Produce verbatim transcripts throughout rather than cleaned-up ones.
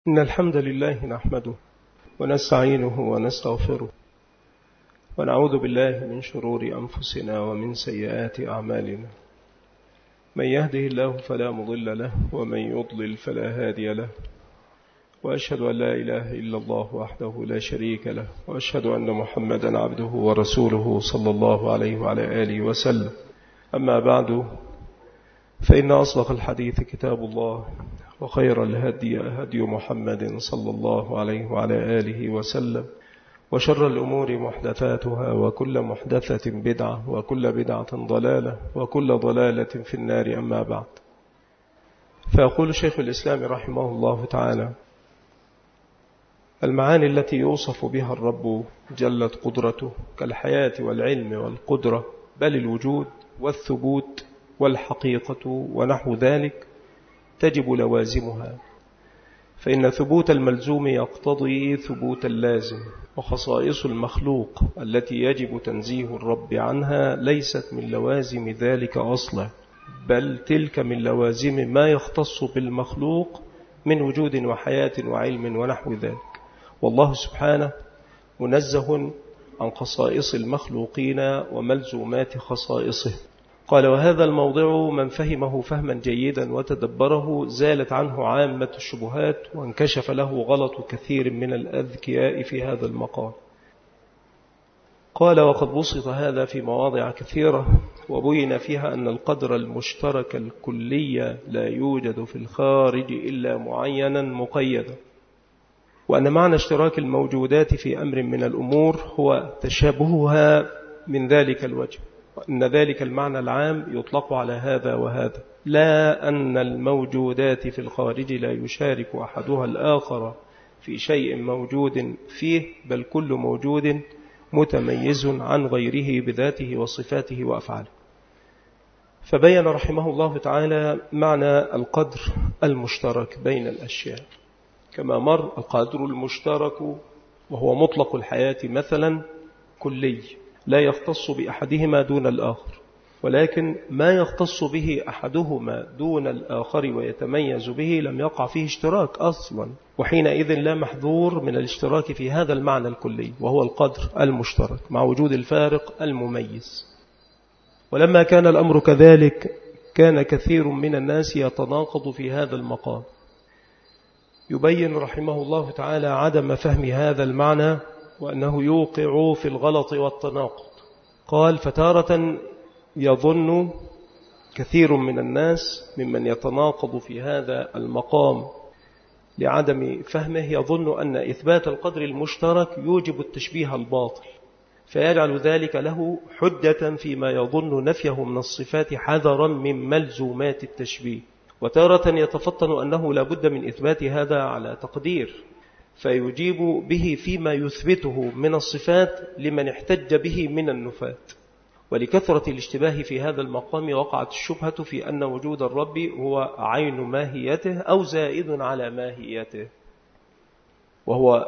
إن الحمد لله نحمده ونستعينه ونستغفره ونعوذ بالله من شرور أنفسنا ومن سيئات أعمالنا. من يهده الله فلا مضل له ومن يضلل فلا هادي له، وأشهد أن لا إله إلا الله وحده لا شريك له، وأشهد أن محمدا عبده ورسوله صلى الله عليه وعلى آله وسلم. أما بعد، فإن أصدق الحديث كتاب الله، وخير الهدي هدي محمد صلى الله عليه وعلى آله وسلم، وشر الأمور محدثاتها، وكل محدثة بدعة، وكل بدعة ضلالة، وكل ضلالة في النار. أما بعد، فيقول شيخ الإسلام رحمه الله تعالى: المعاني التي يوصف بها الرب جلت قدرته كالحياة والعلم والقدرة، بل الوجود والثبوت والحقيقة ونحو ذلك تجب لوازمها، فإن ثبوت الملزوم يقتضي ثبوت اللازم، وخصائص المخلوق التي يجب تنزيه الرب عنها ليست من لوازم ذلك أصلا، بل تلك من لوازم ما يختص بالمخلوق من وجود وحياة وعلم ونحو ذلك، والله سبحانه منزه عن خصائص المخلوقين وملزومات خصائصه. قال: وهذا الموضع من فهمه فهما جيدا وتدبره زالت عنه عامة الشبهات، وانكشف له غلط كثير من الأذكياء في هذا المقام. قال: وقد بسط هذا في مواضع كثيرة، وبين فيها أن القدر المشترك الكلي لا يوجد في الخارج إلا معينا مقيدا، وأن معنى اشتراك الموجودات في أمر من الأمور هو تشابهها من ذلك الوجه، وأن ذلك المعنى العام يطلق على هذا وهذا، لا أن الموجودات في الخارج لا يشارك أحدها الآخر في شيء موجود فيه، بل كل موجود متميز عن غيره بذاته وصفاته وأفعاله. فبين رحمه الله تعالى معنى القدر المشترك بين الأشياء، كما مر القدر المشترك وهو مطلق الحياة مثلا كلي لا يختص بأحدهما دون الآخر، ولكن ما يختص به أحدهما دون الآخر ويتميز به لم يقع فيه اشتراك أصلا، وحينئذ لا محذور من الاشتراك في هذا المعنى الكلي وهو القدر المشترك مع وجود الفارق المميز. ولما كان الأمر كذلك كان كثير من الناس يتناقض في هذا المقام. يبين رحمه الله تعالى عدم فهم هذا المعنى، وأنه يوقع في الغلط والتناقض. قال: فتارة يظن كثير من الناس ممن يتناقض في هذا المقام لعدم فهمه، يظن أن إثبات القدر المشترك يوجب التشبيه الباطل، فيجعل ذلك له حجة فيما يظن نفيه من الصفات حذرا من ملزومات التشبيه. وتارة يتفطن أنه لا بد من إثبات هذا على تقدير، فيجيب به فيما يثبته من الصفات لمن احتج به من النفاة. ولكثرة الاشتباه في هذا المقام وقعت الشبهة في أن وجود الرب هو عين ماهيته أو زائد على ماهيته، وهو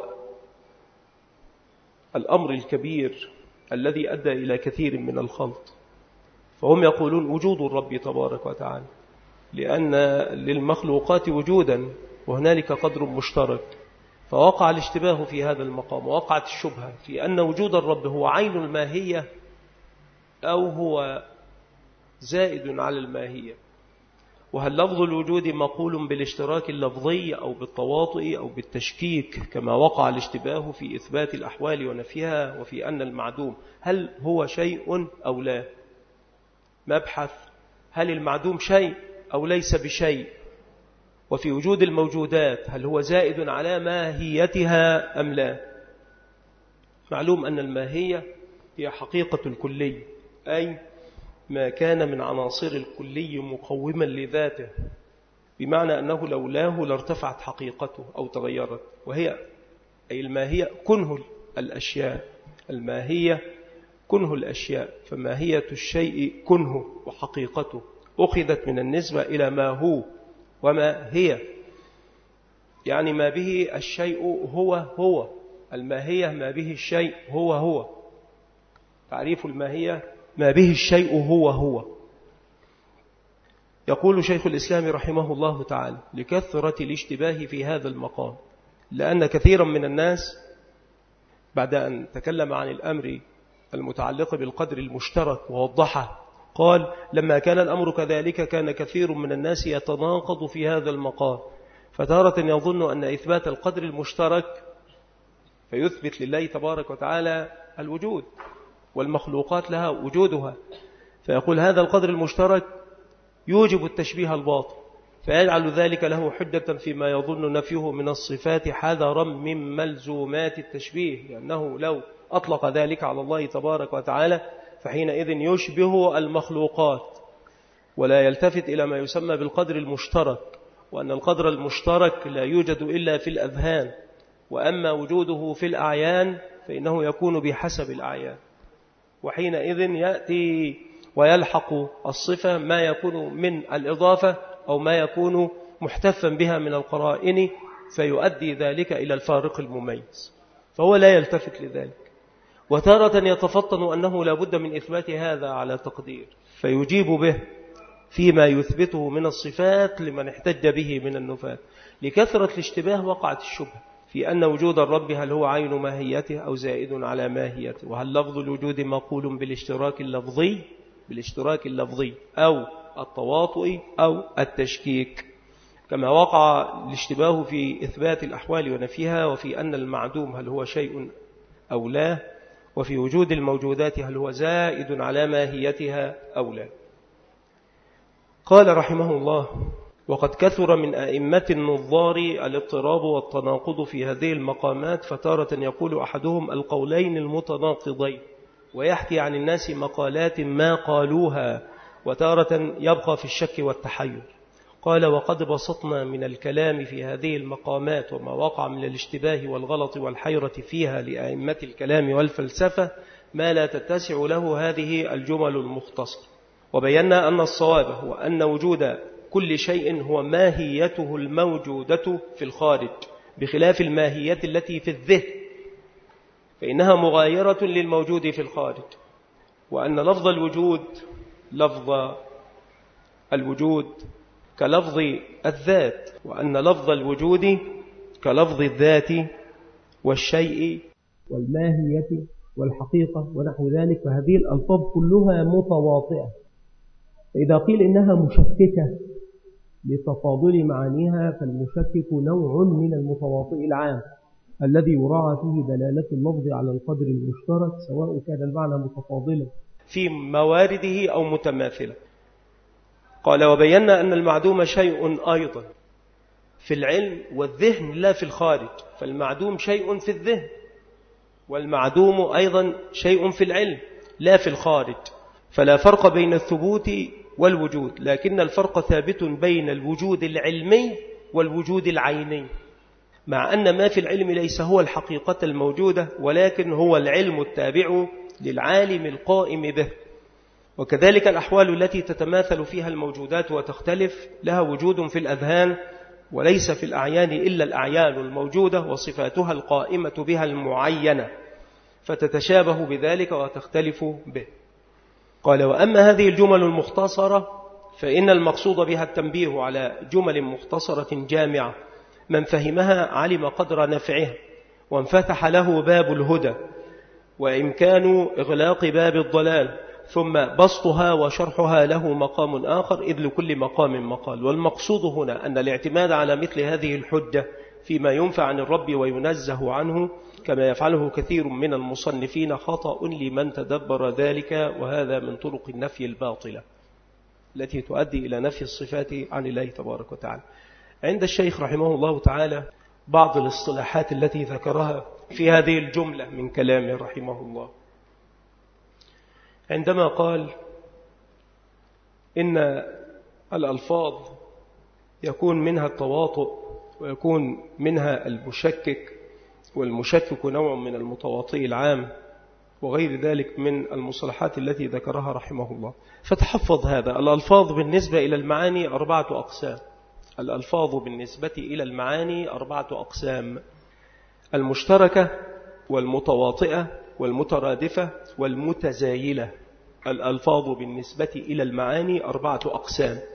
الأمر الكبير الذي أدى إلى كثير من الخلط. فهم يقولون وجود الرب تبارك وتعالى لأن للمخلوقات وجودا وهنالك قدر مشترك، فوقع الاشتباه في هذا المقام، ووقعت الشبهة في أن وجود الرب هو عين الماهية أو هو زائد على الماهية. وهل لفظ الوجود مقول بالاشتراك اللفظي أو بالتواطؤ أو بالتشكيك، كما وقع الاشتباه في إثبات الأحوال ونفيها، وفي أن المعدوم هل هو شيء أو لا؟ مبحث هل المعدوم شيء أو ليس بشيء؟ وفي وجود الموجودات هل هو زائد على ماهيتها أم لا؟ معلوم أن الماهية هي حقيقة الكلي، أي ما كان من عناصر الكلي مقوما لذاته، بمعنى أنه لولاه لارتفعت حقيقته أو تغيرت، وهي أي الماهية كنه الأشياء. الماهية كنه الأشياء، فماهية الشيء كنه وحقيقته أخذت من النسبة إلى ما هو وما هي، يعني ما به الشيء هو هو. الماهية ما به الشيء هو هو. تعريف الماهية ما به الشيء هو هو. يقول شيخ الإسلام رحمه الله تعالى: لكثرة الاشتباه في هذا المقام، لأن كثيرا من الناس بعد أن تكلم عن الأمر المتعلق بالقدر المشترك ووضحه قال: لما كان الأمر كذلك كان كثير من الناس يتناقض في هذا المقام، فتارة يظن أن إثبات القدر المشترك فيثبت لله تبارك وتعالى الوجود والمخلوقات لها وجودها، فيقول هذا القدر المشترك يوجب التشبيه الباطل، فيجعل ذلك له حجة فيما يظن نفيه من الصفات حذرا من ملزومات التشبيه، لأنه لو أطلق ذلك على الله تبارك وتعالى فحينئذ يشبه المخلوقات ولا يلتفت إلى ما يسمى بالقدر المشترك، وأن القدر المشترك لا يوجد إلا في الأذهان، وأما وجوده في الأعيان فإنه يكون بحسب الأعيان، وحينئذ يأتي ويلحق الصفة ما يكون من الإضافة أو ما يكون محتفا بها من القرائن، فيؤدي ذلك إلى الفارق المميز، فهو لا يلتفت لذلك. وتارة يتفطن أنه لا بد من إثبات هذا على تقدير، فيجيب به فيما يثبته من الصفات لمن احتج به من النفاة. لكثرة الاشتباه وقعت الشبهة في أن وجود الرب هل هو عين ماهيته أو زائد على ماهيته، وهل لفظ الوجود مقول بالاشتراك اللفظي بالاشتراك اللفظي أو التواطؤ أو التشكيك، كما وقع الاشتباه في إثبات الأحوال ونفيها، وفي أن المعدوم هل هو شيء أو لا، وفي وجود الموجودات هل هو زائد على ماهيتها أو لا. قال رحمه الله: وقد كثر من أئمة النظار الاضطراب والتناقض في هذه المقامات، فتارة يقول أحدهم القولين المتناقضين ويحكي عن الناس مقالات ما قالوها، وتارة يبقى في الشك والتحير. قال: وقد بسطنا من الكلام في هذه المقامات وما وقع من الاشتباه والغلط والحيرة فيها لأئمة الكلام والفلسفة ما لا تتسع له هذه الجمل المختصرة، وبينا أن الصواب هو أن وجود كل شيء هو ماهيته الموجودة في الخارج، بخلاف الماهية التي في الذهن فإنها مغايرة للموجود في الخارج، وأن لفظ الوجود لفظ الوجود كلفظ الذات، وأن لفظ الوجود كلفظ الذات والشيء والماهية والحقيقة ونحو ذلك، فهذه الألفاظ كلها متواطئة، فإذا قيل إنها مشككة لتفاضل معانيها فالمشكك نوع من المتواطئ العام الذي يراعى فيه دلالة اللفظ على القدر المشترك سواء كان المعنى متفاضلا في موارده أو متماثلا. قال: وبينا أن المعدوم شيء أيضا في العلم والذهن لا في الخارج، فالمعدوم شيء في الذهن والمعدوم أيضا شيء في العلم لا في الخارج، فلا فرق بين الثبوت والوجود، لكن الفرق ثابت بين الوجود العلمي والوجود العيني، مع أن ما في العلم ليس هو الحقيقة الموجودة، ولكن هو العلم التابع للعالم القائم به. وكذلك الأحوال التي تتماثل فيها الموجودات وتختلف لها وجود في الأذهان وليس في الأعيان إلا الأعيان الموجودة وصفاتها القائمة بها المعينة، فتتشابه بذلك وتختلف به. قال: وأما هذه الجمل المختصرة فإن المقصود بها التنبيه على جمل مختصرة جامعة، من فهمها علم قدر نفعها وانفتح له باب الهدى وإمكان إغلاق باب الضلال، ثم بسطها وشرحها له مقام آخر، إذ لكل مقام مقال. والمقصود هنا أن الاعتماد على مثل هذه الحجة فيما ينفع عن الرب وينزه عنه كما يفعله كثير من المصنفين خطأ لمن تدبر ذلك، وهذا من طرق النفي الباطلة التي تؤدي إلى نفي الصفات عن الله تبارك وتعالى. عند الشيخ رحمه الله تعالى بعض الاصطلاحات التي ذكرها في هذه الجملة من كلامه رحمه الله، عندما قال إن الألفاظ يكون منها التواطؤ ويكون منها المشكك، والمشكك نوع من المتواطئ العام وغير ذلك من المصطلحات التي ذكرها رحمه الله. فتحفظ هذا. الألفاظ بالنسبة إلى المعاني أربعة أقسام. الألفاظ بالنسبة إلى المعاني أربعة أقسام: المشتركة والمتواطئة والمترادفة والمتزايلة. الألفاظ بالنسبة إلى المعاني أربعة أقسام: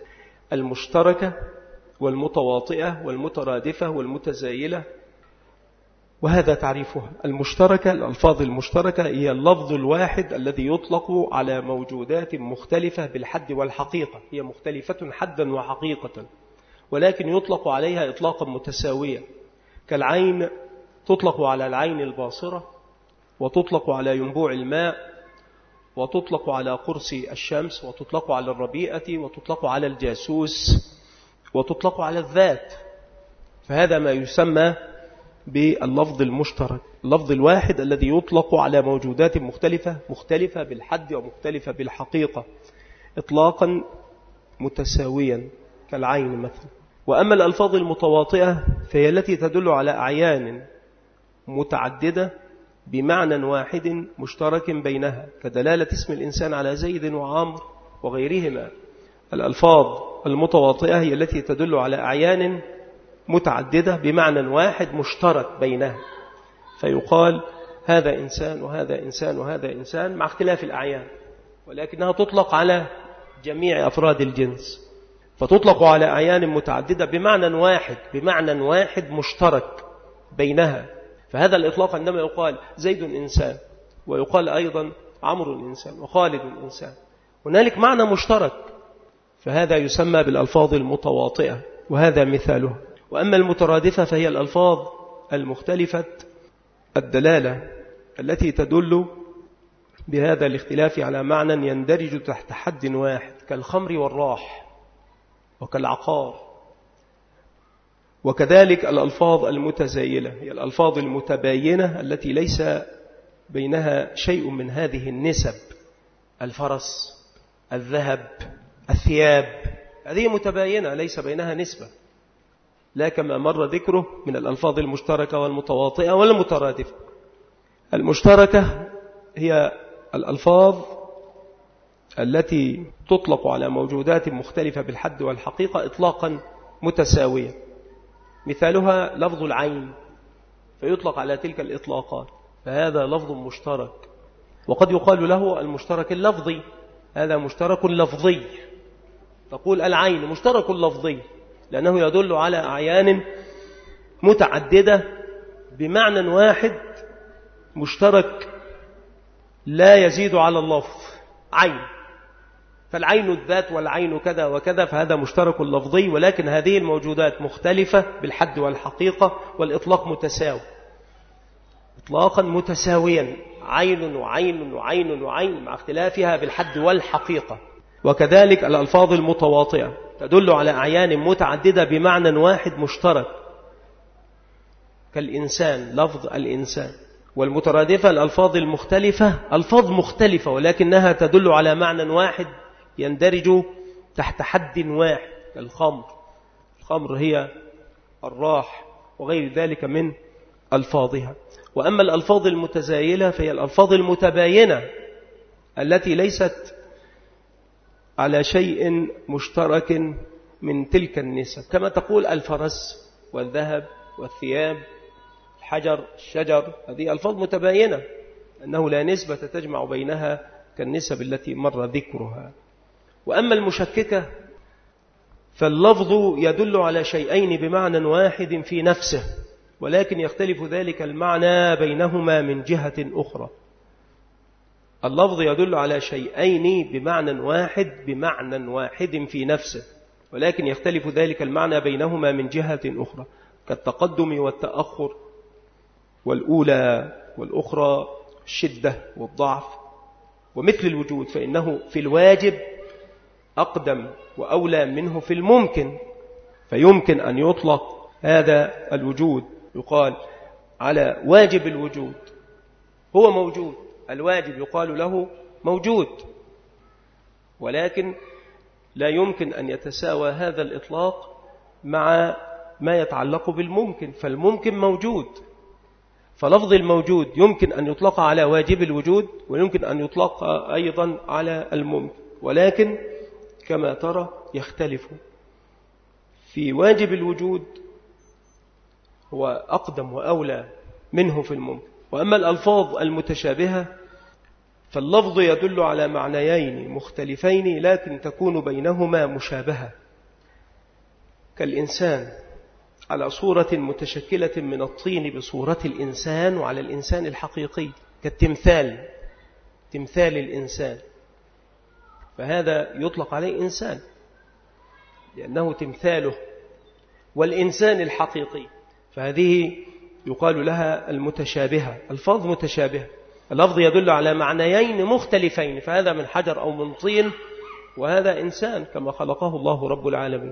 المشتركة والمتواطئة والمترادفة والمتزايلة، وهذا تعريفها. المشتركة، الألفاظ المشتركة هي اللفظ الواحد الذي يطلق على موجودات مختلفة بالحد والحقيقة، هي مختلفة حدا وحقيقة، ولكن يطلق عليها إطلاقا متساويا. كالعين تطلق على العين الباصرة، وتطلق على ينبوع الماء، وتطلق على قرص الشمس، وتطلق على الربيئة، وتطلق على الجاسوس، وتطلق على الذات. فهذا ما يسمى باللفظ المشترك، اللفظ الواحد الذي يطلق على موجودات مختلفة مختلفة بالحد ومختلفة بالحقيقة إطلاقا متساويا كالعين مثلا. وأما الألفاظ المتواطئة فهي التي تدل على أعيان متعددة بمعنى واحد مشترك بينها، كدلالة اسم الإنسان على زيد وعمر وغيرهما. الألفاظ المتواطئة هي التي تدل على أعيان متعددة بمعنى واحد مشترك بينها، فيقال هذا إنسان وهذا إنسان وهذا إنسان مع اختلاف الأعيان، ولكنها تطلق على جميع أفراد الجنس، فتطلق على أعيان متعددة بمعنى واحد بمعنى واحد مشترك بينها. فهذا الإطلاق عندما يقال زيد إنسان، ويقال أيضا عمرو إنسان وخالد إنسان، هنالك معنى مشترك، فهذا يسمى بالألفاظ المتواطئة، وهذا مثالها. وأما المترادفة فهي الألفاظ المختلفة الدلالة التي تدل بهذا الاختلاف على معنى يندرج تحت حد واحد، كالخمر والراح وكالعقار. وكذلك الألفاظ المتزايلة هي الألفاظ المتباينة التي ليس بينها شيء من هذه النسب، الفرس، الذهب، الثياب، هذه متباينة ليس بينها نسبة، لا كما مر ذكره من الألفاظ المشتركة والمتواطئة والمترادفة. المشتركة هي الألفاظ التي تطلق على موجودات مختلفة بالحد والحقيقة إطلاقا متساوية، مثالها لفظ العين، فيطلق على تلك الإطلاقات، فهذا لفظ مشترك. وقد يقال له المشترك اللفظي، هذا مشترك لفظي، تقول العين مشترك لفظي لأنه يدل على أعيان متعددة بمعنى واحد مشترك لا يزيد على اللفظ، عين، فالعين الذات والعين كذا وكذا، فهذا مشترك لفظي، ولكن هذه الموجودات مختلفة بالحد والحقيقة، والإطلاق متساوي إطلاقا متساويا، عين وعين وعين وعين مع اختلافها بالحد والحقيقة. وكذلك الألفاظ المتواطئة تدل على أعيان متعددة بمعنى واحد مشترك، كالإنسان، لفظ الإنسان. والمترادفة الألفاظ المختلفة ألفاظ مختلفة ولكنها تدل على معنى واحد يندرج تحت حد واحد، كالخمر، الخمر هي الراح وغير ذلك من ألفاظها. وأما الألفاظ المتزايلة فهي الألفاظ المتباينة التي ليست على شيء مشترك من تلك النسب، كما تقول الفرس والذهب والثياب، الحجر، الشجر، هذه ألفاظ متباينة أنه لا نسبة تجمع بينها كالنسب التي مر ذكرها. وأما المشككة فاللفظ يدل على شيئين بمعنى واحد في نفسه، ولكن يختلف ذلك المعنى بينهما من جهة أخرى. اللفظ يدل على شيئين بمعنى واحد بمعنى واحد في نفسه، ولكن يختلف ذلك المعنى بينهما من جهة أخرى، كالتقدم والتأخر، والأولى والأخرى، الشدة والضعف. ومثل الوجود فإنه في الواجب أقدم وأولى منه في الممكن، فيمكن أن يطلق هذا الوجود، يقال على واجب الوجود هو موجود، الواجب يقال له موجود، ولكن لا يمكن أن يتساوى هذا الإطلاق مع ما يتعلق بالممكن، فالممكن موجود، فلفظ الموجود يمكن أن يطلق على واجب الوجود ويمكن أن يطلق أيضا على الممكن، ولكن كما ترى يختلف. في واجب الوجود هو أقدم وأولى منه في الممكن. وأما الألفاظ المتشابهة فاللفظ يدل على معنيين مختلفين لكن تكون بينهما مشابهة، كالإنسان على صورة متشكلة من الطين بصورة الإنسان وعلى الإنسان الحقيقي كالتمثال، تمثال الإنسان، فهذا يطلق عليه إنسان لأنه تمثاله، والإنسان الحقيقي فهذه يقال لها المتشابهة. الفظ متشابهة، اللفظ يدل على معنيين مختلفين، فهذا من حجر أو من طين وهذا إنسان كما خلقه الله رب العالمين.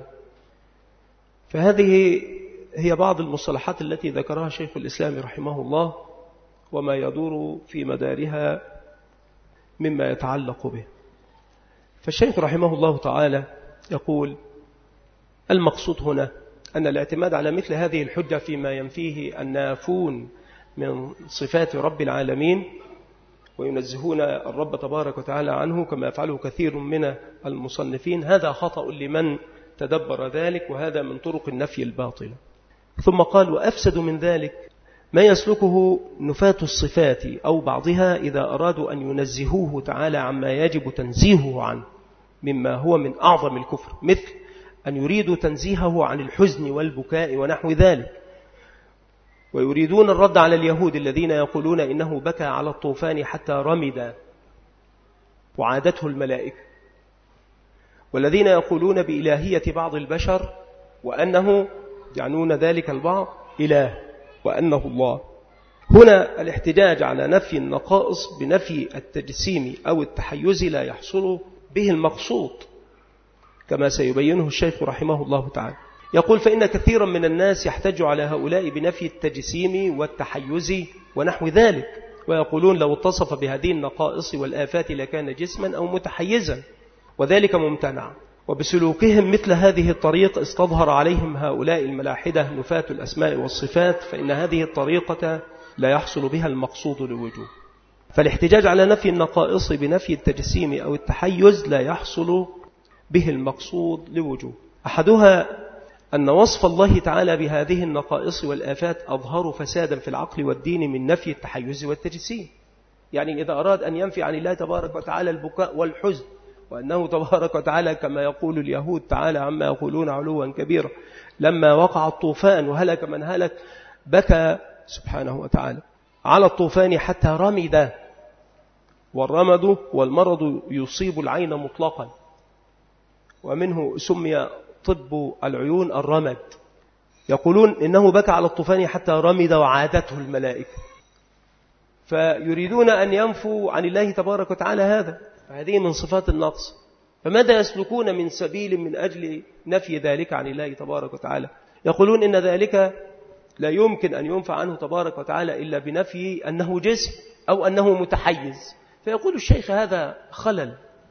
فهذه هي بعض المصطلحات التي ذكرها شيخ الإسلام رحمه الله وما يدور في مدارها مما يتعلق به. فالشيخ رحمه الله تعالى يقول: المقصود هنا أن الاعتماد على مثل هذه الحجة فيما ينفيه النافون من صفات رب العالمين وينزهون الرب تبارك وتعالى عنه كما يفعله كثير من المصنفين، هذا خطأ لمن تدبر ذلك، وهذا من طرق النفي الباطلة. ثم قال: وأفسد من ذلك ما يسلكه نفاة الصفات أو بعضها إذا أرادوا أن ينزهوه تعالى عما يجب تنزيهه عنه مما هو من أعظم الكفر، مثل أن يريدوا تنزيهه عن الحزن والبكاء ونحو ذلك، ويريدون الرد على اليهود الذين يقولون إنه بكى على الطوفان حتى رمد وعادته الملائكة، والذين يقولون بإلهية بعض البشر وأنه يعنون ذلك البعض إله وأنه الله. هنا الاحتجاج على نفي النقائص بنفي التجسيم أو التحيز لا يحصل به المقصود كما سيبينه الشيخ رحمه الله تعالى. يقول: فإن كثيرا من الناس يحتج على هؤلاء بنفي التجسيم والتحيز ونحو ذلك، ويقولون لو اتصف بهذه النقائص والآفات لكان جسما أو متحيزا، وذلك ممتنع. وبسلوكهم مثل هذه الطريق استظهر عليهم هؤلاء الملاحدة نفاة الأسماء والصفات، فإن هذه الطريقة لا يحصل بها المقصود لوجوه. فالاحتجاج على نفي النقائص بنفي التجسيم أو التحيز لا يحصل به المقصود لوجوه. أحدها أن وصف الله تعالى بهذه النقائص والآفات أظهر فسادا في العقل والدين من نفي التحيز والتجسيم. يعني إذا أراد أن ينفي عن الله تبارك وتعالى البكاء والحزن، وأنه تبارك وتعالى كما يقول اليهود تعالى عما يقولون علوا كبيرا، لما وقع الطوفان وهلك من هلك بكى سبحانه وتعالى على الطوفان حتى رمد، والرمد والمرض يصيب العين مطلقا، ومنه سمي طب العيون الرمد. يقولون إنه بكى على الطوفان حتى رمد وعادته الملائكة، فيريدون أن ينفوا عن الله تبارك وتعالى هذا، فهذه من صفات النقص. فماذا يسلكون من سبيل من أجل نفي ذلك عن الله تبارك وتعالى؟ يقولون إن ذلك لا يمكن أن ينفع عنه تبارك وتعالى إلا بنفي أنه جسم أو أنه متحيز. فيقول الشيخ هذا خلل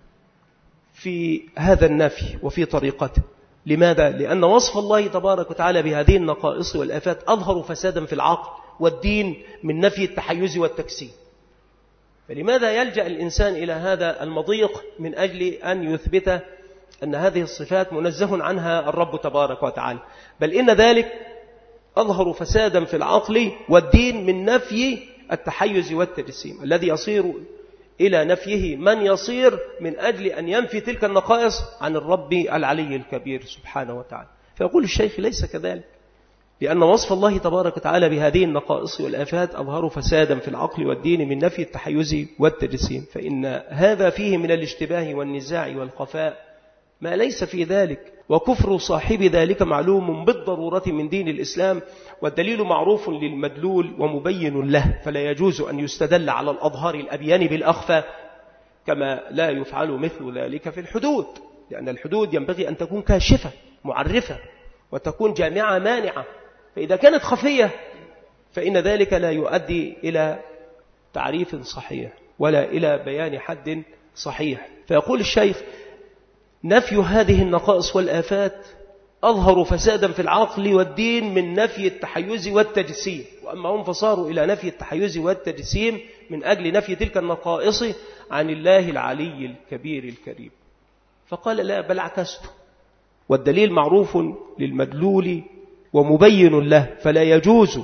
في هذا النفي وفي طريقته. لماذا؟ لأن وصف الله تبارك وتعالى بهذه النقائص والآفات أظهر فسادا في العقل والدين من نفي التحيز والتكسير. فلماذا يلجأ الإنسان إلى هذا المضيق من أجل أن يثبت أن هذه الصفات منزه عنها الرب تبارك وتعالى؟ بل إن ذلك أظهر فسادا في العقل والدين من نفي التحيز والتجسيم الذي يصير إلى نفيه من يصير من أجل أن ينفي تلك النقائص عن الرب العلي الكبير سبحانه وتعالى. فيقول الشيخ ليس كذلك، لأن وصف الله تبارك وتعالى بهذه النقائص والآفات أظهر فسادا في العقل والدين من نفي التحيز والتجسيم، فإن هذا فيه من الاشتباه والنزاع والخفاء ما ليس في ذلك، وكفر صاحب ذلك معلوم بالضرورة من دين الإسلام، والدليل معروف للمدلول ومبين له، فلا يجوز أن يستدل على الأظهار الأبيان بالأخفى، كما لا يفعل مثل ذلك في الحدود، لأن الحدود ينبغي أن تكون كاشفة معرفة وتكون جامعة مانعة، فإذا كانت خفية فإن ذلك لا يؤدي إلى تعريف صحيح ولا إلى بيان حد صحيح. فيقول الشيخ نفي هذه النقائص والآفات أظهر فسادا في العقل والدين من نفي التحيز والتجسيم، وأما هم فصاروا إلى نفي التحيز والتجسيم من أجل نفي تلك النقائص عن الله العلي الكبير الكريم. فقال لا، بل عكسته، والدليل معروف للمدلول ومبين له، فلا يجوز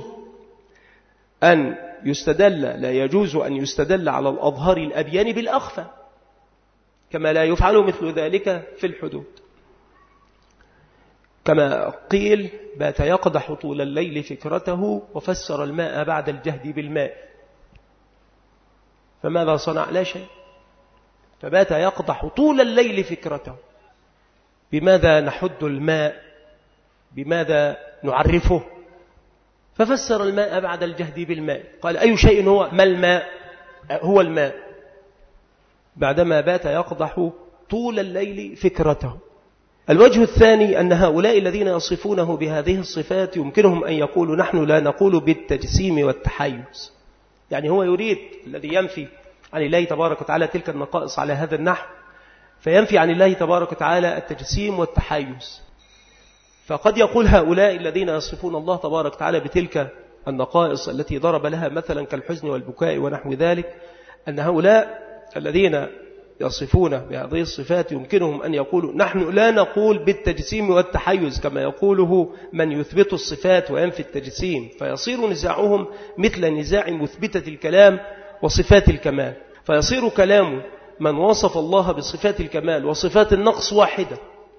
أن يستدل لا يجوز أن يستدل على الأظهار الأبيان بالأخفى، كما لا يفعل مثل ذلك في الحدود. كما قيل بات يقدح طول الليل فكرته وفسر الماء بعد الجهد بالماء، فماذا صنع؟ لا شيء. فبات يقدح طول الليل فكرته. بماذا نحد الماء؟ بماذا نعرفه؟ ففسر الماء بعد الجهد بالماء. قال أي شيء هو؟ ما الماء؟ هو الماء. بعدما بات يقدح طول الليل فكرته. الوجه الثاني أن هؤلاء الذين يصفونه بهذه الصفات يمكنهم أن يقولوا نحن لا نقول بالتجسيم والتحيز. يعني هو يريد الذي ينفي عن الله تبارك وتعالى تلك النقائص على هذا النحو، فينفي عن الله تبارك وتعالى التجسيم والتحيز. فقد يقول هؤلاء الذين يصفون الله تبارك وتعالى بتلك النقائص التي ضرب لها مثلا كالحزن والبكاء ونحو ذلك، أن هؤلاء الذين يصفون بهذه الصفات يمكنهم أن يقولوا نحن لا نقول بالتجسيم والتحيز كما يقوله من يثبت الصفات وينفي التجسيم، فيصير نزاعهم مثل نزاع مثبتة الكلام وصفات الكمال، فيصير كلام من وصف الله بصفات الكمال وصفات النقص واحدة،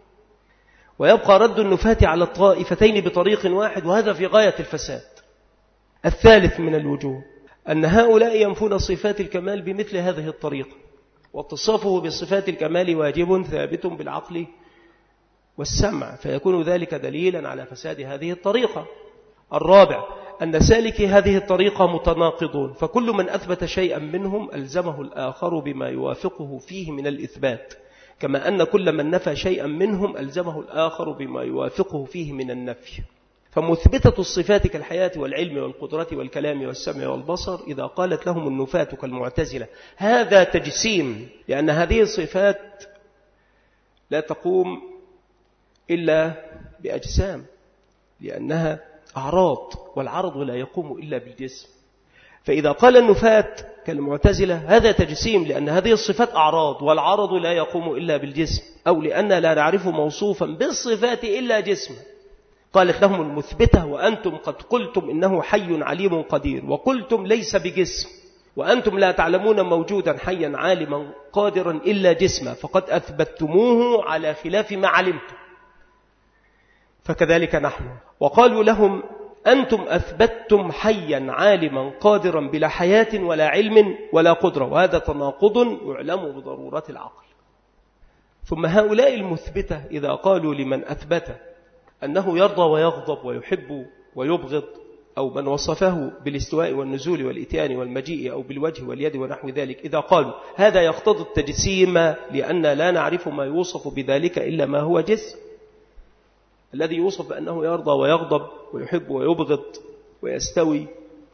ويبقى رد النفاة على الطائفتين بطريق واحد، وهذا في غاية الفساد. الثالث من الوجوه أن هؤلاء ينفون صفات الكمال بمثل هذه الطريقة، واتصافه بصفات الكمال واجب ثابت بالعقل والسمع، فيكون ذلك دليلا على فساد هذه الطريقة. الرابع أن سالكي هذه الطريقة متناقضون، فكل من أثبت شيئا منهم ألزمه الآخر بما يوافقه فيه من الإثبات، كما أن كل من نفى شيئا منهم ألزمه الآخر بما يوافقه فيه من النفي. فمثبتة الصفات كالحياة والعلم والقدرة والكلام والسمع والبصر إذا قالت لهم النفاة كالمعتزلة هذا تجسيم، لأن هذه الصفات لا تقوم إلا بأجسام، لأنها أعراض، والعرض لا يقوم إلا بالجسم. فإذا قال النفاة كالمعتزلة هذا تجسيم، لأن هذه الصفات أعراض والعرض لا يقوم إلا بالجسم، أو لأن لا نعرف موصوفا بالصفات إلا جسم. قالت لهم المثبتة وأنتم قد قلتم إنه حي عليم قدير، وقلتم ليس بجسم، وأنتم لا تعلمون موجودا حيا عالما قادرا إلا جسما، فقد أثبتتموه على خلاف ما علمتم. فكذلك نحن. وقالوا لهم أنتم أثبتتم حيا عالما قادرا بلا حياة ولا علم ولا قدرة، وهذا تناقض يعلم بضرورة العقل. ثم هؤلاء المثبتة إذا قالوا لمن أثبت أنه يرضى ويغضب ويحب ويبغض، أو من وصفه بالاستواء والنزول والإتيان والمجيء أو بالوجه واليد ونحو ذلك، إذا قالوا هذا يقتضي التجسيم لأن لا نعرف ما يوصف بذلك إلا ما هو جسم، الذي يوصف بأنه يرضى ويغضب ويحب ويبغض ويستوي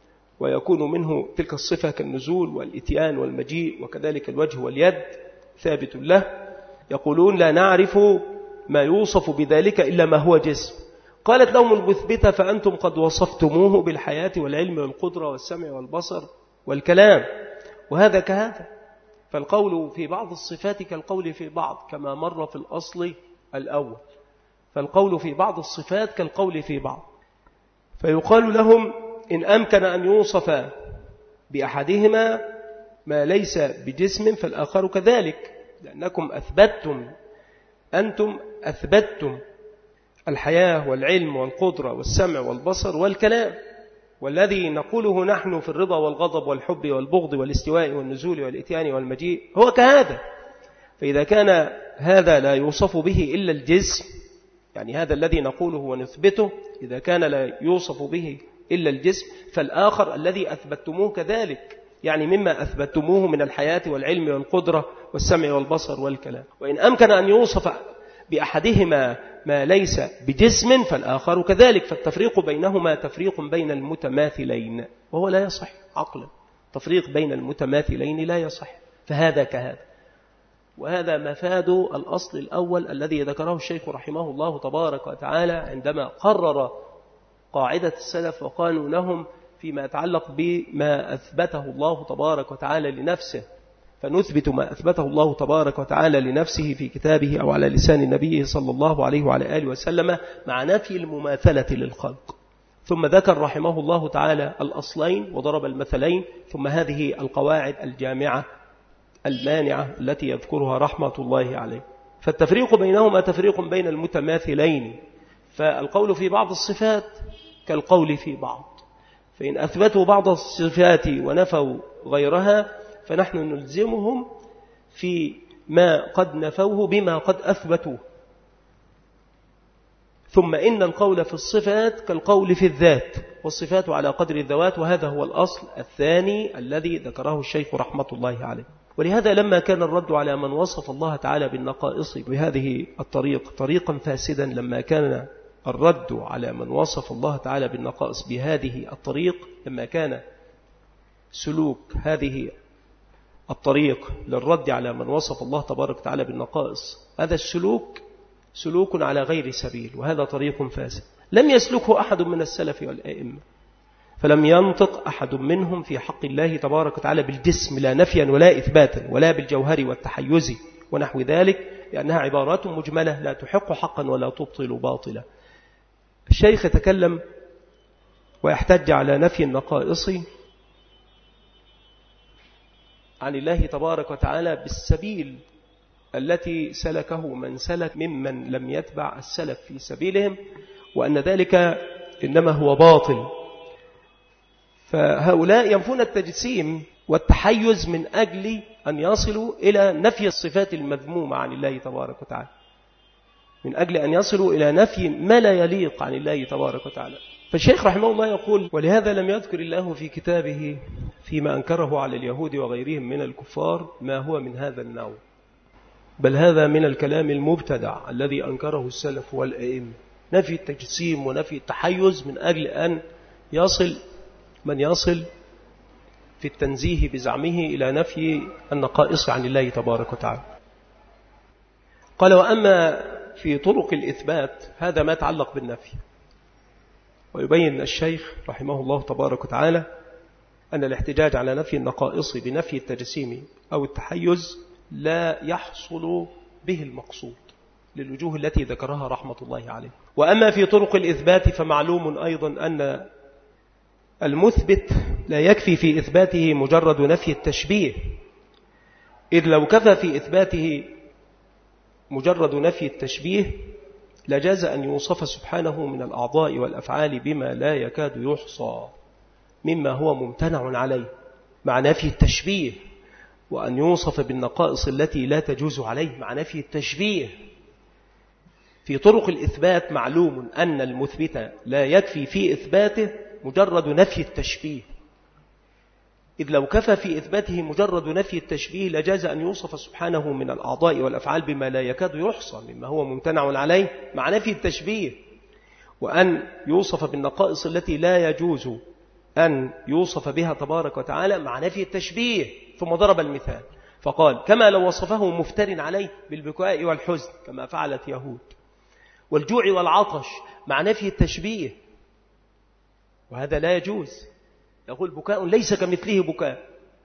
ويكون منه تلك الصفة كالنزول والإتيان والمجيء وكذلك الوجه واليد ثابت له، يقولون لا نعرف ما يوصف بذلك إلا ما هو جسم. قالت لهم المثبتة فأنتم قد وصفتموه بالحياة والعلم والقدرة والسمع والبصر والكلام، وهذا كهذا. فالقول في بعض الصفات كالقول في بعض كما مر في الأصل الأول، فالقول في بعض الصفات كالقول في بعض. فيقال لهم إن أمكن أن يوصف بأحدهما ما ليس بجسم فالآخر كذلك، لأنكم أثبتتم أنتم أثبتتم الحياة والعلم والقدرة والسمع والبصر والكلام، والذي نقوله نحن في الرضا والغضب والحب والبغض والاستواء والنزول والإتيان والمجيء هو كهذا. فإذا كان هذا لا يوصف به إلا الجسم، يعني هذا الذي نقوله ونثبته إذا كان لا يوصف به إلا الجسم، فالآخر الذي أثبتموه كذلك، يعني مما أثبتموه من الحياة والعلم والقدرة والسمع والبصر والكلام. وإن أمكن أن يوصف بأحدهما ما ليس بجسم فالآخر كذلك، فالتفريق بينهما تفريق بين المتماثلين، وهو لا يصح عقلا. تفريق بين المتماثلين لا يصح، فهذا كهذا. وهذا مفاد الأصل الأول الذي ذكره الشيخ رحمه الله تبارك وتعالى عندما قرر قاعدة السلف وقالوا لهم فيما يتعلق بما أثبته الله تبارك وتعالى لنفسه، فنثبت ما أثبته الله تبارك وتعالى لنفسه في كتابه أو على لسان النبي صلى الله عليه وعلى آله وسلم مع نفي المماثلة للخلق. ثم ذكر رحمه الله تعالى الأصلين وضرب المثلين، ثم هذه القواعد الجامعة المانعة التي يذكرها رحمة الله عليه. فالتفريق بينهما تفريق بين المتماثلين فالقول في بعض الصفات كالقول في بعض، فإن أثبتوا بعض الصفات ونفوا غيرها فنحن نلزمهم في ما قد نفوه بما قد أثبتوه. ثم إن القول في الصفات كالقول في الذات، والصفات على قدر الذوات، وهذا هو الأصل الثاني الذي ذكره الشيخ رحمة الله عليه. ولهذا لما كان الرد على من وصف الله تعالى بالنقائص بهذه الطريق طريقا فاسدا، لما كان الرد على من وصف الله تعالى بالنقائص بهذه الطريق، لما كان سلوك هذه الطريق للرد على من وصف الله تبارك وتعالى بالنقائص، هذا السلوك سلوك على غير سبيل، وهذا طريق فاسد لم يسلكه أحد من السلف والأئمة، فلم ينطق أحد منهم في حق الله تبارك وتعالى بالجسم لا نفيا ولا إثباتا ولا بالجوهر والتحيز ونحو ذلك، لأنها عبارات مجملة لا تحق حقا ولا تبطل باطلا. الشيخ يتكلم ويحتج على نفي النقائص عن الله تبارك وتعالى بالسبيل التي سلكه من سلك ممن لم يتبع السلف في سبيلهم، وأن ذلك إنما هو باطل. فهؤلاء ينفون التجسيم والتحيز من أجل أن يصلوا إلى نفي الصفات المذمومة عن الله تبارك وتعالى، من أجل أن يصلوا إلى نفي ما لا يليق عن الله تبارك وتعالى. فالشيخ رحمه الله يقول: ولهذا لم يذكر الله في كتابه فيما أنكره على اليهود وغيرهم من الكفار ما هو من هذا النوع، بل هذا من الكلام المبتدع الذي أنكره السلف والأئمة، نفي التجسيم ونفي التحيز من أجل أن يصل من يصل في التنزيه بزعمه إلى نفي النقائص عن الله تبارك وتعالى. قال: وأما في طرق الإثبات هذا ما يتعلق بالنفي. ويبين الشيخ رحمه الله تبارك وتعالى أن الاحتجاج على نفي النقائص بنفي التجسيم أو التحيز لا يحصل به المقصود للوجوه التي ذكرها رحمة الله عليه. وأما في طرق الإثبات فمعلوم أيضا أن المثبت لا يكفي في إثباته مجرد نفي التشبيه، إذ لو كفى في إثباته مجرد نفي التشبيه لجاز أن يوصف سبحانه من الأعضاء والأفعال بما لا يكاد يحصى مما هو ممتنع عليه مع نفي التشبيه، وأن يوصف بالنقائص التي لا تجوز عليه مع نفي التشبيه. في طرق الإثبات معلوم أن المثبت لا يكفي في إثباته مجرد نفي التشبيه، إذ لو كفى في إثباته مجرد نفي التشبيه لجاز أن يوصف سبحانه من الأعضاء والأفعال بما لا يكاد يحصى مما هو ممتنع عليه مع نفي التشبيه، وأن يوصف بالنقائص التي لا يجوز أن يوصف بها تبارك وتعالى مع نفي التشبيه. ثم ضرب المثال فقال: كما لو وصفه مفتر عليه بالبكاء والحزن كما فعلت يهود، والجوع والعطش مع نفي التشبيه، وهذا لا يجوز. يقول: بكاء ليس كمثله بكاء،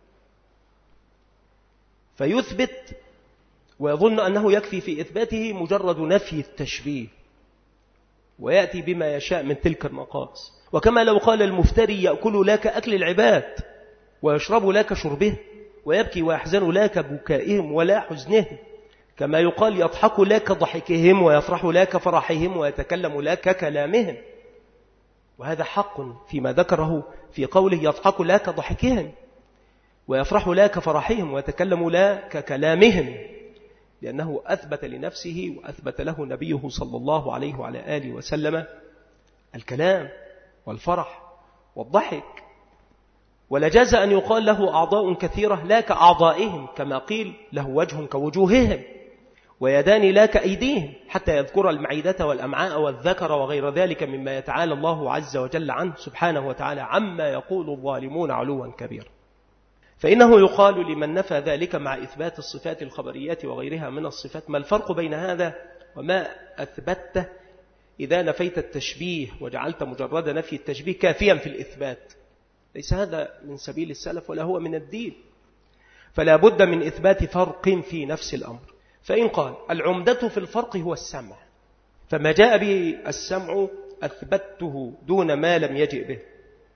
فيثبت ويظن أنه يكفي في إثباته مجرد نفي التشبيه، ويأتي بما يشاء من تلك النقائص. وكما لو قال المفتري: يأكل لك أكل العباد ويشرب لك شربه ويبكي ويحزن لك بكائهم ولا حزنهم، كما يقال: يضحك لك ضحكهم ويفرح لك فرحهم ويتكلم لك كلامهم. وهذا حق فيما ذكره في قوله: يضحك لك ضحكهم ويفرح لك فرحهم ويتكلم لك كلامهم، لأنه أثبت لنفسه وأثبت له نبيه صلى الله عليه وعلى آله وسلم الكلام والفرح والضحك. ولجاز أن يقال له أعضاء كثيرة لا كأعضائهم، كما قيل: له وجه كوجوههم ويدان لا كأيديهم، حتى يذكر المعدة والأمعاء والذكر وغير ذلك مما يتعالى الله عز وجل عنه سبحانه وتعالى عما يقول الظالمون علوا كبيرا. فإنه يقال لمن نفى ذلك مع إثبات الصفات الخبريات وغيرها من الصفات: ما الفرق بين هذا وما أثبته إذا نفيت التشبيه وجعلت مجرد نفي التشبيه كافيا في الإثبات؟ ليس هذا من سبيل السلف ولا هو من الدين، فلا بد من إثبات فرق في نفس الأمر. فإن قال: العمدة في الفرق هو السمع، فما جاء به السمع أثبته دون ما لم يجئ به،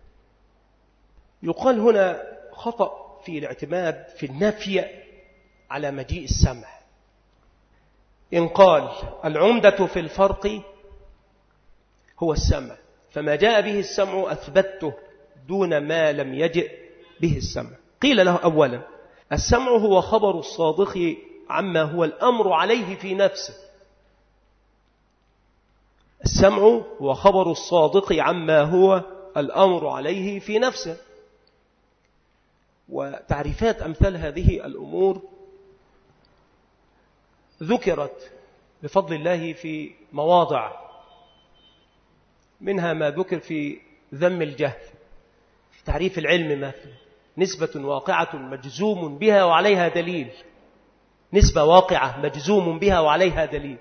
يقال هنا خطأ في الاعتماد في النفي على مجيء السمع. إن قال: العمدة في الفرق هو السمع، فما جاء به السمع أثبته دون ما لم يجئ به السمع. قيل له أولا السمع هو خبر الصادق عما هو الأمر عليه في نفسه. السمع هو خبر الصادق عما هو الأمر عليه في نفسه. وتعريفات أمثال هذه الأمور ذكرت بفضل الله في مواضع، منها ما ذكر في ذم الجهل، في تعريف العلم مثلا: نسبة واقعة مجزوم بها وعليها دليل. نسبة واقعة مجزوم بها وعليها دليل.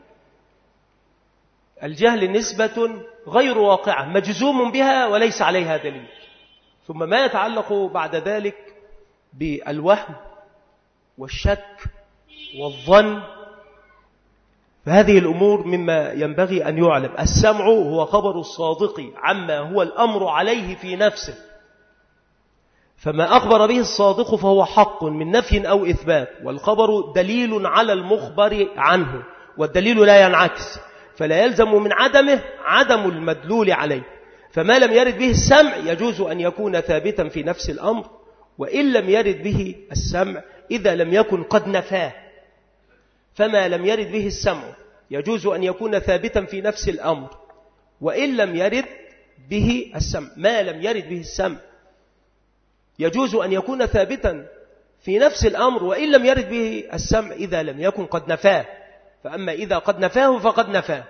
الجهل نسبة غير واقعة مجزوم بها وليس عليها دليل. ثم ما يتعلق بعد ذلك بالوهم والشك والظن، فهذه الأمور مما ينبغي أن يعلم. السمع هو خبر الصادق عما هو الأمر عليه في نفسه، فما أخبر به الصادق فهو حق من نفي أو إثبات، والخبر دليل على المخبر عنه، والدليل لا ينعكس، فلا يلزم من عدمه عدم المدلول عليه. فما لم يرد به السمع يجوز أن يكون ثابتا في نفس الأمر، وإن لم يرد به السمع إذا لم يكن قد نفاه. فما لم يرد به السمع يجوز أن يكون ثابتا في نفس الأمر وإن لم يرد به السمع. ما لم يرد به السمع يجوز أن يكون ثابتا في نفس الأمر وإن لم يرد به السمع إذا لم يكن قد نفاه. فأما إذا قد نفاه فقد نفاه.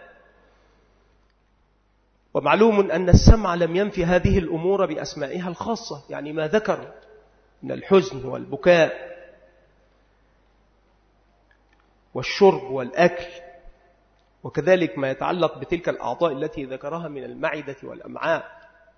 ومعلوم أن السمع لم ينفي هذه الأمور بأسمائها الخاصة، يعني ما ذكر من الحزن والبكاء والشرب والأكل، وكذلك ما يتعلق بتلك الأعضاء التي ذكرها من المعدة والأمعاء.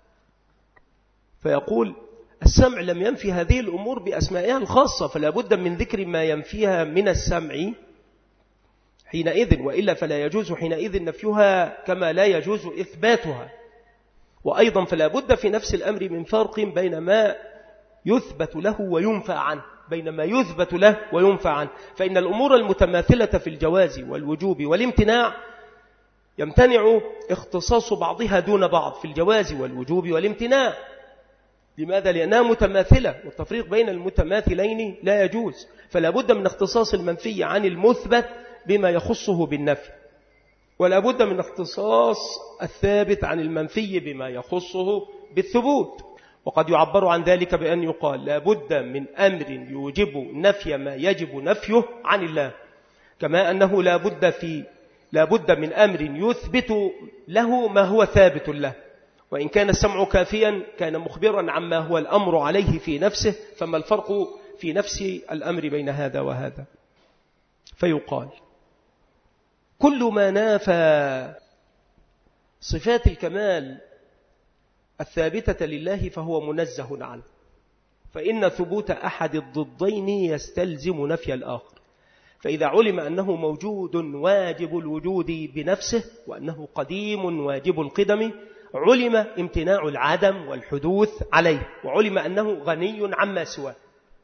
فيقول السمع لم ينفي هذه الأمور بأسمائها الخاصة، فلا بد من ذكر ما ينفيها من السمع حينئذ، وإلا فلا يجوز حينئذ نفيها كما لا يجوز إثباتها. وأيضا فلا بد في نفس الأمر من فرق بين ما يثبت له وينفى عنه، بين ما يثبت له وينفى عنه. فإن الأمور المتماثلة في الجواز والوجوب والامتناع يمتنع اختصاص بعضها دون بعض في الجواز والوجوب والامتناع. لماذا؟ لأنها متماثلة، والتفريق بين المتماثلين لا يجوز. فلا بد من اختصاص المنفي عن المثبت بما يخصه بالنفي، ولا بد من اختصاص الثابت عن المنفي بما يخصه بالثبوت. وقد يعبر عن ذلك بأن يقال لا بد من أمر يوجب نفي ما يجب نفيه عن الله، كما أنه لا بد في لا بد من أمر يثبت له ما هو ثابت له. وإن كان السمع كافيا كان مخبرا عما هو الأمر عليه في نفسه، فما الفرق في نفس الأمر بين هذا وهذا؟ فيقال كل ما نافى صفات الكمال الثابتة لله فهو منزه عنه، فإن ثبوت أحد الضدين يستلزم نفي الآخر. فإذا علم أنه موجود واجب الوجود بنفسه وأنه قديم واجب القدم، علم امتناع العدم والحدوث عليه، وعلم أنه غني عما سواه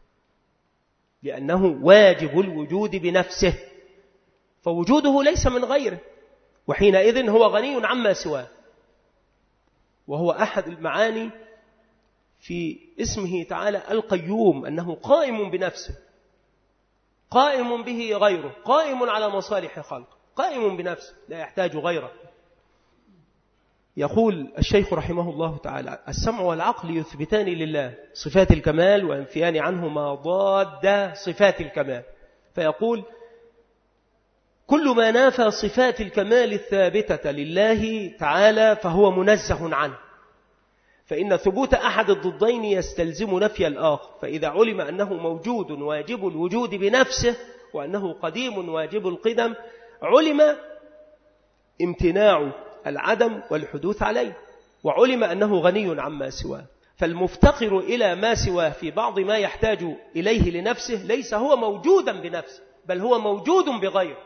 لأنه واجب الوجود بنفسه، فوجوده ليس من غيره، وحينئذ هو غني عما سواه. وهو أحد المعاني في اسمه تعالى القيوم، أنه قائم بنفسه، قائم به غيره، قائم على مصالح خلقه، قائم بنفسه لا يحتاج غيره. يقول الشيخ رحمه الله تعالى السمع والعقل يثبتان لله صفات الكمال وينفيان عنه ما ضاد صفات الكمال. فيقول كل ما نافى صفات الكمال الثابتة لله تعالى فهو منزه عنه، فإن ثبوت أحد الضدين يستلزم نفي الآخر. فإذا علم أنه موجود واجب الوجود بنفسه وأنه قديم واجب القدم، علم امتناع العدم والحدوث عليه، وعلم أنه غني عما سواه. فالمفتقر إلى ما سواه في بعض ما يحتاج إليه لنفسه ليس هو موجودا بنفسه، بل هو موجود بغيره.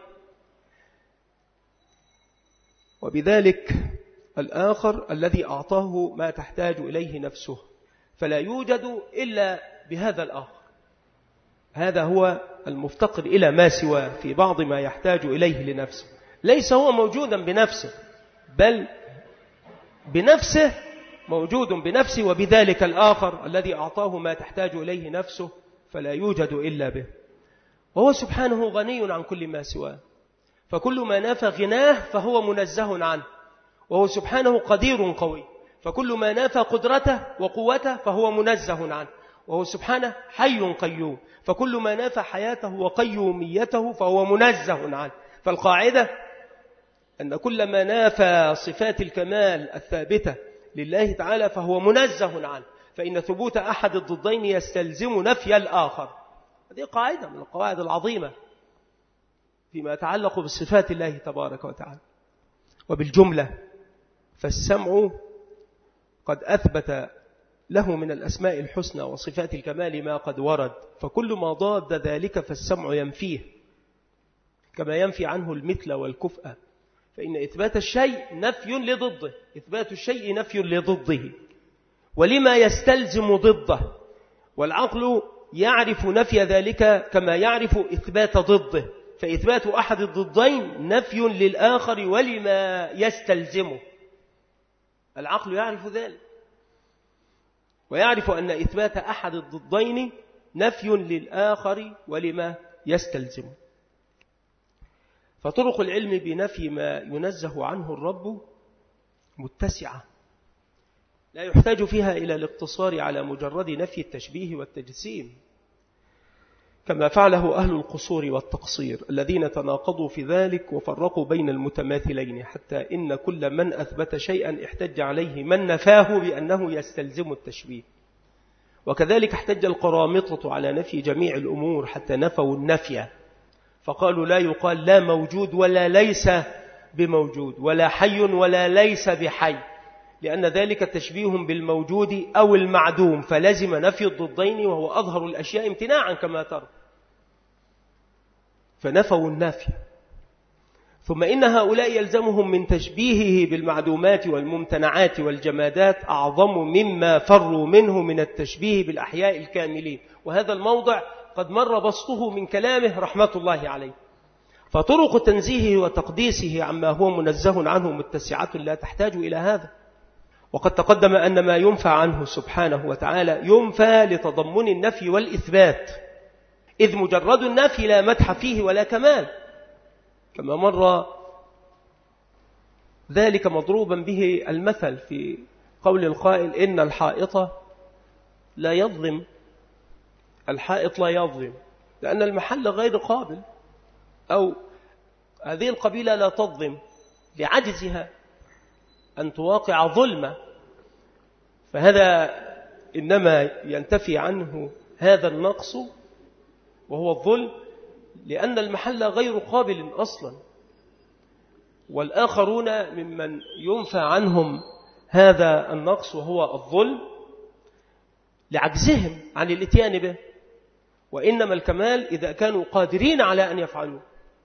وبذلك الآخر الذي أعطاه ما تحتاج إليه نفسه، فلا يوجد إلا بهذا الآخر. هذا هو المفتقر إلى ما سواه في بعض ما يحتاج إليه لنفسه، ليس هو موجودا بنفسه، بل بنفسه موجود بنفسه، وبذلك الآخر الذي أعطاه ما تحتاج إليه نفسه فلا يوجد إلا به. وهو سبحانه غني عن كل ما سواه، فكل ما نافى غناه فهو منزه عنه. وهو سبحانه قدير قوي، فكل ما نافى قدرته وقوته فهو منزه عنه. وهو سبحانه حي قيوم، فكل ما نافى حياته وقيوميته فهو منزه عنه. فالقاعدة أن كل ما نافى صفات الكمال الثابتة لله تعالى فهو منزه عنه، فإن ثبوت أحد الضدين يستلزم نفي الآخر. هذه قاعدة من القواعد العظيمة فيما يتعلق بصفات الله تبارك وتعالى. وبالجملة فالسمع قد أثبت له من الأسماء الحسنى وصفات الكمال ما قد ورد، فكل ما ضاد ذلك فالسمع ينفيه، كما ينفي عنه المثل والكفء، فإن إثبات الشيء نفي لضده، إثبات الشيء نفي لضده ولما يستلزم ضده، والعقل يعرف نفي ذلك كما يعرف إثبات ضده، فإثبات أحد الضدين نفي للآخر ولما يستلزمه. العقل يعرف ذلك ويعرف أن إثبات أحد الضدين نفي للآخر ولما يستلزمه. فطرق العلم بنفي ما ينزه عنه الرب متسعة، لا يحتاج فيها إلى الاقتصار على مجرد نفي التشبيه والتجسيم، كما فعله أهل القصور والتقصير الذين تناقضوا في ذلك وفرقوا بين المتماثلين، حتى إن كل من أثبت شيئا احتج عليه من نفاه بأنه يستلزم التشبيه. وكذلك احتج القرامطة على نفي جميع الأمور حتى نفوا النفي، فقالوا لا يقال لا موجود ولا ليس بموجود، ولا حي ولا ليس بحي، لأن ذلك تشبيه بالموجود أو المعدوم، فلازم نفي الضدين وهو أظهر الأشياء امتناعا كما ترى، فنفوا النافي. ثم إن هؤلاء يلزمهم من تشبيهه بالمعدومات والممتنعات والجمادات أعظم مما فروا منه من التشبيه بالأحياء الكاملين، وهذا الموضع قد مر بسطه من كلامه رحمة الله عليه. فطرق تنزيهه وتقديسه عما هو منزه عنه متسعة لا تحتاج إلى هذا. وقد تقدم أن ما ينفى عنه سبحانه وتعالى ينفى لتضمن النفي والإثبات، إذ مجرد النفي لا مدح فيه ولا كمال، كما مر ذلك مضروبا به المثل في قول القائل إن الحائط لا يظلم. الحائط لا يظلم لأن المحل غير قابل، أو هذه القبيلة لا تظلم لعجزها أن تواقع ظلمة، فهذا إنما ينتفي عنه هذا النقص وهو الظلم لأن المحل غير قابل أصلا. والآخرون ممن ينفى عنهم هذا النقص وهو الظلم لعجزهم عن الاتيان به، وإنما الكمال إذا كانوا قادرين على أن يفعلوا.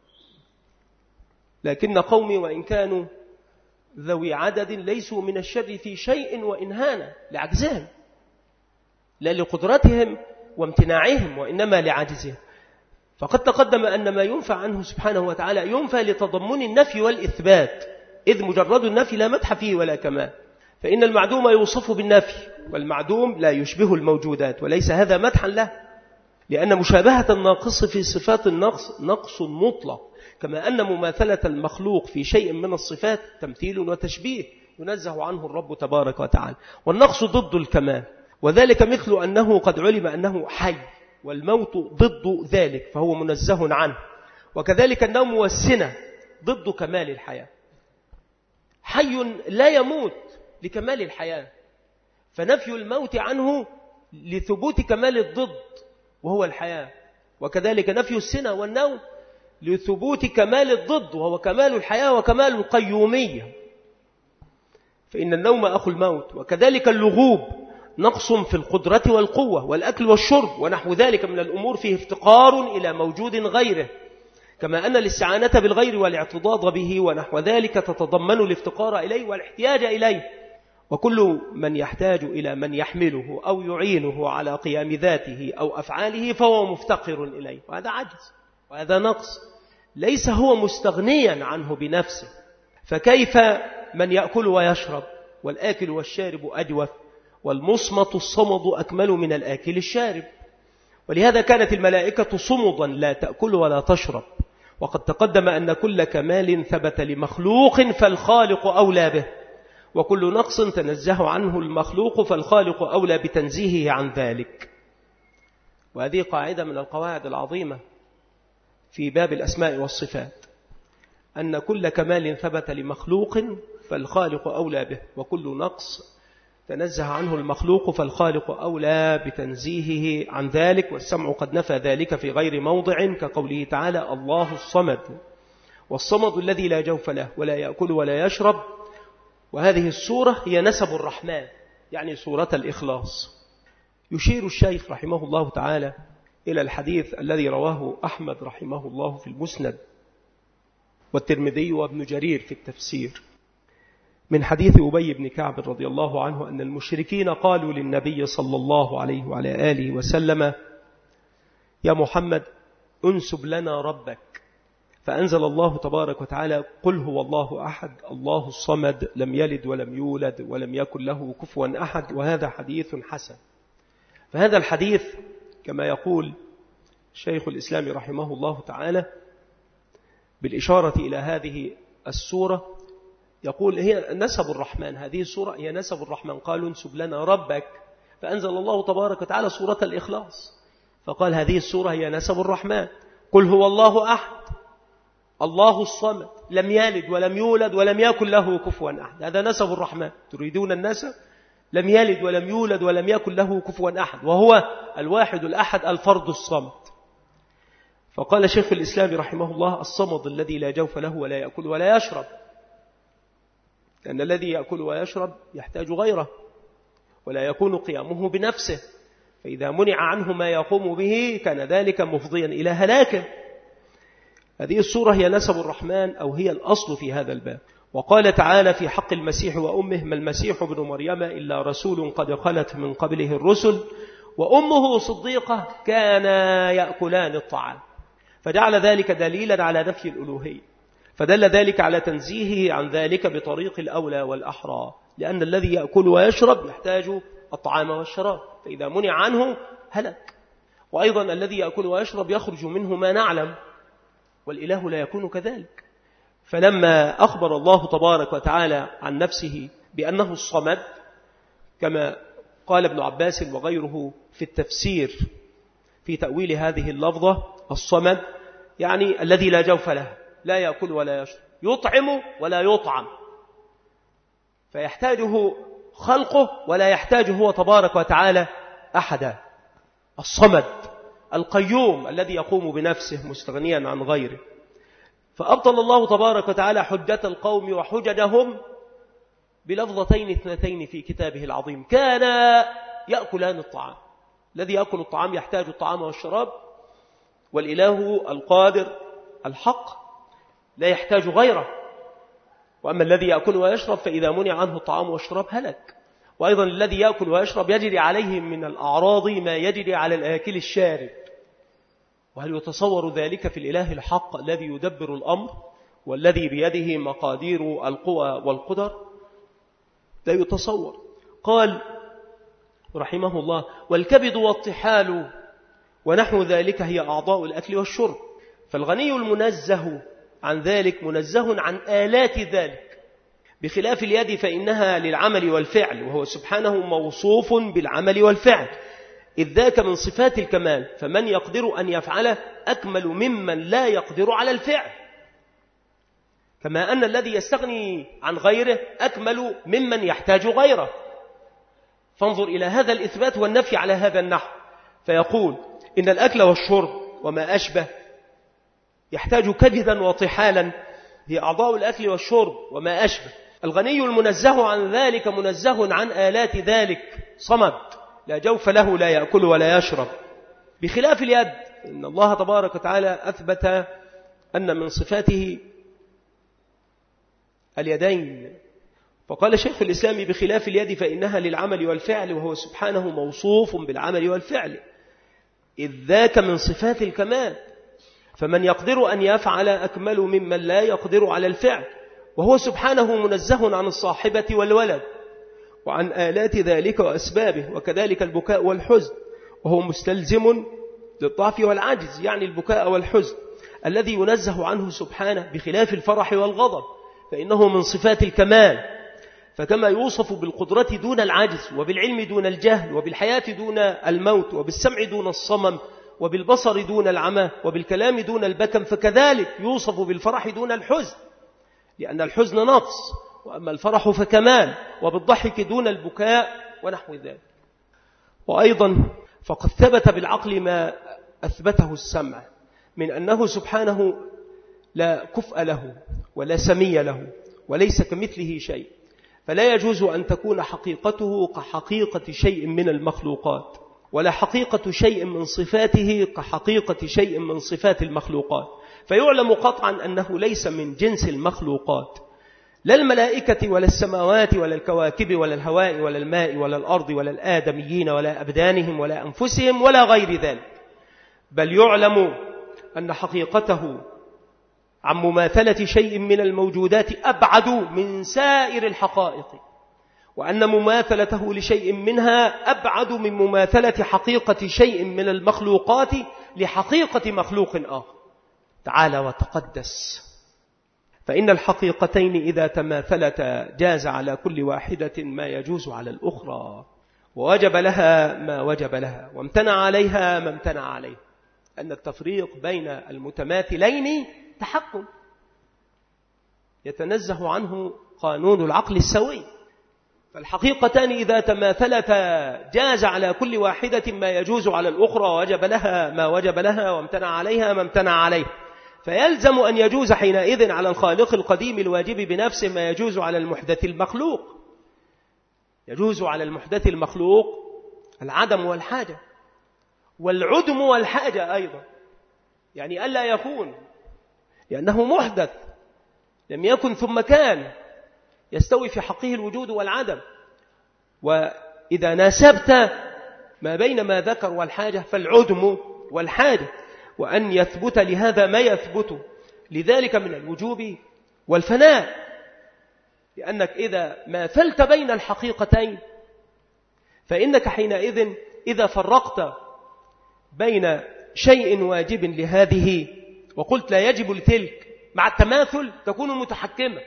لكن قومي وإن كانوا ذوي عدد ليسوا من الشر في شيء وإنهانا لعجزهم، لا لقدرتهم وامتناعهم وإنما لعجزهم. فقد تقدم أن ما ينفى عنه سبحانه وتعالى ينفى لتضمن النفي والإثبات، إذ مجرد النفي لا مدح فيه ولا كمال، فإن المعدوم يوصف بالنفي والمعدوم لا يشبه الموجودات، وليس هذا مدحا له، لأن مشابهة الناقص في صفات النقص نقص مطلق، كما أن مماثلة المخلوق في شيء من الصفات تمثيل وتشبيه ينزه عنه الرب تبارك وتعالى، والنقص ضد الكمال. وذلك مثل أنه قد علم أنه حي، والموت ضد ذلك فهو منزه عنه. وكذلك النوم والسنة ضد كمال الحياة، حي لا يموت لكمال الحياة، فنفي الموت عنه لثبوت كمال الضد وهو الحياة. وكذلك نفي السنة والنوم لثبوت كمال الضد وهو كمال الحياة وكمال القيومية، فإن النوم أخو الموت. وكذلك اللغوب نقص في القدرة والقوة والأكل والشرب ونحو ذلك من الأمور فيه افتقار إلى موجود غيره، كما أن الاستعانة بالغير والاعتضاض به ونحو ذلك تتضمن الافتقار إليه والاحتياج إليه. وكل من يحتاج إلى من يحمله أو يعينه على قيام ذاته أو أفعاله فهو مفتقر إليه، وهذا عجز وهذا نقص، ليس هو مستغنيا عنه بنفسه. فكيف من يأكل ويشرب والآكل والشارب أجوف، والمصمت الصمد أكمل من الآكل الشارب. ولهذا كانت الملائكة صمدا لا تأكل ولا تشرب. وقد تقدم أن كل كمال ثبت لمخلوق فالخالق أولى به، وكل نقص تنزه عنه المخلوق فالخالق أولى بتنزيهه عن ذلك. وهذه قاعدة من القواعد العظيمة في باب الأسماء والصفات، أن كل كمال ثبت لمخلوق فالخالق أولى به، وكل نقص تنزه عنه المخلوق فالخالق أولى بتنزيهه عن ذلك. والسمع قد نفى ذلك في غير موضع، كقوله تعالى الله الصمد، والصمد الذي لا جوف له ولا يأكل ولا يشرب. وهذه السورة هي نسب الرحمن، يعني سورة الإخلاص. يشير الشيخ رحمه الله تعالى إلى الحديث الذي رواه أحمد رحمه الله في المسند، والترمذي وابن جرير في التفسير، من حديث أبي بن كعب رضي الله عنه أن المشركين قالوا للنبي صلى الله عليه وعلى آله وسلم: يا محمد أنسب لنا ربك. فأنزل الله تبارك وتعالى: قل هو الله أحد الله الصمد لم يلد ولم يولد ولم يكن له كفوا أحد. وهذا حديث حسن. فهذا الحديث كما يقول شيخ الإسلام رحمه الله تعالى بالإشارة إلى هذه السورة، يقول هي نسب الرحمن. هذه السورة هي نسب الرحمن. قالوا انسب لنا ربك، فأنزل الله تبارك وتعالى سورة الإخلاص، فقال هذه السورة هي نسب الرحمن. قل هو الله أحد الله الصمد لم يلد ولم يولد ولم يكن له كفوا أحد. هذا نسب الرحمن. تريدون النسب؟ لم يلد ولم يولد ولم يكن له كفوا أحد، وهو الواحد الأحد الفرد الصمد. فقال شيخ الإسلام رحمه الله: الصمد الذي لا جوف له ولا يأكل ولا يشرب، لأن الذي يأكل ويشرب يحتاج غيره ولا يكون قيامه بنفسه، فإذا منع عنه ما يقوم به كان ذلك مفضيا إلى هلاكه. هذه السورة هي نسب الرحمن، أو هي الأصل في هذا الباب. وقال تعالى في حق المسيح وأمه: ما المسيح ابن مريم إلا رسول قد خلت من قبله الرسل وأمه صديقة كانا يأكلان الطعام، فجعل ذلك دليلا على نفي الألوهية، فدل ذلك على تنزيهه عن ذلك بطريق الأولى والأحرى، لأن الذي يأكل ويشرب يحتاج الطعام والشراب، فإذا منع عنه هلك. وأيضا الذي يأكل ويشرب يخرج منه ما نعلم، والإله لا يكون كذلك. فلما أخبر الله تبارك وتعالى عن نفسه بأنه الصمد، كما قال ابن عباس وغيره في التفسير في تأويل هذه اللفظة، الصمد يعني الذي لا جوف له، لا يأكل ولا يشرب، يطعم ولا يطعم، فيحتاجه خلقه ولا يحتاجه هو تبارك وتعالى أحدا. الصمد القيوم الذي يقوم بنفسه مستغنيا عن غيره. فأبطل الله تبارك وتعالى حجة القوم وحججهم بلفظتين اثنتين في كتابه العظيم: كان يأكلان الطعام. الذي يأكل الطعام يحتاج الطعام والشراب، والإله القادر الحق لا يحتاج غيره. وأما الذي يأكل ويشرب فإذا منع عنه الطعام والشراب هلك. وأيضا الذي يأكل ويشرب يجري عليه من الأعراض ما يجري على الآكل الشارب. وهل يتصور ذلك في الإله الحق الذي يدبر الأمر والذي بيده مقادير القوى والقدر؟ لا يتصور. قال رحمه الله: والكبد والطحال ونحو ذلك هي أعضاء الأكل والشرب. فالغني المنزه عن ذلك منزه عن آلات ذلك، بخلاف اليد فإنها للعمل والفعل، وهو سبحانه موصوف بالعمل والفعل، إذ ذاك من صفات الكمال، فمن يقدر أن يفعله أكمل ممن لا يقدر على الفعل، كما أن الذي يستغني عن غيره أكمل ممن يحتاج غيره. فانظر إلى هذا الإثبات والنفي على هذا النحو، فيقول إن الأكل والشرب وما أشبه يحتاج كبدا وطحالا، هي أعضاء الأكل والشرب وما أشبه. الغني المنزه عن ذلك منزه عن آلات ذلك، صمد لا جوف له لا يأكل ولا يشرب. بخلاف اليد، إن الله تبارك وتعالى أثبت أن من صفاته اليدين، فقال شيخ الإسلام: بخلاف اليد فإنها للعمل والفعل، وهو سبحانه موصوف بالعمل والفعل، إذ ذاك من صفات الكمال، فمن يقدر أن يفعل أكمل ممن لا يقدر على الفعل، وهو سبحانه منزه عن الصاحبة والولد، وعن آلات ذلك وأسبابه، وكذلك البكاء والحزن، وهو مستلزم للضعف والعجز، يعني البكاء والحزن الذي ينزه عنه سبحانه، بخلاف الفرح والغضب فإنه من صفات الكمال. فكما يوصف بالقدرة دون العجز، وبالعلم دون الجهل، وبالحياة دون الموت، وبالسمع دون الصمم، وبالبصر دون العمى، وبالكلام دون البكم، فكذلك يوصف بالفرح دون الحزن، لأن الحزن نقص، وأما الفرح فكمال، وبالضحك دون البكاء ونحو ذلك. وأيضا فقد ثبت بالعقل ما أثبته السمع من أنه سبحانه لا كفء له ولا سمي له وليس كمثله شيء، فلا يجوز أن تكون حقيقته كحقيقة شيء من المخلوقات، ولا حقيقة شيء من صفاته كحقيقة شيء من صفات المخلوقات، فيعلم قطعا أنه ليس من جنس المخلوقات، لا الملائكة ولا السماوات ولا الكواكب ولا الهواء ولا الماء ولا الأرض ولا الآدميين ولا أبدانهم ولا أنفسهم ولا غير ذلك، بل يعلم أن حقيقته عن مماثلة شيء من الموجودات أبعد من سائر الحقائق، وأن مماثلته لشيء منها أبعد من مماثلة حقيقة شيء من المخلوقات لحقيقة مخلوق آخر تعالى وتقدس. فإن الحقيقتين إذا تماثلتا جاز على كل واحدة ما يجوز على الأخرى، ووجب لها ما وجب لها، وامتنع عليها ما امتنع عليه، أن التفريق بين المتماثلين تحكم يتنزه عنه قانون العقل السوي. فالحقيقتان إذا تماثلتا جاز على كل واحدة ما يجوز على الأخرى، ووجب لها ما وجب لها، وامتنع عليها ما امتنع عليه، فيلزم أن يجوز حينئذ على الخالق القديم الواجب بنفسه ما يجوز على المحدث المخلوق. يجوز على المحدث المخلوق العدم والحاجة، والعدم والحاجة أيضا، يعني ألا يكون، لأنه محدث لم يكن ثم كان، يستوي في حقه الوجود والعدم. وإذا ناسبت ما بين ما ذكر والحاجة فالعدم والحاجة، وأن يثبت لهذا ما يثبت لذلك من الوجوب والفناء، لأنك إذا ماثلت بين الحقيقتين فإنك حينئذ إذا فرقت بين شيء واجب لهذه وقلت لا يجب لتلك مع التماثل تكون متحكمة،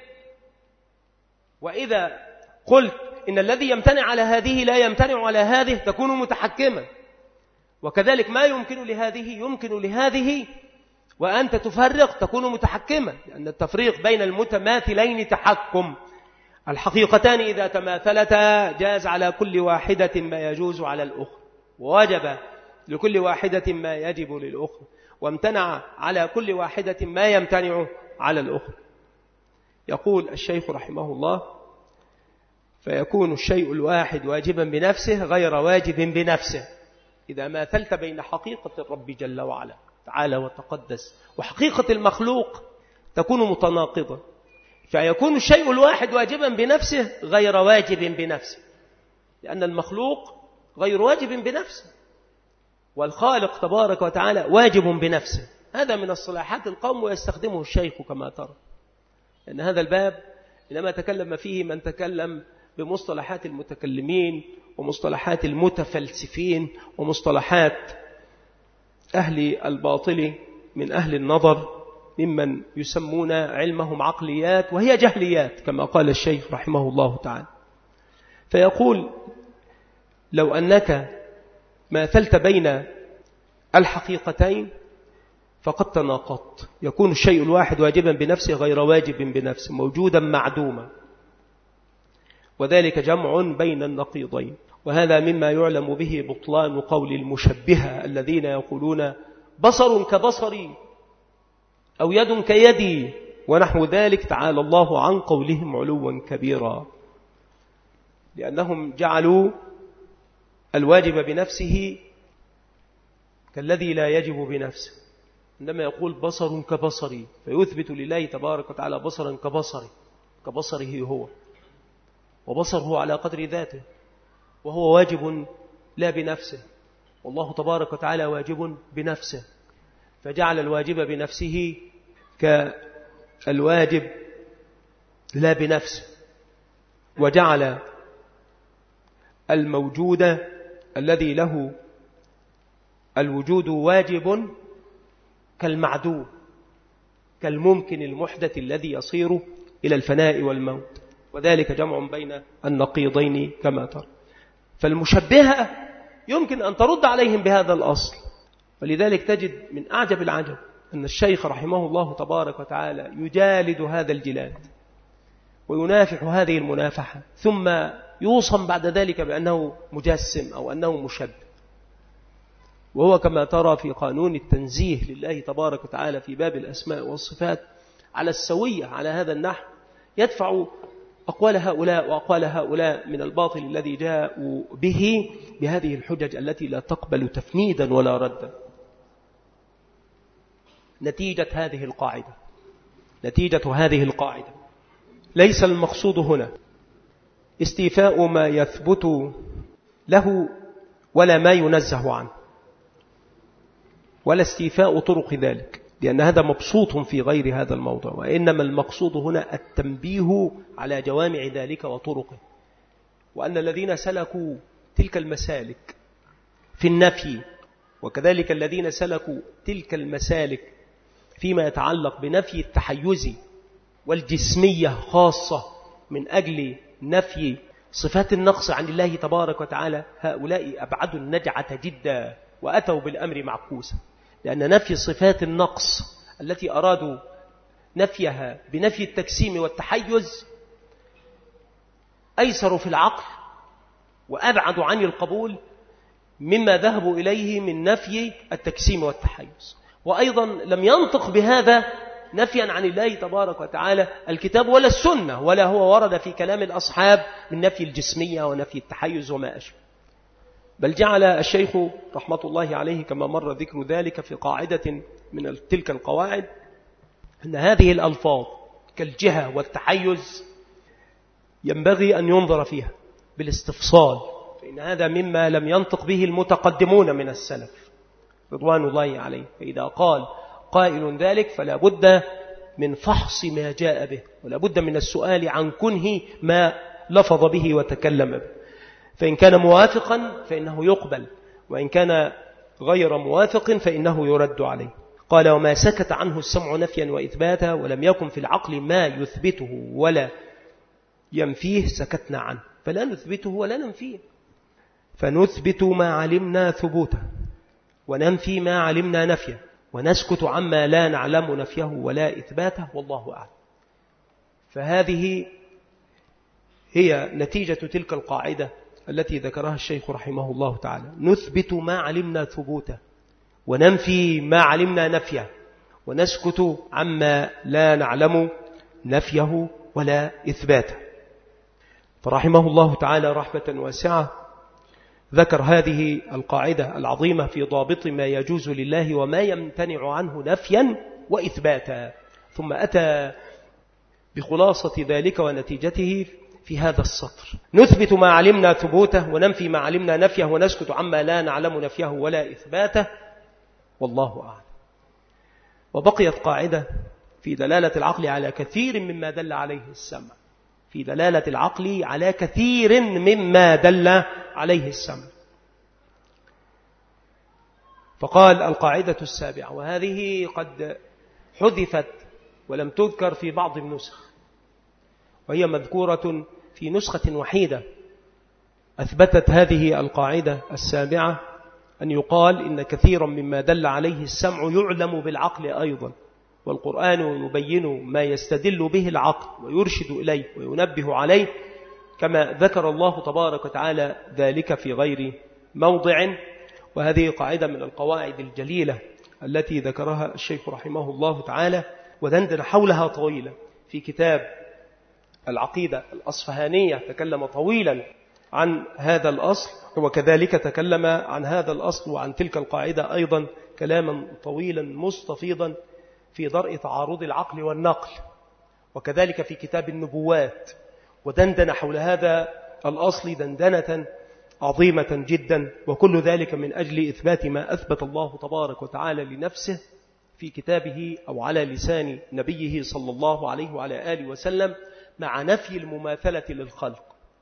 وإذا قلت إن الذي يمتنع على هذه لا يمتنع على هذه تكون متحكمة، وكذلك ما يمكن لهذه يمكن لهذه، وأنت تفرق تكون متحكمة، لأن التفريق بين المتماثلين تحكم. الحقيقتان إذا تماثلتا جاز على كل واحدة ما يجوز على الأخرى، ووجب لكل واحدة ما يجب للأخرى، وامتنع على كل واحدة ما يمتنع على الأخرى. يقول الشيخ رحمه الله: فيكون الشيء الواحد واجبا بنفسه غير واجب بنفسه إذا ماثلت بين حقيقة الرب جل وعلا تعالى وتقدس وحقيقة المخلوق تكون متناقضة، فيكون الشيء الواحد واجبا بنفسه غير واجب بنفسه، لأن المخلوق غير واجب بنفسه، والخالق تبارك وتعالى واجب بنفسه. هذا من الصلاحات القوم ويستخدمه الشيخ كما ترى، لأن هذا الباب إنما تكلم فيه من تكلم بمصطلحات المتكلمين ومصطلحات المتفلسفين ومصطلحات أهل الباطل من أهل النظر ممن يسمون علمهم عقليات وهي جهليات كما قال الشيخ رحمه الله تعالى. فيقول: لو أنك ماثلت بين الحقيقتين فقد تناقضت، يكون الشيء الواحد واجبا بنفسه غير واجب بنفسه، موجودا معدوما، وذلك جمع بين النقيضين. وهذا مما يعلم به بطلان قول المشبهة الذين يقولون بصر كبصري أو يد كيدي ونحو ذلك، تعالى الله عن قولهم علوا كبيرا، لأنهم جعلوا الواجب بنفسه كالذي لا يجب بنفسه، عندما يقول بصر كبصري فيثبت لله تبارك وتعالى بصرا كبصري كبصره هو، وبصره على قدر ذاته، وهو واجب لا بنفسه، والله تبارك وتعالى واجب بنفسه، فجعل الواجب بنفسه كالواجب لا بنفسه، وجعل الموجود الذي له الوجود واجب كالمعدوم، كالممكن المحدث الذي يصير إلى الفناء والموت، وذلك جمع بين النقيضين كما ترى. فالمشبهة يمكن أن ترد عليهم بهذا الأصل، ولذلك تجد من أعجب العجب أن الشيخ رحمه الله تبارك وتعالى يجالد هذا الجلاد وينافح هذه المنافحة، ثم يوصم بعد ذلك بأنه مجسم أو أنه مشبه، وهو كما ترى في قانون التنزيه لله تبارك وتعالى في باب الأسماء والصفات على السوية على هذا النحو، يدفع أقوال هؤلاء وأقوال هؤلاء من الباطل الذي جاءوا به بهذه الحجج التي لا تقبل تفنيدا ولا ردا. نتيجة هذه القاعدة نتيجة هذه القاعدة ليس المقصود هنا استيفاء ما يثبت له ولا ما ينزه عنه، ولا استيفاء طرق ذلك، لأن هذا مبسوط في غير هذا الموضع، وإنما المقصود هنا التنبيه على جوامع ذلك وطرقه، وأن الذين سلكوا تلك المسالك في النفي، وكذلك الذين سلكوا تلك المسالك فيما يتعلق بنفي التحيز والجسمية خاصة من أجل نفي صفات النقص عن الله تبارك وتعالى، هؤلاء أبعدوا النجعة جدا وأتوا بالأمر معكوسا، لأن نفي صفات النقص التي أرادوا نفيها بنفي التجسيم والتحيز أيسر في العقل وأبعد عن القبول مما ذهبوا إليه من نفي التجسيم والتحيز. وأيضا لم ينطق بهذا نفيا عن الله تبارك وتعالى الكتاب ولا السنة، ولا هو ورد في كلام الأصحاب من نفي الجسمية ونفي التحيز وما أشبه، بل جعل الشيخ رحمة الله عليه كما مر ذكر ذلك في قاعدة من تلك القواعد أن هذه الألفاظ كالجهة والتحيز ينبغي أن ينظر فيها بالاستفصال، فإن هذا مما لم ينطق به المتقدمون من السلف رضوان الله عليه. فإذا قال قائل ذلك فلا بد من فحص ما جاء به، ولا بد من السؤال عن كنه ما لفظ به وتكلم به، فإن كان موافقا فإنه يقبل، وإن كان غير موافق فإنه يرد عليه. قال وما سكت عنه السمع نفيا وإثباتا ولم يكن في العقل ما يثبته ولا ينفيه سكتنا عنه، فلا نثبته ولا ننفيه، فنثبت ما علمنا ثبوته وننفي ما علمنا نفيه ونسكت عما لا نعلم نفيه ولا إثباته، والله أعلم. فهذه هي نتيجة تلك القاعدة التي ذكرها الشيخ رحمه الله تعالى، نثبت ما علمنا ثبوته وننفي ما علمنا نفيه ونسكت عما لا نعلم نفيه ولا إثباته. فرحمه الله تعالى رحمة واسعة ذكر هذه القاعدة العظيمة في ضابط ما يجوز لله وما يمتنع عنه نفيا وإثباتا، ثم أتى بخلاصة ذلك ونتيجته في هذا السطر: نثبت ما علمنا ثبوته وننفي ما علمنا نفيه ونسكت عما لا نعلم نفيه ولا إثباته، والله أعلم. وبقيت قاعدة في دلالة العقل على كثير مما دل عليه السمع، في دلالة العقل على كثير مما دل عليه السمع. فقال القاعدة السابعة، وهذه قد حذفت ولم تذكر في بعض النسخ، وهي مذكورة في نسخة وحيدة أثبتت هذه القاعدة السابعة، أن يقال إن كثيرا مما دل عليه السمع يعلم بالعقل أيضا، والقرآن يبين ما يستدل به العقل ويرشد إليه وينبه عليه، كما ذكر الله تبارك وتعالى ذلك في غير موضع. وهذه قاعدة من القواعد الجليلة التي ذكرها الشيخ رحمه الله تعالى ودندن حولها طويلا في كتاب العقيدة الأصفهانية، تكلم طويلا عن هذا الأصل، وكذلك تكلم عن هذا الأصل وعن تلك القاعدة أيضا كلاما طويلا مستفيضا في درء تعارض العقل والنقل، وكذلك في كتاب النبوات، ودندن حول هذا الأصل دندنة عظيمة جدا، وكل ذلك من أجل إثبات ما أثبت الله تبارك وتعالى لنفسه في كتابه أو على لسان نبيه صلى الله عليه وعلى آله وسلم، مع نفي المماثلة للخلق.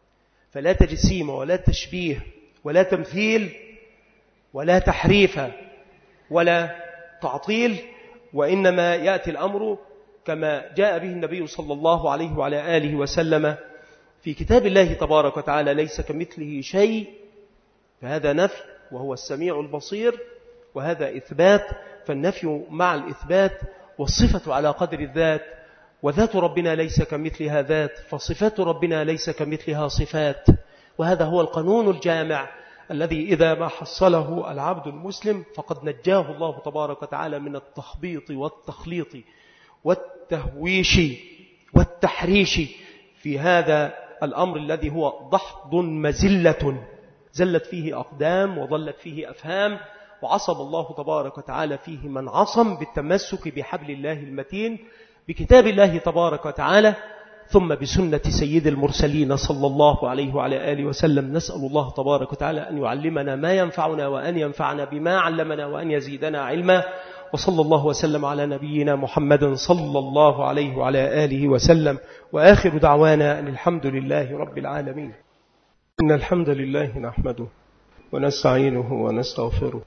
فلا تجسيم ولا تشبيه ولا تمثيل ولا تحريف ولا تعطيل، وإنما يأتي الأمر كما جاء به النبي صلى الله عليه وعلى آله وسلم في كتاب الله تبارك وتعالى: ليس كمثله شيء، فهذا نفي وهو السميع البصير، وهذا إثبات، فالنفي مع الإثبات، والصفة على قدر الذات، وذات ربنا ليس كمثلها ذات، فصفات ربنا ليس كمثلها صفات. وهذا هو القانون الجامع الذي إذا ما حصله العبد المسلم فقد نجاه الله تبارك وتعالى من التخبيط والتخليط والتهويش والتحريش في هذا الأمر الذي هو دحض مزلة زلت فيه أقدام وضلت فيه أفهام، وعصم الله تبارك وتعالى فيه من عصم بالتمسك بحبل الله المتين، بكتاب الله تبارك وتعالى، ثم بسنة سيد المرسلين صلى الله عليه وعلى آله وسلم. نسأل الله تبارك وتعالى أن يعلمنا ما ينفعنا وأن ينفعنا بما علمنا وأن يزيدنا علما. وصلى الله وسلم على نبينا محمد صلى الله عليه وعلى آله وسلم، وآخر دعوانا أن الحمد لله رب العالمين. إن الحمد لله نحمده ونستعينه ونستغفره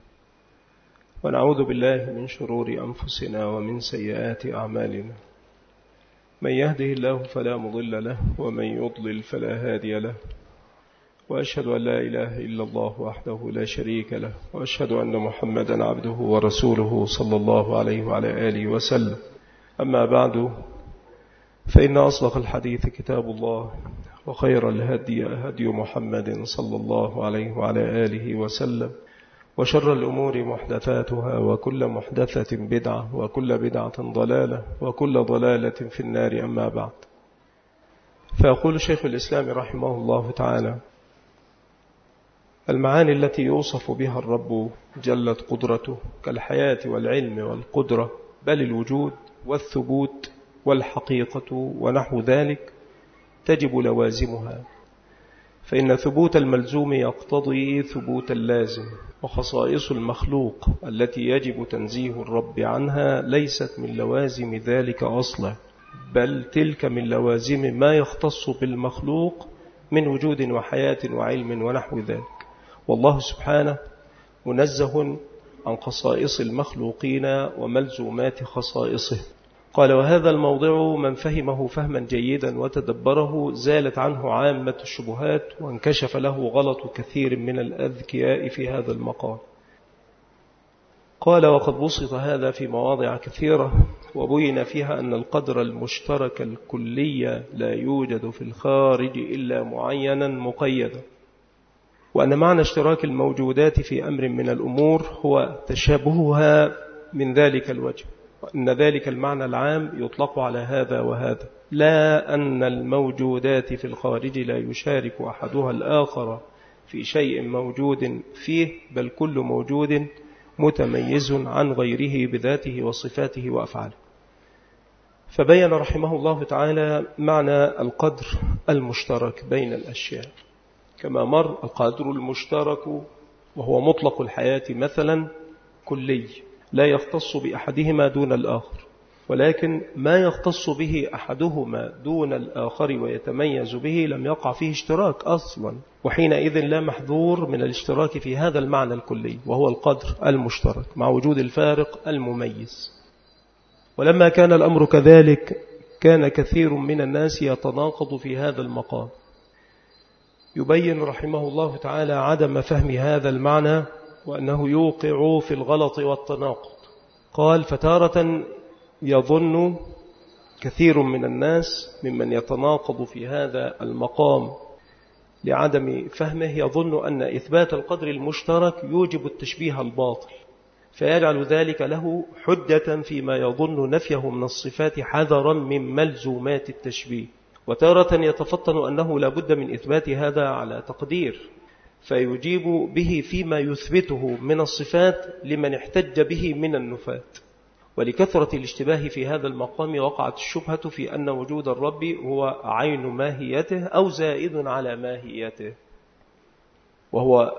ونعوذ بالله من شرور أنفسنا ومن سيئات أعمالنا. من يهده الله فلا مضل له ومن يضلل فلا هادي له، وأشهد أن لا إله إلا الله وحده لا شريك له، وأشهد أن محمدا عبده ورسوله صلى الله عليه وعلى آله وسلم. أما بعد، فإن أصدق الحديث كتاب الله، وخير الهدي هدي محمد صلى الله عليه وعلى آله وسلم، وشر الأمور محدثاتها، وكل محدثة بدعة، وكل بدعة ضلالة، وكل ضلالة في النار. أما بعد، فيقول شيخ الإسلام رحمه الله تعالى: المعاني التي يوصف بها الرب جلت قدرته كالحياة والعلم والقدرة، بل الوجود والثبوت والحقيقة ونحو ذلك، تجب لوازمها، فإن ثبوت الملزوم يقتضي ثبوت اللازم، وخصائص المخلوق التي يجب تنزيه الرب عنها ليست من لوازم ذلك أصلا، بل تلك من لوازم ما يختص بالمخلوق من وجود وحياة وعلم ونحو ذلك. والله سبحانه منزه عن خصائص المخلوقين وملزومات خصائصه. قال: وهذا الموضع من فهمه فهما جيدا وتدبره زالت عنه عامة الشبهات، وانكشف له غلط كثير من الأذكياء في هذا المقام. قال: وقد بسط هذا في مواضع كثيرة، وبين فيها أن القدر المشترك الكلي لا يوجد في الخارج إلا معينا مقيدا، وأن معنى اشتراك الموجودات في أمر من الأمور هو تشابهها من ذلك الوجه، وأن ذلك المعنى العام يطلق على هذا وهذا، لا أن الموجودات في الخارج لا يشارك أحدها الآخر في شيء موجود فيه، بل كل موجود متميز عن غيره بذاته وصفاته وأفعاله. فبين رحمه الله تعالى معنى القدر المشترك بين الأشياء، كما مر القدر المشترك وهو مطلق الحياة مثلا كلي لا يختص بأحدهما دون الآخر، ولكن ما يختص به أحدهما دون الآخر ويتميز به لم يقع فيه اشتراك أصلا، وحينئذ لا محذور من الاشتراك في هذا المعنى الكلي وهو القدر المشترك مع وجود الفارق المميز. ولما كان الأمر كذلك كان كثير من الناس يتناقض في هذا المقام. يبين رحمه الله تعالى عدم فهم هذا المعنى، وأنه يوقع في الغلط والتناقض. قال: فتارة يظن كثير من الناس ممن يتناقض في هذا المقام لعدم فهمه، يظن أن إثبات القدر المشترك يوجب التشبيه الباطل، فيجعل ذلك له حجة فيما يظن نفيه من الصفات حذرا من ملزومات التشبيه. وتارة يتفطن أنه لا بد من إثبات هذا على تقدير، فيجيب به فيما يثبته من الصفات لمن احتج به من النفاة. ولكثرة الاشتباه في هذا المقام وقعت الشبهة في أن وجود الرب هو عين ماهيته أو زائد على ماهيته، وهو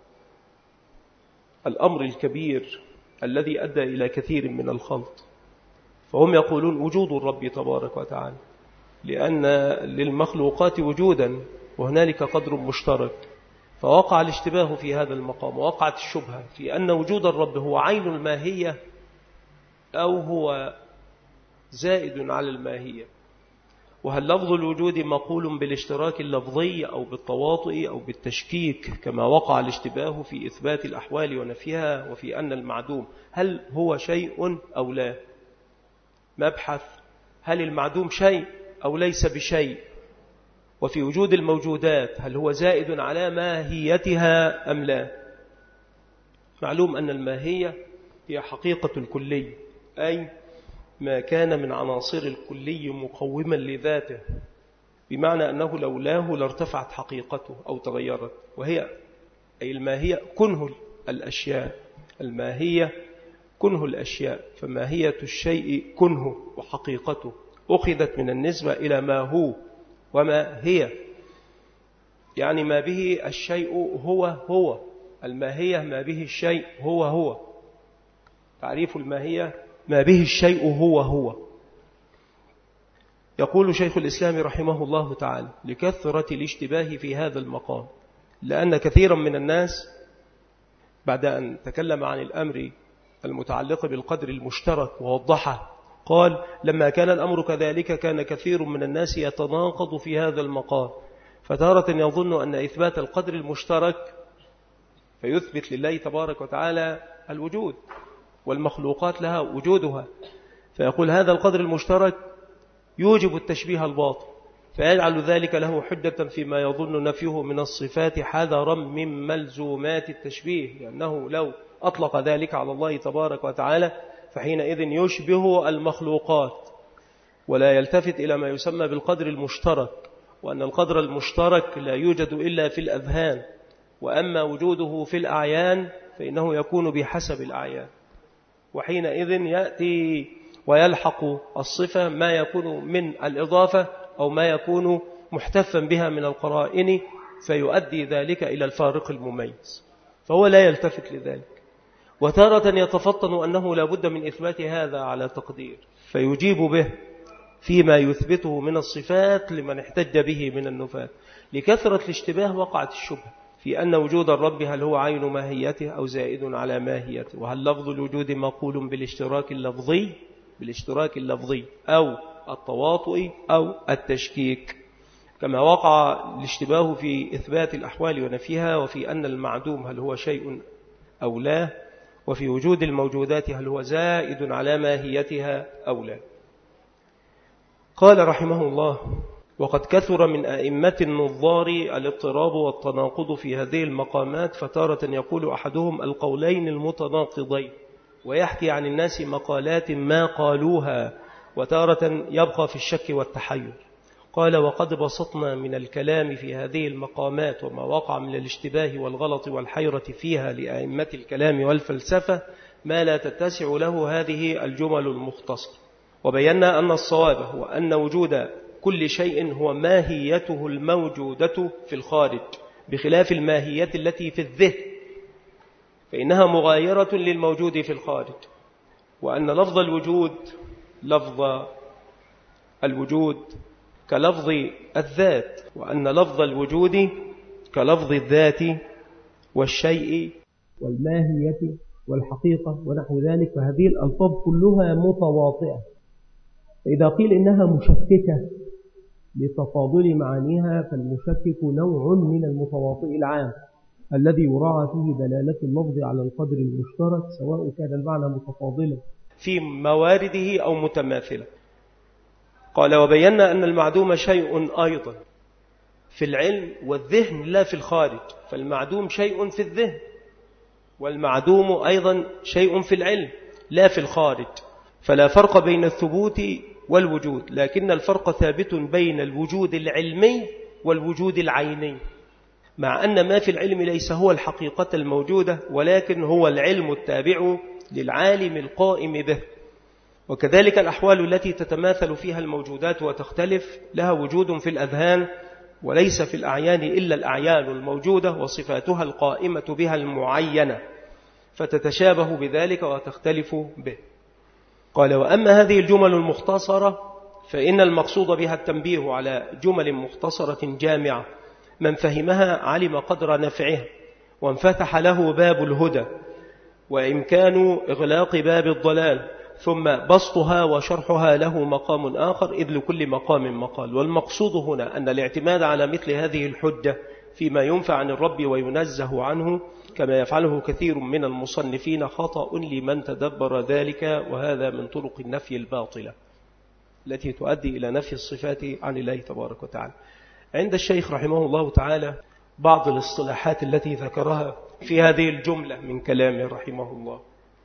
الأمر الكبير الذي أدى إلى كثير من الخلط. فهم يقولون وجود الرب تبارك وتعالى لأن للمخلوقات وجودا وهنالك قدر مشترك، فوقع الاشتباه في هذا المقام، ووقعت الشبهة في أن وجود الرب هو عين الماهية أو هو زائد على الماهية. وهل لفظ الوجود مقول بالاشتراك اللفظي أو بالتواطؤ أو بالتشكيك، كما وقع الاشتباه في إثبات الأحوال ونفيها وفي أن المعدوم هل هو شيء أو لا؟ مبحث هل المعدوم شيء أو ليس بشيء؟ وفي وجود الموجودات هل هو زائد على ماهيتها أم لا؟ معلوم أن الماهية هي حقيقة الكلي، أي ما كان من عناصر الكلي مقوما لذاته، بمعنى أنه لولاه لارتفعت حقيقته أو تغيرت، وهي أي الماهية كنه الأشياء. الماهية كنه الأشياء، فماهية الشيء كنه وحقيقته أخذت من النسبة إلى ما هو وما هي، يعني ما به الشيء هو هو. الماهية ما به الشيء هو هو. تعريف الماهية ما به الشيء هو هو. يقول شيخ الإسلام رحمه الله تعالى: لكثرة الاشتباه في هذا المقام، لأن كثيرا من الناس بعد أن تكلم عن الأمر المتعلق بالقدر المشترك ووضحه قال: لما كان الأمر كذلك كان كثير من الناس يتناقض في هذا المقام، فتارة يظن أن إثبات القدر المشترك فيثبت لله تبارك وتعالى الوجود والمخلوقات لها وجودها، فيقول هذا القدر المشترك يوجب التشبيه الباطل، فيجعل ذلك له حجة فيما يظن نفيه من الصفات حذرا من ملزومات التشبيه، لأنه لو أطلق ذلك على الله تبارك وتعالى فحينئذ يشبه المخلوقات، ولا يلتفت إلى ما يسمى بالقدر المشترك، وأن القدر المشترك لا يوجد إلا في الأذهان، وأما وجوده في الأعيان فإنه يكون بحسب الأعيان، وحينئذ يأتي ويلحق الصفة ما يكون من الإضافة أو ما يكون محتفا بها من القرائن، فيؤدي ذلك إلى الفارق المميز، فهو لا يلتفت لذلك. وتارة يتفطن أنه لا بد من إثبات هذا على تقدير، فيجيب به فيما يثبته من الصفات لمن احتج به من النفاة. لكثرة الاشتباه وقعت الشبهة في أن وجود الرب هل هو عين ماهيته أو زائد على ماهيته، وهل لفظ الوجود مقول بالاشتراك اللفظي بالاشتراك اللفظي أو التواطؤ أو التشكيك، كما وقع الاشتباه في إثبات الأحوال ونفيها، وفي أن المعدوم هل هو شيء أو لا، وفي وجود الموجودات هل هو زائد على ماهيتها أو لا. قال رحمه الله: وقد كثر من أئمة النظار الاضطراب والتناقض في هذه المقامات، فتارة يقول أحدهم القولين المتناقضين ويحكي عن الناس مقالات ما قالوها، وتارة يبقى في الشك والتحير. قال: وقد بسطنا من الكلام في هذه المقامات وما وقع من الاشتباه والغلط والحيرة فيها لأئمة الكلام والفلسفة ما لا تتسع له هذه الجمل المختصرة، وبينا أن الصواب هو أن وجود كل شيء هو ماهيته الموجودة في الخارج، بخلاف الماهية التي في الذهن فإنها مغايرة للموجود في الخارج، وأن لفظ الوجود لفظ الوجود كلفظ الذات، وأن لفظ الوجود كلفظ الذات والشيء والماهية والحقيقة ونحو ذلك، فهذه الألفاظ كلها متواطئة. فإذا قيل إنها مشككة لتفاضل معانيها، فالمشكك نوع من المتواطئ العام الذي يراعى فيه دلالة اللفظ على القدر المشترك، سواء كان المعنى متفاضلا في موارده أو متماثلا. قال: وبينا أن المعدوم شيء أيضا في العلم والذهن لا في الخارج، فالمعدوم شيء في الذهن، والمعدوم أيضا شيء في العلم لا في الخارج، فلا فرق بين الثبوت والوجود، لكن الفرق ثابت بين الوجود العلمي والوجود العيني، مع أن ما في العلم ليس هو الحقيقة الموجودة، ولكن هو العلم التابع للعالم القائم به. وكذلك الأحوال التي تتماثل فيها الموجودات وتختلف لها وجود في الأذهان، وليس في الأعيان إلا الأعيان الموجودة وصفاتها القائمة بها المعينة، فتتشابه بذلك وتختلف به. قال: وأما هذه الجمل المختصرة فإن المقصود بها التنبيه على جمل مختصرة جامعة من فهمها علم قدر نفعها وانفتح له باب الهدى وإمكان إغلاق باب الضلال، ثم بسطها وشرحها له مقام آخر، إذ لكل مقام مقال. والمقصود هنا أن الاعتماد على مثل هذه الحجة فيما ينفع عن الرب وينزه عنه كما يفعله كثير من المصنفين خطأ لمن تدبر ذلك، وهذا من طرق النفي الباطلة التي تؤدي إلى نفي الصفات عن الله تبارك وتعالى. عند الشيخ رحمه الله تعالى بعض الاصطلاحات التي ذكرها في هذه الجملة من كلامه رحمه الله،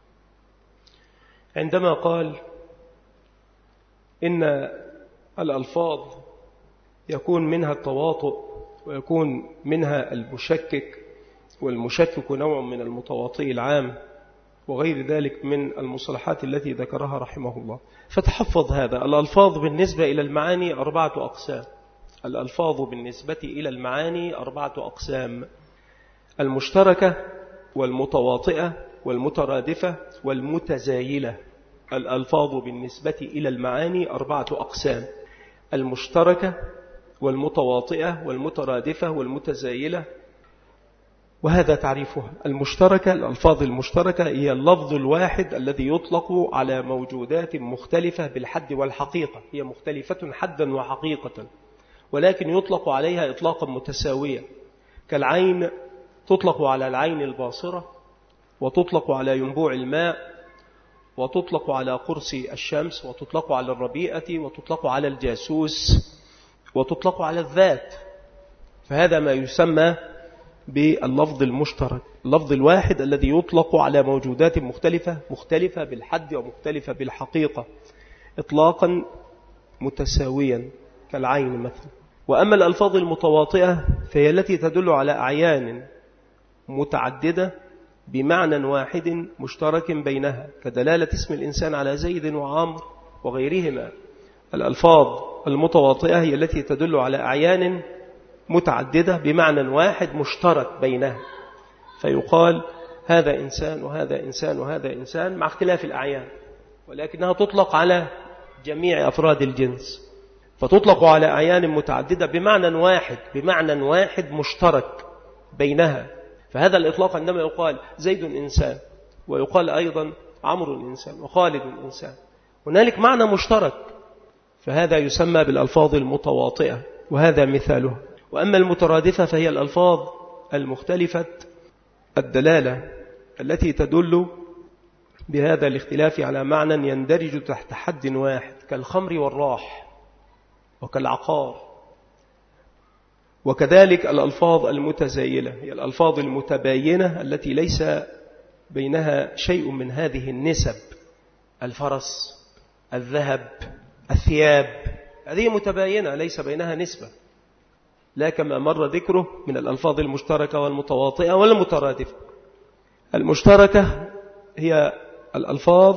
عندما قال إن الألفاظ يكون منها التواطؤ ويكون منها المشكك، والمشكك نوع من المتواطئ العام وغير ذلك من المصطلحات التي ذكرها رحمه الله. فتحفظ هذا. الألفاظ بالنسبة إلى المعاني أربعة أقسام. الألفاظ بالنسبة إلى المعاني أربعة أقسام: المشتركة والمتواطئة والمترادفة والمتزايلة. الألفاظ بالنسبة إلى المعاني أربعة أقسام: المشتركة والمتواطئة والمترادفة والمتزايلة، وهذا تعريفها. المشتركة، الألفاظ المشتركة هي اللفظ الواحد الذي يطلق على موجودات مختلفة بالحد والحقيقة، هي مختلفة حدا وحقيقة، ولكن يطلق عليها إطلاقا متساويا. كالعين تطلق على العين الباصرة، وتطلق على ينبوع الماء، وتطلق على قرص الشمس، وتطلق على الربيئة، وتطلق على الجاسوس، وتطلق على الذات. فهذا ما يسمى باللفظ المشترك، اللفظ الواحد الذي يطلق على موجودات مختلفة مختلفة بالحد ومختلفة بالحقيقة إطلاقا متساويا كالعين مثلا. وأما الألفاظ المتواطئة فهي التي تدل على أعيان متعددة بمعنى واحد مشترك بينها، كدلالة اسم الإنسان على زيد وعمر وغيرهما. الألفاظ المتواطئة هي التي تدل على أعيان متعددة بمعنى واحد مشترك بينها، فيقال هذا إنسان وهذا إنسان وهذا إنسان مع اختلاف الأعيان، ولكنها تطلق على جميع أفراد الجنس، فتطلق على أعيان متعددة بمعنى واحد بمعنى واحد مشترك بينها. فهذا الإطلاق عندما يقال زيد إنسان، ويقال أيضا عمرو إنسان وخالد إنسان، هنالك معنى مشترك، فهذا يسمى بالألفاظ المتواطئة، وهذا مثالها. وأما المترادفة فهي الألفاظ المختلفة الدلالة التي تدل بهذا الاختلاف على معنى يندرج تحت حد واحد، كالخمر والراح وكالعقار. وكذلك الألفاظ المتزايلة هي الألفاظ المتباينة التي ليس بينها شيء من هذه النسب، الفرس، الذهب، الثياب، هذه متباينة ليس بينها نسبة، لا كما مر ذكره من الألفاظ المشتركة والمتواطئة والمترادفة. المشتركة هي الألفاظ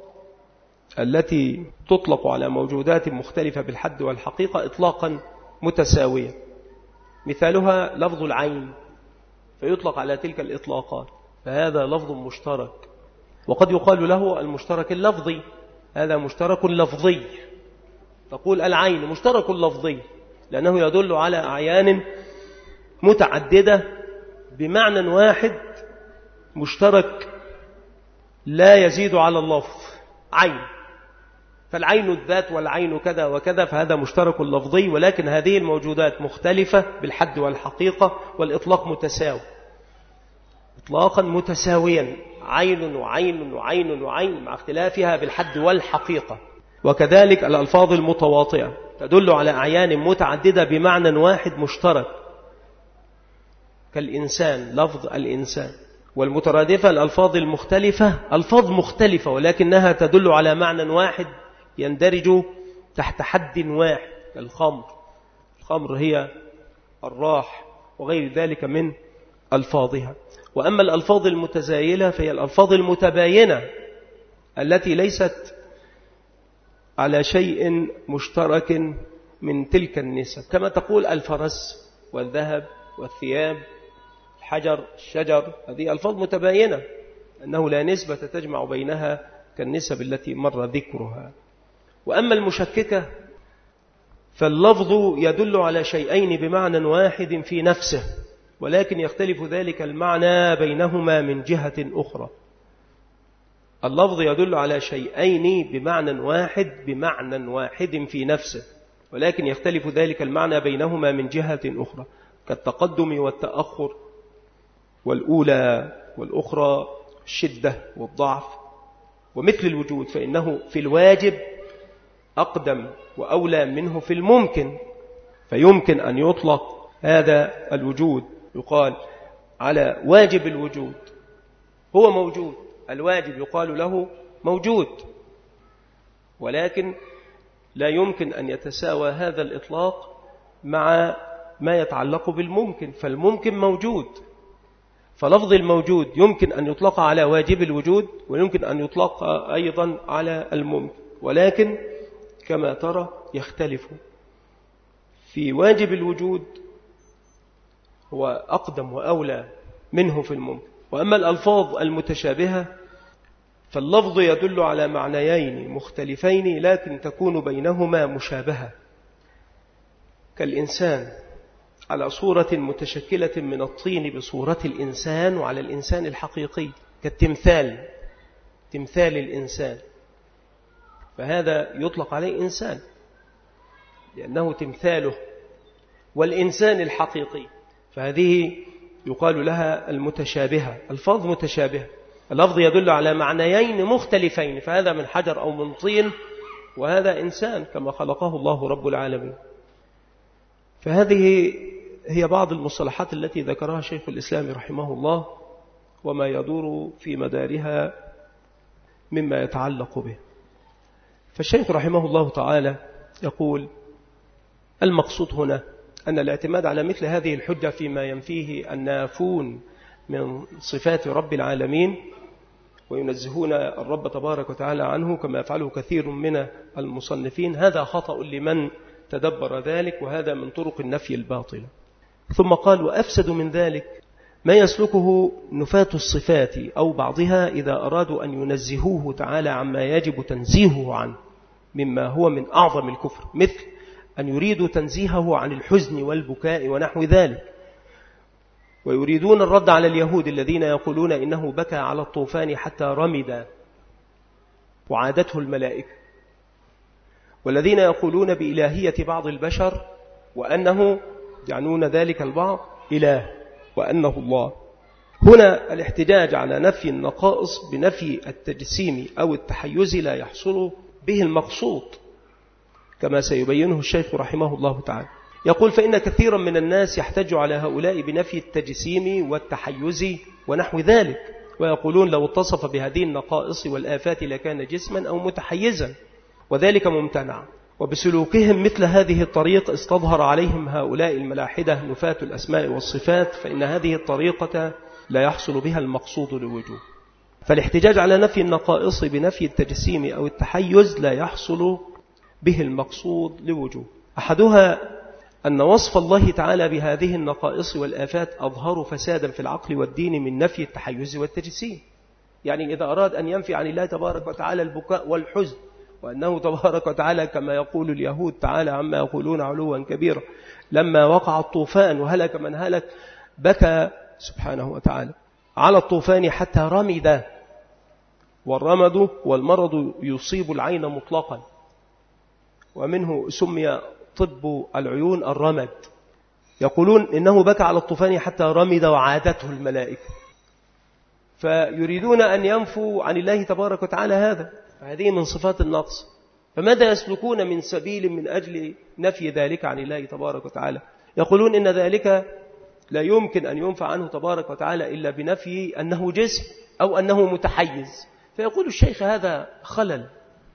التي تطلق على موجودات مختلفة بالحد والحقيقة إطلاقا متساوية، مثالها لفظ العين، فيطلق على تلك الإطلاقات، فهذا لفظ مشترك. وقد يقال له المشترك اللفظي، هذا مشترك لفظي، تقول العين مشترك لفظي لأنه يدل على أعيان متعددة بمعنى واحد مشترك لا يزيد على اللفظ، عين، فالعين الذات والعين كذا وكذا، فهذا مشترك لفظي، ولكن هذه الموجودات مختلفة بالحد والحقيقة، والإطلاق متساوي إطلاقا متساويا، عين وعين وعين وعين مع اختلافها بالحد والحقيقة. وكذلك الألفاظ المتواطئة تدل على أعيان متعددة بمعنى واحد مشترك، كالإنسان، لفظ الإنسان. والمترادفة الألفاظ المختلفة ألفاظ مختلفة ولكنها تدل على معنى واحد يندرج تحت حد واحد، كالخمر، الخمر هي الراح وغير ذلك من ألفاظها. وأما الألفاظ المتزايلة فهي الألفاظ المتباينة التي ليست على شيء مشترك من تلك النسب، كما تقول الفرس والذهب والثياب، الحجر، الشجر، هذه ألفاظ متباينة أنه لا نسبة تجمع بينها كالنسب التي مر ذكرها. وأما المشككة فاللفظ يدل على شيئين بمعنى واحد في نفسه، ولكن يختلف ذلك المعنى بينهما من جهة أخرى. اللفظ يدل على شيئين بمعنى واحد بمعنى واحد في نفسه، ولكن يختلف ذلك المعنى بينهما من جهة أخرى، كالتقدم والتأخر، والأولى والأخرى، الشدة والضعف. ومثل الوجود فإنه في الواجب أقدم وأولى منه في الممكن، فيمكن أن يطلق هذا الوجود، يقال على واجب الوجود هو موجود، الواجب يقال له موجود، ولكن لا يمكن أن يتساوى هذا الإطلاق مع ما يتعلق بالممكن، فالممكن موجود، فلفظ الموجود يمكن أن يطلق على واجب الوجود ويمكن أن يطلق أيضا على الممكن، ولكن كما ترى يختلف. في واجب الوجود هو أقدم وأولى منه في الممكن. وأما الألفاظ المتشابهة فاللفظ يدل على معنيين مختلفين لكن تكون بينهما مشابهة، كالإنسان على صورة متشكلة من الطين بصورة الإنسان وعلى الإنسان الحقيقي، كالتمثال، تمثال الإنسان، فهذا يطلق عليه إنسان لأنه تمثاله، والإنسان الحقيقي فهذه يقال لها المتشابهة، الفاظ متشابهة. اللفظ يدل على معنيين مختلفين، فهذا من حجر أو من طين وهذا إنسان كما خلقه الله رب العالمين. فهذه هي بعض المصطلحات التي ذكرها شيخ الإسلام رحمه الله وما يدور في مدارها مما يتعلق به. فالشيخ رحمه الله تعالى يقول: المقصود هنا أن الاعتماد على مثل هذه الحجة فيما ينفيه النافون من صفات رب العالمين وينزهون الرب تبارك وتعالى عنه كما يفعله كثير من المصنفين، هذا خطأ لمن تدبر ذلك، وهذا من طرق النفي الباطلة. ثم قال: وأفسد من ذلك ما يسلكه نفاة الصفات أو بعضها إذا أرادوا أن ينزهوه تعالى عما يجب تنزيهه عنه مما هو من أعظم الكفر، مثل أن يريدوا تنزيهه عن الحزن والبكاء ونحو ذلك، ويريدون الرد على اليهود الذين يقولون إنه بكى على الطوفان حتى رمد وعادته الملائكة، والذين يقولون بإلهية بعض البشر وأنه يعنون ذلك البعض إله وأنه الله. هنا الاحتجاج على نفي النقائص بنفي التجسيم أو التحيز لا يحصل به المقصود كما سيبينه الشيخ رحمه الله تعالى. يقول: فإن كثيرا من الناس يحتج على هؤلاء بنفي التجسيم والتحيز ونحو ذلك، ويقولون لو اتصف بهذه النقائص والآفات لكان جسما أو متحيزا، وذلك ممتنع. وبسلوكهم مثل هذه الطريق استظهر عليهم هؤلاء الملاحدة نفاة الأسماء والصفات، فإن هذه الطريقة لا يحصل بها المقصود لوجوه. فالاحتجاج على نفي النقائص بنفي التجسيم أو التحيز لا يحصل به المقصود لوجوه. أحدها أن وصف الله تعالى بهذه النقائص والآفات أظهر فسادا في العقل والدين من نفي التحيز والتجسيم. يعني إذا أراد أن ينفي عن الله تبارك وتعالى البكاء والحزن، وأنه تبارك وتعالى كما يقول اليهود تعالى عما يقولون علوا كبيرا، لما وقع الطوفان وهلك من هلك بكى سبحانه وتعالى على الطوفان حتى رمد، والرمد والمرض يصيب العين مطلقا، ومنه سمي طب العيون الرمد. يقولون إنه بكى على الطوفان حتى رمد وعادته الملائكة، فيريدون أن ينفوا عن الله تبارك وتعالى هذا، فهذه من صفات النقص. فماذا يسلكون من سبيل من أجل نفي ذلك عن الله تبارك وتعالى؟ يقولون إن ذلك لا يمكن أن ينفع عنه تبارك وتعالى إلا بنفي أنه جسم أو أنه متحيز. فيقول الشيخ هذا خلل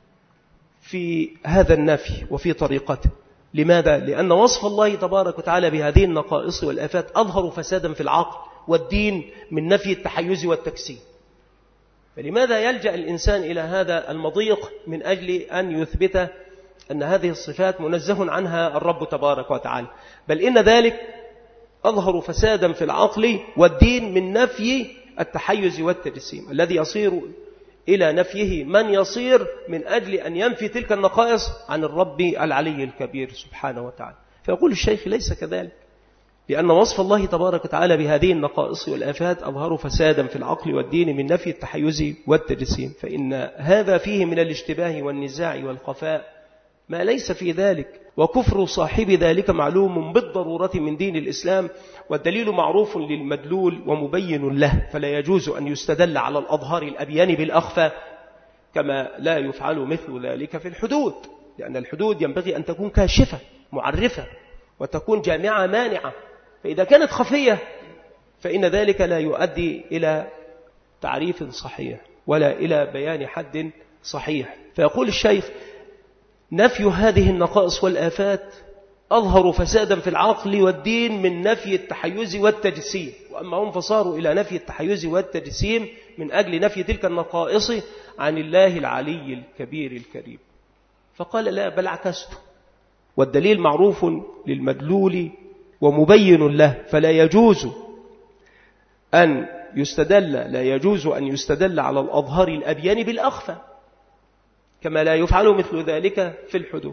في هذا النفي وفي طريقته. لماذا؟ لأن وصف الله تبارك وتعالى بهذه النقائص والآفات أظهر فسادا في العقل والدين من نفي التحيز والتكسير. فلماذا يلجأ الإنسان إلى هذا المضيق من أجل أن يثبت أن هذه الصفات منزه عنها الرب تبارك وتعالى؟ بل إن ذلك أظهر فسادا في العقل والدين من نفي التحيز والتجسيم، الذي يصير إلى نفيه من يصير من أجل أن ينفي تلك النقائص عن الرب العلي الكبير سبحانه وتعالى. فيقول الشيخ ليس كذلك، لأن وصف الله تبارك وتعالى بهذه النقائص والآفات أظهر فسادا في العقل والدين من نفي التحيز والتجسيم، فإن هذا فيه من الاشتباه والنزاع والخفاء ما ليس في ذلك، وكفر صاحب ذلك معلوم بالضرورة من دين الإسلام، والدليل معروف للمدلول ومبين له، فلا يجوز أن يستدل على الأظهار الأبيان بالأخفى، كما لا يفعل مثل ذلك في الحدود، لأن الحدود ينبغي أن تكون كاشفة معرفة وتكون جامعة مانعة، فإذا كانت خفية فإن ذلك لا يؤدي إلى تعريف صحيح ولا إلى بيان حد صحيح. فيقول الشيخ نفي هذه النقائص والآفات أظهر فسادا في العقل والدين من نفي التحيز والتجسيم، وأما هم فصاروا إلى نفي التحيز والتجسيم من أجل نفي تلك النقائص عن الله العلي الكبير الكريم. فقال لا، بل عكسته، والدليل معروف للمدلول ومبين له، فلا يجوز أن يستدل لا يجوز أن يستدل على الأظهار الأبيان بالأخفى، كما لا يفعل مثل ذلك في الحدود.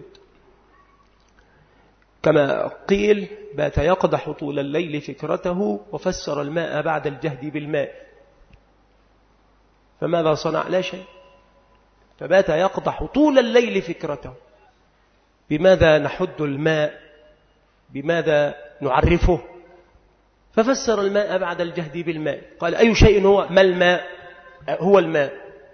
كما قيل بات يقدح طول الليل فكرته وفسر الماء بعد الجهد بالماء، فماذا صنع؟ لا شيء. فبات يقدح طول الليل فكرته. بماذا نحد الماء؟ بماذا نعرفه؟ ففسر الماء بعد الجهد بالماء، قال أي شيء هو؟ ما الماء؟ هو الماء،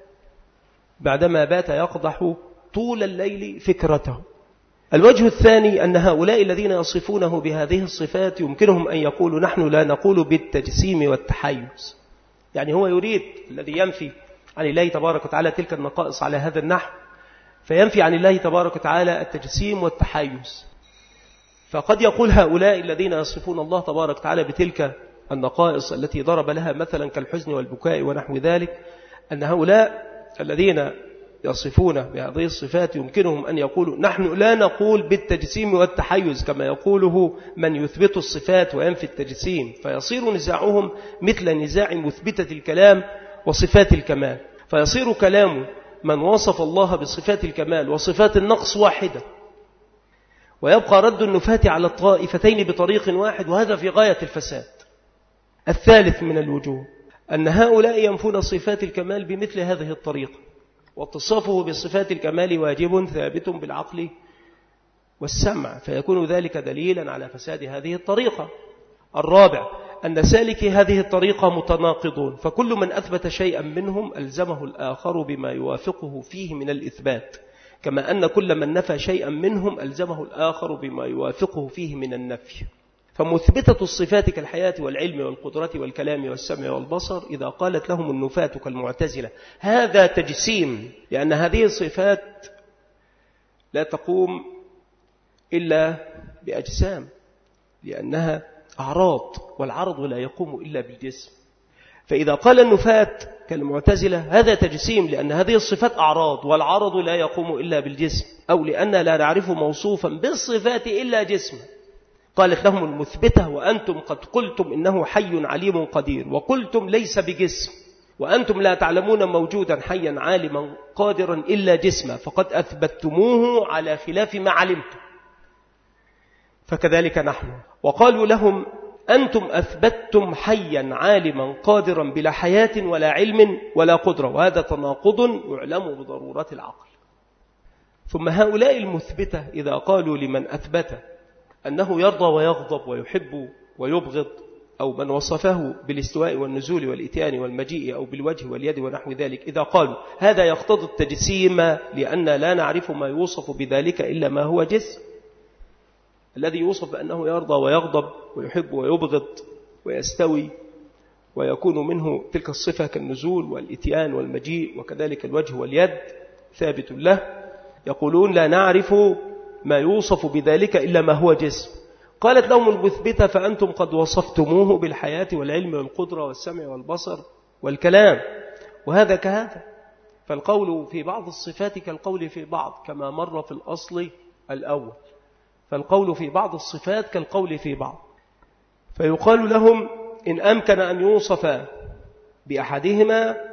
بعدما بات يقدح طول الليل فكرته. الوجه الثاني أن هؤلاء الذين يصفونه بهذه الصفات يمكنهم أن يقولوا نحن لا نقول بالتجسيم والتحيز، يعني هو يريد الذي ينفي عن الله تبارك وتعالى تلك النقائص على هذا النحو، فينفي عن الله تبارك وتعالى التجسيم والتحيز. فقد يقول هؤلاء الذين يصفون الله تبارك وتعالى بتلك النقائص التي ضرب لها مثلا كالحزن والبكاء ونحو ذلك، أن هؤلاء الذين يصفون بهذه الصفات يمكنهم أن يقولوا نحن لا نقول بالتجسيم والتحيز كما يقوله من يثبت الصفات وينفي التجسيم، فيصير نزاعهم مثل نزاع مثبتة الكلام وصفات الكمال، فيصير كلام من وصف الله بصفات الكمال وصفات النقص واحدة، ويبقى رد النفاة على الطائفتين بطريق واحد، وهذا في غاية الفساد. الثالث من الوجوه أن هؤلاء ينفون صفات الكمال بمثل هذه الطريقة، واتصافه بصفات الكمال واجب ثابت بالعقل والسمع، فيكون ذلك دليلا على فساد هذه الطريقة. الرابع أن سالكي هذه الطريقة متناقضون، فكل من أثبت شيئا منهم ألزمه الآخر بما يوافقه فيه من الإثبات، كما أن كل من نفى شيئا منهم ألزمه الآخر بما يوافقه فيه من النفي. فمثبتة الصفات كالحياة والعلم والقدرة والكلام والسمع والبصر إذا قالت لهم النفاة كالمعتزلة هذا تجسيم، لأن هذه الصفات لا تقوم إلا بأجسام، لأنها أعراض، والعرض لا يقوم إلا بالجسم. فإذا قال النفاة كالمعتزلة هذا تجسيم، لأن هذه الصفات أعراض والعرض لا يقوم إلا بالجسم، أو لأن لا نعرف موصوفا بالصفات إلا جسم. قالت لهم المثبتة وأنتم قد قلتم إنه حي عليم قدير، وقلتم ليس بجسم، وأنتم لا تعلمون موجودا حيا عالما قادرا إلا جسما، فقد أثبتموه على خلاف ما علمتم. فكذلك نحن. وقالوا لهم أنتم أثبتتم حيا عالما قادرا بلا حياة ولا علم ولا قدرة، وهذا تناقض يعلم بضرورة العقل. ثم هؤلاء المثبتة إذا قالوا لمن أثبت أنه يرضى ويغضب ويحب ويبغض، أو من وصفه بالاستواء والنزول والإتيان والمجيء أو بالوجه واليد ونحو ذلك، إذا قالوا هذا يقتضي التجسيم لأن لا نعرف ما يوصف بذلك إلا ما هو جسم، الذي يوصف بأنه يرضى ويغضب ويحب ويبغض ويستوي ويكون منه تلك الصفة كالنزول والإتيان والمجيء وكذلك الوجه واليد ثابت له، يقولون لا نعرف ما يوصف بذلك إلا ما هو جسم. قالت لهم المثبتة فأنتم قد وصفتموه بالحياة والعلم والقدرة والسمع والبصر والكلام، وهذا كهذا، فالقول في بعض الصفات كالقول في بعض كما مر في الأصل الأول، فالقول في بعض الصفات كالقول في بعض. فيقال لهم إن أمكن أن يوصف بأحدهما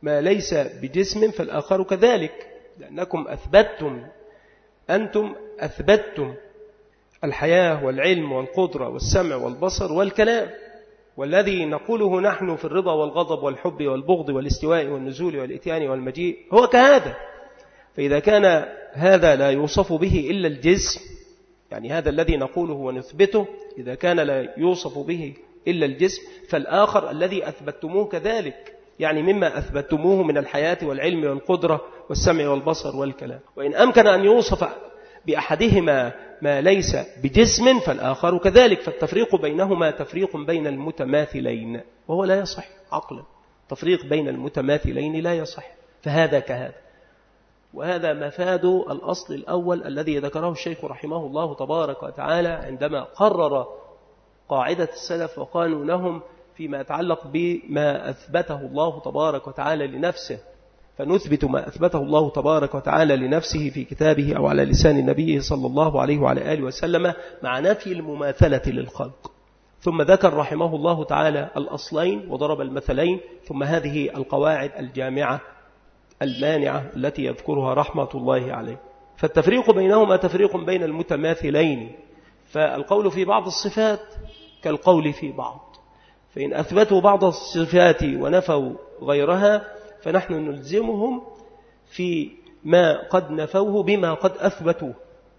ما ليس بجسم فالآخر كذلك، لأنكم أثبتتم أنتم أثبتتم الحياة والعلم والقدرة والسمع والبصر والكلام، والذي نقوله نحن في الرضا والغضب والحب والبغض والاستواء والنزول والإتيان والمجيء هو كهذا. فإذا كان هذا لا يوصف به إلا الجسم، يعني هذا الذي نقوله ونثبته إذا كان لا يوصف به إلا الجسم، فالآخر الذي أثبتموه كذلك، يعني مما أثبتموه من الحياة والعلم والقدرة والسمع والبصر والكلام. وإن أمكن أن يوصف بأحدهما ما ليس بجسم فالآخر كذلك، فالتفريق بينهما تفريق بين المتماثلين، وهو لا يصح عقلا. تفريق بين المتماثلين لا يصح، فهذا كهذا. وهذا مفاد الأصل الأول الذي ذكره الشيخ رحمه الله تبارك وتعالى عندما قرر قاعدة السلف وقانونهم فيما يتعلق بما أثبته الله تبارك وتعالى لنفسه، فنثبت ما أثبته الله تبارك وتعالى لنفسه في كتابه أو على لسان النبي صلى الله عليه وعلى آله وسلم مع نفي المماثلة للخلق. ثم ذكر رحمه الله تعالى الأصلين وضرب المثلين، ثم هذه القواعد الجامعة المانعة التي يذكرها رحمة الله عليه. فالتفريق بينهما تفريق بين المتماثلين، فالقول في بعض الصفات كالقول في بعض، فإن أثبتوا بعض الصفات ونفوا غيرها فنحن نلزمهم في ما قد نفوه بما قد أثبتوه.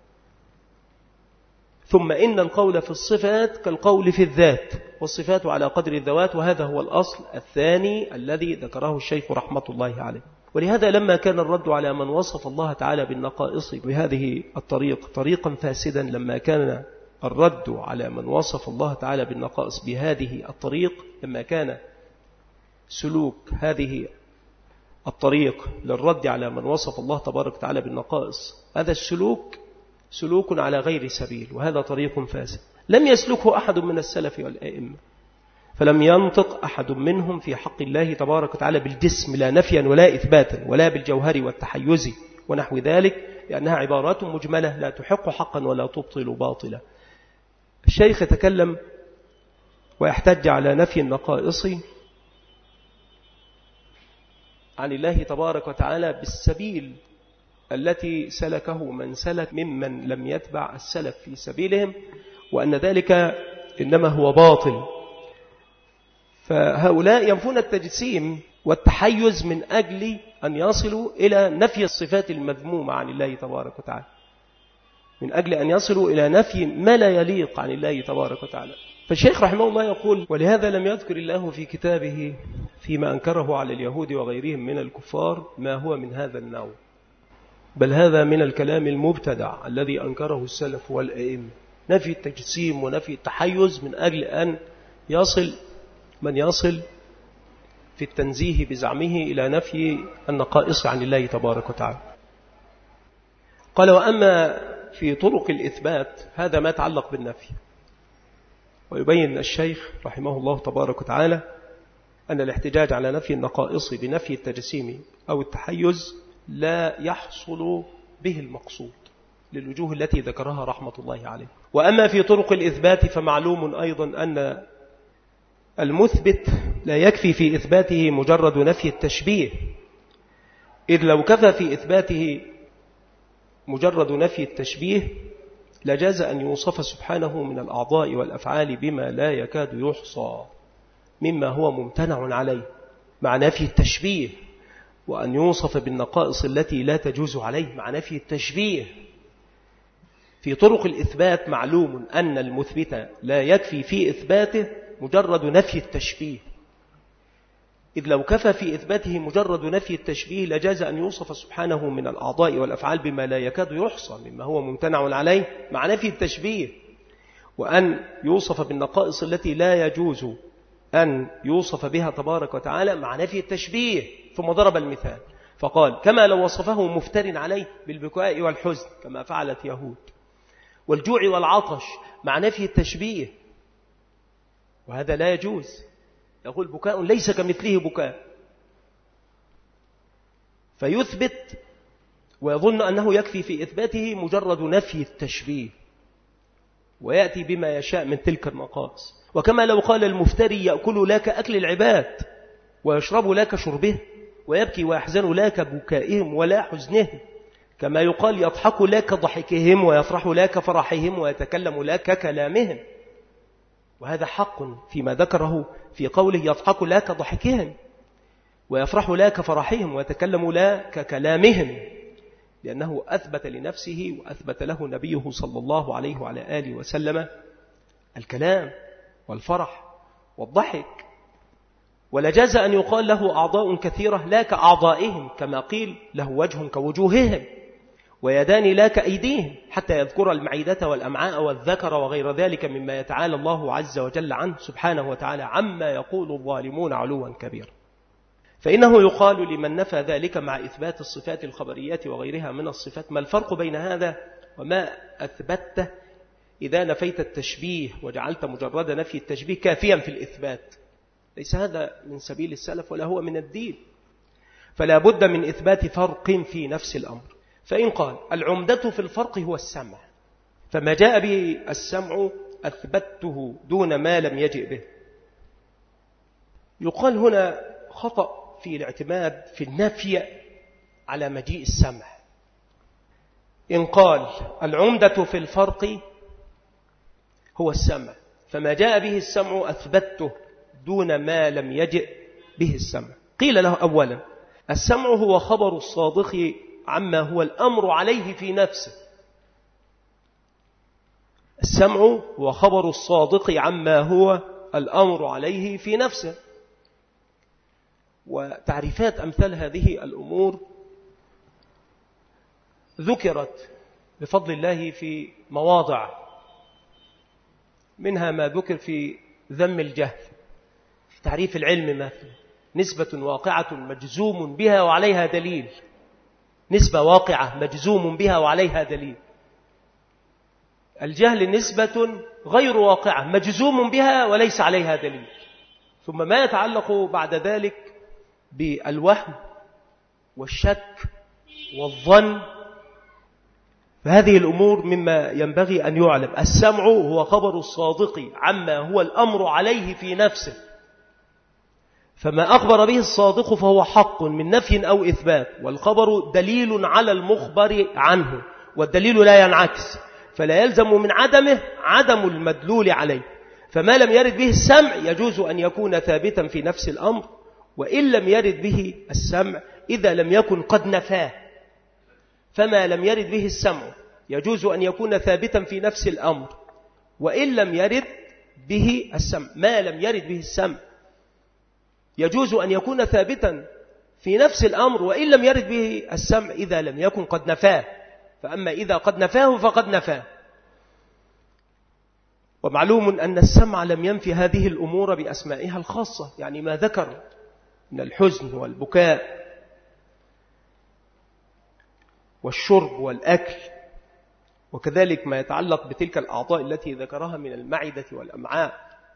ثم إن القول في الصفات كالقول في الذات، والصفات على قدر الذوات، وهذا هو الأصل الثاني الذي ذكره الشيخ رحمة الله عليه. ولهذا لما كان الرد على من وصف الله تعالى بالنقائص بهذه الطريق طريقا فاسدا، لما كان الرد على من وصف الله تعالى بالنقائص بهذه الطريق، لما كان سلوك هذه الطريق للرد على من وصف الله تبارك وتعالى بالنقائص، هذا السلوك سلوك على غير سبيل، وهذا طريق فاسد لم يسلكه أحد من السلف والأئمة. فلم ينطق أحد منهم في حق الله تبارك وتعالى بالجسم، لا نفيا ولا إثباتا، ولا بالجوهر والتحيز ونحو ذلك، لأنها عبارات مجملة لا تحق حقا ولا تبطل باطلا. الشيخ يتكلم ويحتج على نفي النقائص عن الله تبارك وتعالى بالسبيل التي سلكه من سلك ممن لم يتبع السلف في سبيلهم، وأن ذلك إنما هو باطل. فهؤلاء ينفون التجسيم والتحيز من أجل أن يصلوا إلى نفي الصفات المذمومة عن الله تبارك وتعالى، من أجل أن يصلوا إلى نفي ما لا يليق عن الله تبارك وتعالى. فالشيخ رحمه الله يقول: ولهذا لم يذكر الله في كتابه فيما أنكره على اليهود وغيرهم من الكفار ما هو من هذا النوع، بل هذا من الكلام المبتدع الذي أنكره السلف والأئمة، نفي التجسيم ونفي التحيز من أجل أن يصل من يصل في التنزيه بزعمه إلى نفي النقائص عن الله تبارك وتعالى. قال: وأما في طرق الإثبات، هذا ما يتعلق بالنفي. ويبين الشيخ رحمه الله تبارك وتعالى أن الاحتجاج على نفي النقائص بنفي التجسيم أو التحيز لا يحصل به المقصود للوجوه التي ذكرها رحمة الله عليه. وأما في طرق الإثبات فمعلوم أيضا أن المثبت لا يكفي في إثباته مجرد نفي التشبيه، إذ لو كفى في إثباته مجرد نفي التشبيه لجاز أن يوصف سبحانه من الأعضاء والأفعال بما لا يكاد يحصى مما هو ممتنع عليه مع نفي التشبيه، وأن يوصف بالنقائص التي لا تجوز عليه مع نفي التشبيه. في طرق الإثبات معلوم أن المثبت لا يكفي في إثباته مجرد نفي التشبيه، إذ لو كفى في إثباته مجرد نفي التشبيه لجاز أن يوصف سبحانه من الأعضاء والأفعال بما لا يكاد يحصى مما هو ممتنع عليه مع نفي التشبيه، وأن يوصف بالنقائص التي لا يجوز أن يوصف بها تبارك وتعالى مع نفي التشبيه. ثم ضرب المثال فقال: كما لو وصفه مفتر عليه بالبكاء والحزن كما فعلت يهود، والجوع والعطش مع نفي التشبيه، وهذا لا يجوز. يقول: بكاء ليس كمثله بكاء، فيثبت ويظن أنه يكفي في إثباته مجرد نفي التشبيه، ويأتي بما يشاء من تلك النقائص. وكما لو قال المفتري: يأكل لك أكل العباد ويشرب لك شربه، ويبكي ويحزن لا كبكائهم ولا حزنهم، كما يقال يضحك لا كضحكهم ويفرح لا كفرحهم ويتكلم لا ككلامهم. وهذا حق فيما ذكره في قوله يضحك لا كضحكهم ويفرح لا كفرحهم ويتكلم لا ككلامهم، لأنه أثبت لنفسه وأثبت له نبيه صلى الله عليه وعلى آله وسلم الكلام والفرح والضحك. ولجاز أن يقال له أعضاء كثيرة لا كأعضائهم، كما قيل له وجه كوجوههم ويدان لا كأيديهم، حتى يذكر المعدة والأمعاء والذكر وغير ذلك مما يتعالى الله عز وجل عنه سبحانه وتعالى عما يقول الظالمون علوا كبيرا. فإنه يقال لمن نفى ذلك مع إثبات الصفات الخبريات وغيرها من الصفات: ما الفرق بين هذا وما أثبته إذا نفيت التشبيه وجعلت مجرد نفي التشبيه كافيا في الإثبات؟ ليس هذا من سبيل السلف ولا هو من الدين، فلا بد من إثبات فرق في نفس الأمر. فإن قال العمدة في الفرق هو السمع، فما جاء به السمع أثبته دون ما لم يجئ به. يقال هنا خطأ في الاعتماد في النفي على مجيء السمع. إن قال العمدة في الفرق هو السمع، فما جاء به السمع أثبته دون ما لم يجئ به السمع. قيل له أولا السمع هو خبر الصادق عما هو الأمر عليه في نفسه. السمع هو خبر الصادق عما هو الأمر عليه في نفسه. وتعريفات أمثال هذه الأمور ذكرت بفضل الله في مواضع، منها ما ذكر في ذم الجهل، في تعريف العلم مثلا: نسبة واقعة مجزوم بها وعليها دليل. نسبة واقعة مجزوم بها وعليها دليل. الجهل نسبة غير واقعة مجزوم بها وليس عليها دليل. ثم ما يتعلق بعد ذلك بالوهم والشك والظن، فهذه الأمور مما ينبغي أن يعلم. السمع هو خبر الصادق عما هو الأمر عليه في نفسه، فما أخبر به الصادق فهو حق من نفي أو إثبات، والخبر دليل على المخبر عنه، والدليل لا ينعكس، فلا يلزم من عدمه عدم المدلول عليه. فما لم يرد به السمع يجوز أن يكون ثابتا في نفس الأمر، وإن لم يرد به السمع إذا لم يكن قد نفاه. فما لم يرد به السمع يجوز أن يكون ثابتا في نفس الأمر وإن لم يرد به السمع. ما لم يرد به السمع يجوز أن يكون ثابتا في نفس الأمر وإن لم يرد به السمع إذا لم يكن قد نفاه. فأما إذا قد نفاه فقد نفاه. ومعلوم أن السمع لم ينفي هذه الأمور بأسمائها الخاصة، يعني ما ذكر من الحزن والبكاء والشرب والأكل، وكذلك ما يتعلق بتلك الأعضاء التي ذكرها من المعدة والأمعاء.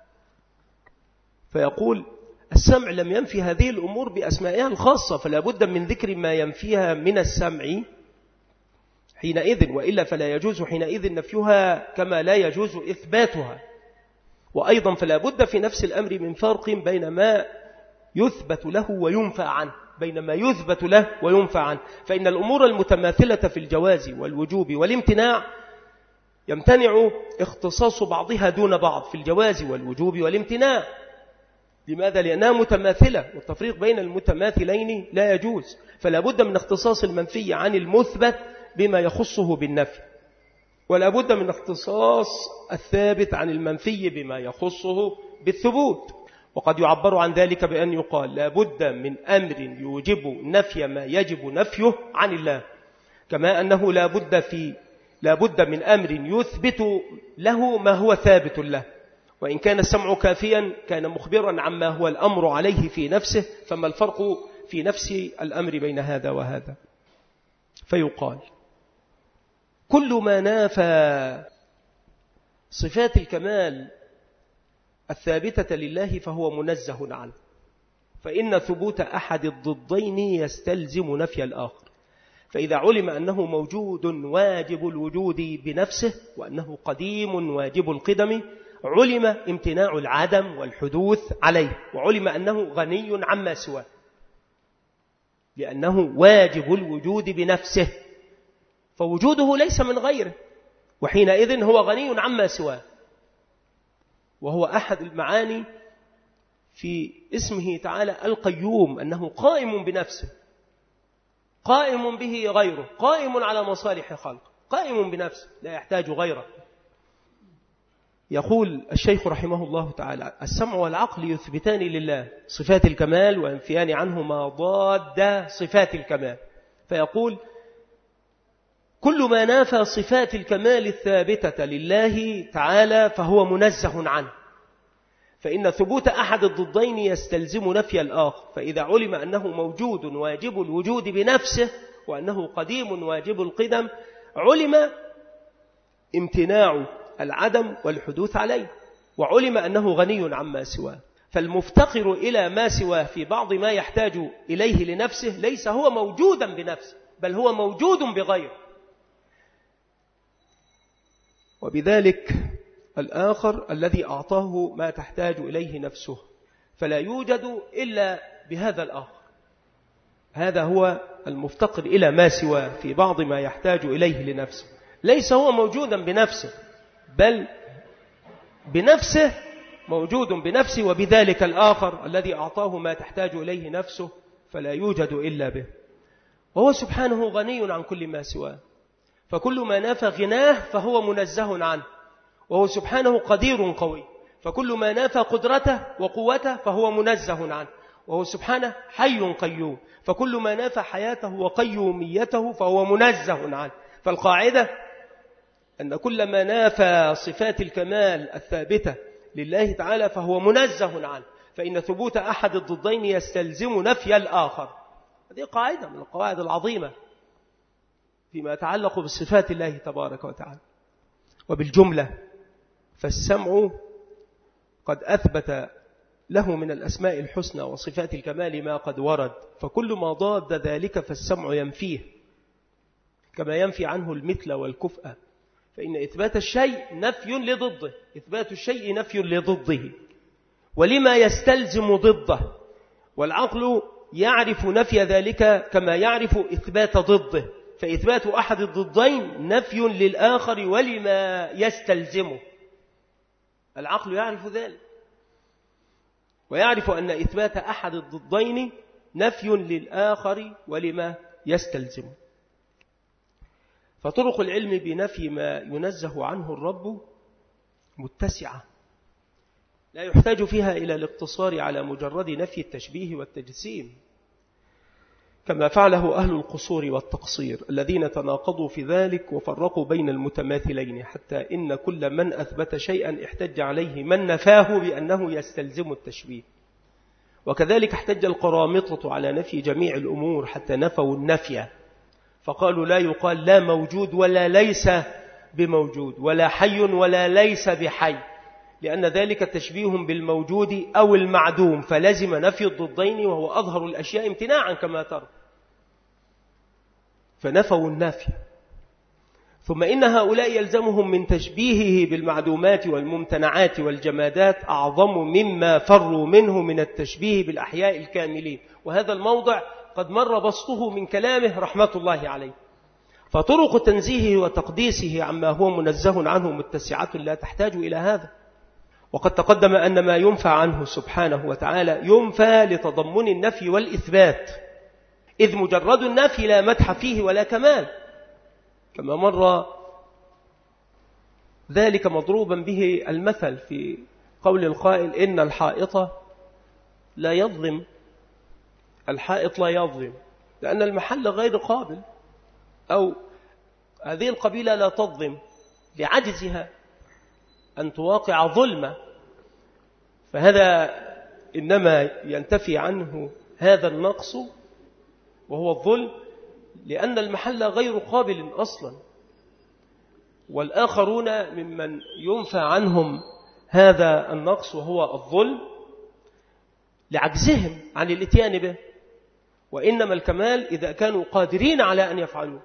فيقول السمع لم ينفي هذه الأمور بأسمائها الخاصة، فلا بد من ذكر ما ينفيها من السمع حينئذ، وإلا فلا يجوز حينئذ نفيها كما لا يجوز إثباتها. وأيضا فلا بد في نفس الأمر من فرق بين ما يثبت له وينفى عنه، بين ما يثبت له وينفى عنه. فإن الأمور المتماثلة في الجواز والوجوب والامتناع يمتنع اختصاص بعضها دون بعض في الجواز والوجوب والامتناع. لماذا؟ لأنها متماثلة، والتفريق بين المتماثلين لا يجوز. فلا بد من اختصاص المنفي عن المثبت بما يخصه بالنفي، ولا بد من اختصاص الثابت عن المنفي بما يخصه بالثبوت. وقد يعبر عن ذلك بأن يقال لا بد من أمر يوجب نفي ما يجب نفيه عن الله، كما أنه لا بد في لا بد من أمر يثبت له ما هو ثابت له. وإن كان السمع كافيا كان مخبرا عما هو الأمر عليه في نفسه، فما الفرق في نفس الأمر بين هذا وهذا؟ فيقال كل ما نافى صفات الكمال الثابتة لله فهو منزه عنه، فإن ثبوت أحد الضدين يستلزم نفي الآخر. فإذا علم أنه موجود واجب الوجود بنفسه وأنه قديم واجب القدم، علم امتناع العدم والحدوث عليه، وعلم أنه غني عما سواه. لأنه واجب الوجود بنفسه، فوجوده ليس من غيره، وحينئذ هو غني عما سواه. وهو أحد المعاني في اسمه تعالى القيوم، أنه قائم بنفسه، قائم به غيره، قائم على مصالح خلقه، قائم بنفسه لا يحتاج غيره. يقول الشيخ رحمه الله تعالى: السمع والعقل يثبتان لله صفات الكمال وينفيان عنه ما ضاد صفات الكمال. فيقول: كل ما نافى صفات الكمال الثابتة لله تعالى فهو منزه عنه، فإن ثبوت أحد الضدين يستلزم نفي الآخر. فإذا علم أنه موجود واجب الوجود بنفسه وأنه قديم واجب القدم، علم امتناع العدم والحدوث عليه، وعلم أنه غني عما سواه. فالمفتقر إلى ما سواه في بعض ما يحتاج إليه لنفسه ليس هو موجودا بنفسه، بل هو موجود بغيره. وبذلك الآخر الذي أعطاه ما تحتاج إليه نفسه، فلا يوجد إلا بهذا الآخر. هذا هو المفتقر إلى ما سواه في بعض ما يحتاج إليه لنفسه، ليس هو موجودا بنفسه، بل بنفسه موجود بنفسه، وبذلك الآخر الذي أعطاه ما تحتاج إليه نفسه فلا يوجد إلا به. وهو سبحانه غني عن كل ما سواه، فكل ما نافى غناه فهو منزه عنه. وهو سبحانه قدير قوي، فكل ما نافى قدرته وقوته فهو منزه عنه. وهو سبحانه حي قيوم، فكل ما نافى حياته وقيوميته فهو منزه عنه. فالقاعدة أن كل ما نافى صفات الكمال الثابتة لله تعالى فهو منزه عنه، فإن ثبوت أحد الضدين يستلزم نفي الآخر. هذه قاعدة من القواعد العظيمة فيما يتعلق بصفات الله تبارك وتعالى. وبالجملة فالسمع قد أثبت له من الأسماء الحسنى وصفات الكمال ما قد ورد، فكل ما ضاد ذلك فالسمع ينفيه، كما ينفي عنه المثل والكفء. فإن إثبات الشيء نفي لضده، إثبات الشيء نفي لضده ولما يستلزم ضده، والعقل يعرف نفي ذلك كما يعرف إثبات ضده. فإثبات أحد الضدين نفي للآخر ولما يستلزمه، العقل يعرف ذلك، ويعرف أن إثبات أحد الضدين نفي للآخر ولما يستلزمه. فطرق العلم بنفي ما ينزه عنه الرب متسعة، لا يحتاج فيها إلى الاقتصار على مجرد نفي التشبيه والتجسيم، كما فعله أهل القصور والتقصير الذين تناقضوا في ذلك وفرقوا بين المتماثلين، حتى إن كل من أثبت شيئا احتج عليه من نفاه بأنه يستلزم التشبيه. وكذلك احتج القرامطة على نفي جميع الأمور حتى نفوا النفي، فقالوا لا يقال لا موجود ولا ليس بموجود، ولا حي ولا ليس بحي، لأن ذلك تشبيه بالموجود أو المعدوم، فلازم نفي الضدين وهو أظهر الأشياء امتناعا كما ترى، فنفوا النافي. ثم إن هؤلاء يلزمهم من تشبيهه بالمعدومات والممتنعات والجمادات أعظم مما فروا منه من التشبيه بالأحياء الكاملين. وهذا الموضع قد مر بسطه من كلامه رحمة الله عليه. فطرق تنزيهه وتقديسه عما هو منزه عنه متسعة لا تحتاج إلى هذا. وقد تقدم أن ما ينفى عنه سبحانه وتعالى ينفى لتضمن النفي والإثبات، إذ مجرد النفي لا مدح فيه ولا كمال، كما مر ذلك مضروبا به المثل في قول القائل إن الحائط لا يظلم، الحائط لا يظلم لأن المحل غير قابل، أو هذه القبيلة لا تظلم لعجزها أن تواقع ظلمة، فهذا إنما ينتفي عنه هذا النقص وهو الظلم لأن المحل غير قابل أصلا. والآخرون ممن ينفى عنهم هذا النقص وهو الظلم لعجزهم عن الاتيان به، وإنما الكمال إذا كانوا قادرين على أن يفعلوا.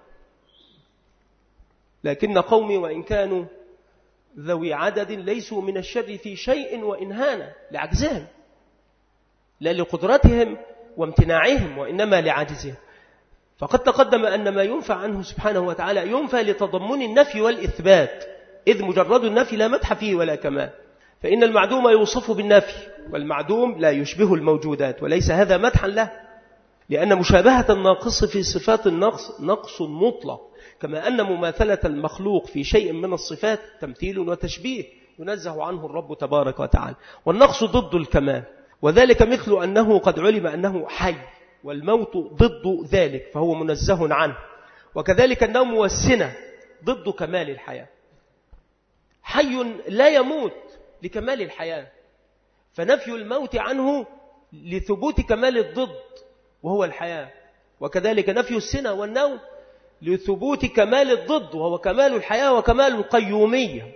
لكن قومي وإن كانوا ذوي عدد ليسوا من الشر في شيء وإن هانا، لعجزهم لا لقدرتهم وامتناعهم وإنما لعجزهم. فقد تقدم أن ما ينفى عنه سبحانه وتعالى ينفى لتضمن النفي والإثبات، إذ مجرد النفي لا مدح فيه ولا كمال، فإن المعدوم يوصف بالنفي والمعدوم لا يشبه الموجودات، وليس هذا مدحا له، لأن مشابهة الناقص في صفات النقص نقص مطلق، كما أن مماثلة المخلوق في شيء من الصفات تمثيل وتشبيه ينزه عنه الرب تبارك وتعالى، والنقص ضد الكمال، وذلك مثل أنه قد علم أنه حي، والموت ضد ذلك فهو منزه عنه، وكذلك النوم والسنة ضد كمال الحياة. حي لا يموت لكمال الحياة، فنفي الموت عنه لثبوت كمال الضد وهو الحياة، وكذلك نفي السنة والنوم لثبوت كمال الضد وهو كمال الحياة وكمال القيومية،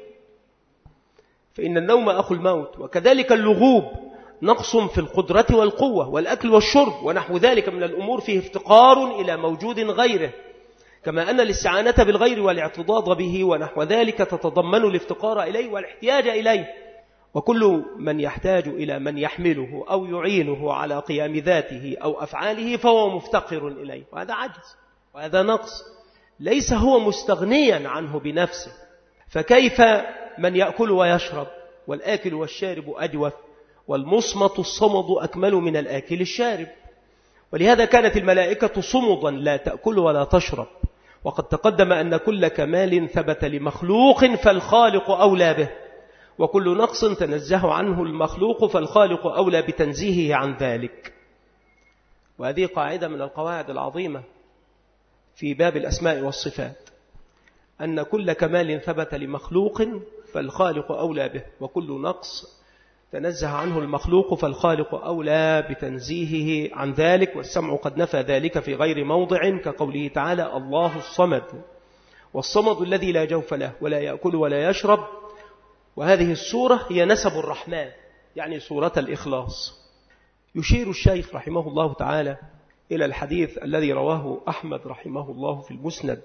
فإن النوم أخو الموت. وكذلك اللغوب نقص في القدرة والقوة والأكل والشرب ونحو ذلك من الأمور فيه افتقار إلى موجود غيره، كما أن الاستعانة بالغير والاعتضاض به ونحو ذلك تتضمن الافتقار إليه والاحتياج إليه، وكل من يحتاج إلى من يحمله أو يعينه على قيام ذاته أو أفعاله فهو مفتقر إليه، وهذا عجز وهذا نقص، ليس هو مستغنيا عنه بنفسه. فكيف من يأكل ويشرب والآكل والشارب أجوف، والمصمت الصمد أكمل من الآكل الشارب، ولهذا كانت الملائكة صمدا لا تأكل ولا تشرب. وقد تقدم أن كل كمال ثبت لمخلوق فالخالق أولى به، وكل نقص تنزه عنه المخلوق فالخالق أولى بتنزيهه عن ذلك. وهذه قاعدة من القواعد العظيمة في باب الأسماء والصفات، أن كل كمال ثبت لمخلوق فالخالق أولى به، وكل نقص تنزه عنه المخلوق فالخالق أولى بتنزيهه عن ذلك. والسمع قد نفى ذلك في غير موضع كقوله تعالى الله الصمد، والصمد الذي لا جوف له ولا يأكل ولا يشرب. وهذه السورة هي نسب الرحمن، يعني سورة الإخلاص. يشير الشيخ رحمه الله تعالى إلى الحديث الذي رواه أحمد رحمه الله في المسند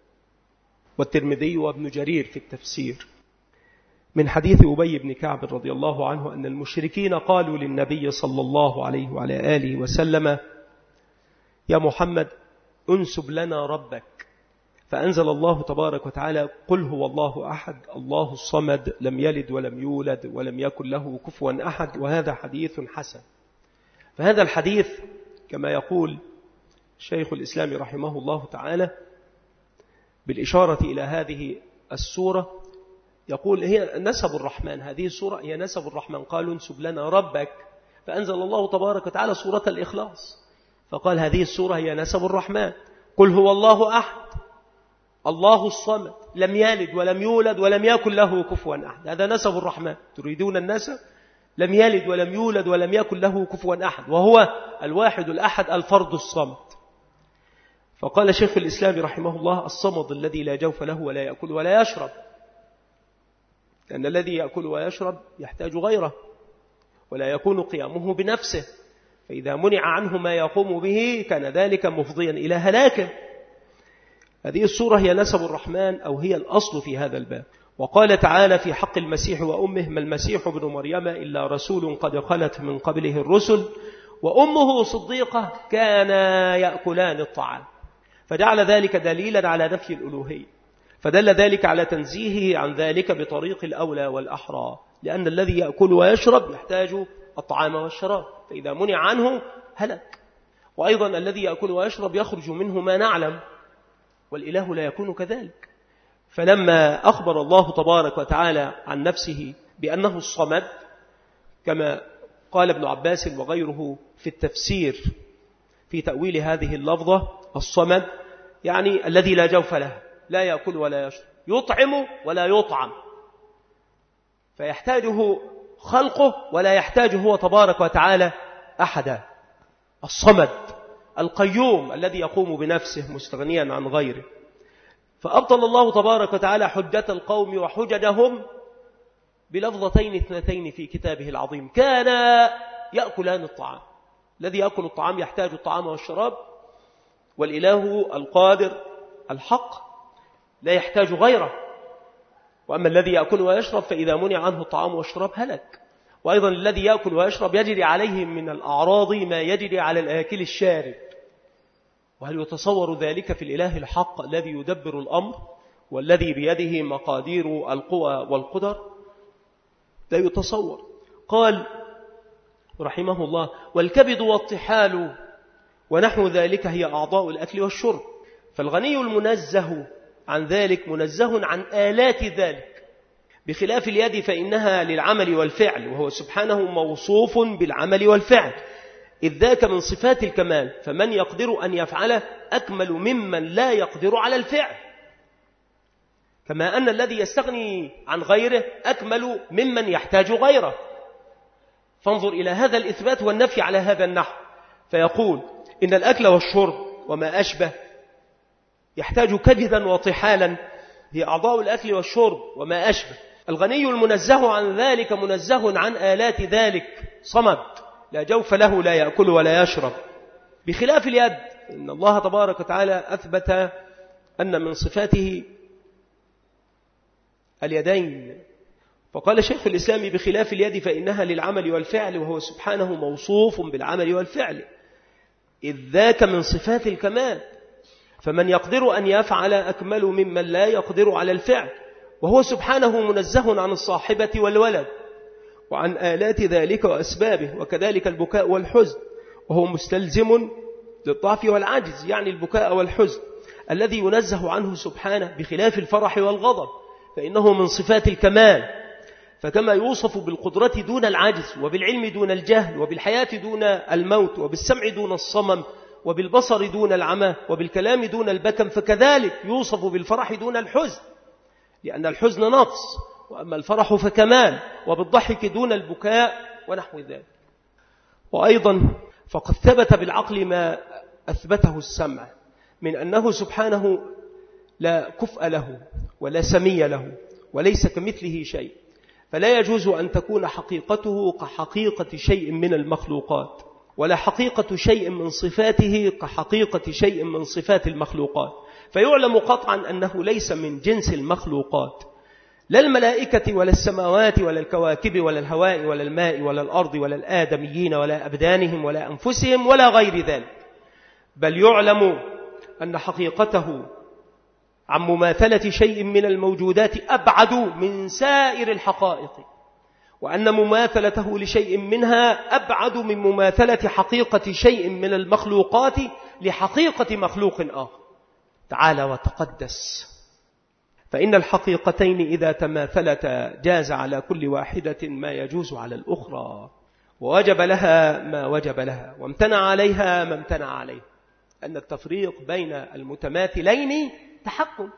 والترمذي وابن جرير في التفسير من حديث أبي بن كعب رضي الله عنه أن المشركين قالوا للنبي صلى الله عليه وعلى آله وسلم يا محمد انسب لنا ربك، فأنزل الله تبارك وتعالى قل هو الله أحد الله الصمد لم يلد ولم يولد ولم يكن له كفوا أحد. وهذا حديث حسن. فهذا الحديث كما يقول شيخ الإسلام رحمه الله تعالى بالإشارة إلى هذه السورة، يقول هي نسب الرحمن، هذه السورة هي نسب الرحمن. قالوا انسب لنا ربك، فأنزل الله تبارك وتعالى سورة الإخلاص، فقال هذه السورة هي نسب الرحمن. قل هو الله أحد الله الصمد لم يلد ولم يولد ولم يكن له كفوا أحد، هذا نسب الرحمن. تريدون النسب؟ لم يلد ولم يولد ولم يكن له كفوا أحد، وهو الواحد الأحد الفرد الصمد. فقال شيخ الإسلام رحمه الله الصمد الذي لا جوف له ولا يأكل ولا يشرب، لأن الذي يأكل ويشرب يحتاج غيره ولا يكون قيامه بنفسه، فإذا منع عنه ما يقوم به كان ذلك مفضيا إلى هلاكه. هذه السورة هي نسب الرحمن أو هي الأصل في هذا الباب. وقال تعالى في حق المسيح وأمه ما المسيح ابن مريم إلا رسول قد خلت من قبله الرسل وأمه صديقة كانا يأكلان الطعام، فجعل ذلك دليلا على نفي الألوهية، فدل ذلك على تنزيهه عن ذلك بطريق الأولى والأحرى، لأن الذي يأكل ويشرب يحتاج الطعام والشراب، فإذا منع عنه هلك. وأيضا الذي يأكل ويشرب يخرج منه ما نعلم، والإله لا يكون كذلك. فلما أخبر الله تبارك وتعالى عن نفسه بأنه الصمد، كما قال ابن عباس وغيره في التفسير في تأويل هذه اللفظة الصمد، يعني الذي لا جوف له لا يأكل ولا يشرب، يطعم ولا يطعم، فيحتاجه خلقه ولا يحتاجه هو تبارك وتعالى أحدا. الصمد القيوم الذي يقوم بنفسه مستغنيا عن غيره. فأبطل الله تبارك وتعالى حجة القوم وحججهم بلفظتين اثنتين في كتابه العظيم، كان يأكلان الطعام. الذي يأكل الطعام يحتاج الطعام والشراب، والإله القادر الحق لا يحتاج غيره. وأما الذي يأكل ويشرب فإذا منع عنه الطعام والشراب هلك. وأيضا الذي يأكل ويشرب يجري عليه من الأعراض ما يجري على الآكل الشارب. وهل يتصور ذلك في الإله الحق الذي يدبر الأمر والذي بيده مقادير القوى والقدر؟ لا يتصور. قال رحمه الله: والكبد والطحال ونحو ذلك هي أعضاء الأكل والشرب. فالغني المنزه عن ذلك منزه عن آلات ذلك، بخلاف اليد فإنها للعمل والفعل، وهو سبحانه موصوف بالعمل والفعل، إذ ذاك من صفات الكمال، فمن يقدر أن يفعله أكمل ممن لا يقدر على الفعل، كما أن الذي يستغني عن غيره أكمل ممن يحتاج غيره. فانظر إلى هذا الإثبات والنفي على هذا النحو، فيقول إن الأكل والشرب وما أشبه يحتاج كبدا وطحالا، هي أعضاء الأكل والشرب وما أشبه. الغني المنزه عن ذلك منزه عن آلات ذلك، صمد لا جوف له، لا يأكل ولا يشرب. بخلاف اليد، إن الله تبارك وتعالى أثبت أن من صفاته اليدين، فقال شيخ الإسلام: بخلاف اليد فإنها للعمل والفعل، وهو سبحانه موصوف بالعمل والفعل، إذ ذاك من صفات الكمال، فمن يقدر أن يفعل أكمل ممن لا يقدر على الفعل، وهو سبحانه منزه عن الصاحبة والولد وعن آلات ذلك وأسبابه، وكذلك البكاء والحزن، وهو مستلزم للضعف والعجز، يعني البكاء والحزن الذي ينزه عنه سبحانه، بخلاف الفرح والغضب فإنه من صفات الكمال. فكما يوصف بالقدرة دون العجز، وبالعلم دون الجهل، وبالحياة دون الموت، وبالسمع دون الصمم، وبالبصر دون العمى، وبالكلام دون البكم، فكذلك يوصف بالفرح دون الحزن، لأن الحزن نقص، وأما الفرح فكمال، وبالضحك دون البكاء ونحو ذلك. وأيضا فقد ثبت بالعقل ما أثبته السمع من أنه سبحانه لا كفء له ولا سمي له وليس كمثله شيء، فلا يجوز أن تكون حقيقته كحقيقة شيء من المخلوقات، ولا حقيقة شيء من صفاته كحقيقة شيء من صفات المخلوقات. فيعلم قطعا أنه ليس من جنس المخلوقات، لا الملائكة ولا السماوات ولا الكواكب ولا الهواء ولا الماء ولا الأرض ولا الآدميين ولا أبدانهم ولا أنفسهم ولا غير ذلك، بل يعلم أن حقيقته عن مماثلة شيء من الموجودات أبعد من سائر الحقائق، وأن مماثلته لشيء منها أبعد من مماثلة حقيقة شيء من المخلوقات لحقيقة مخلوق آخر، تعالى وتقدس. فإن الحقيقتين إذا تماثلتا جاز على كل واحدة ما يجوز على الأخرى، ووجب لها ما وجب لها، وامتنع عليها ما امتنع عليه. أن التفريق بين المتماثلين تحكم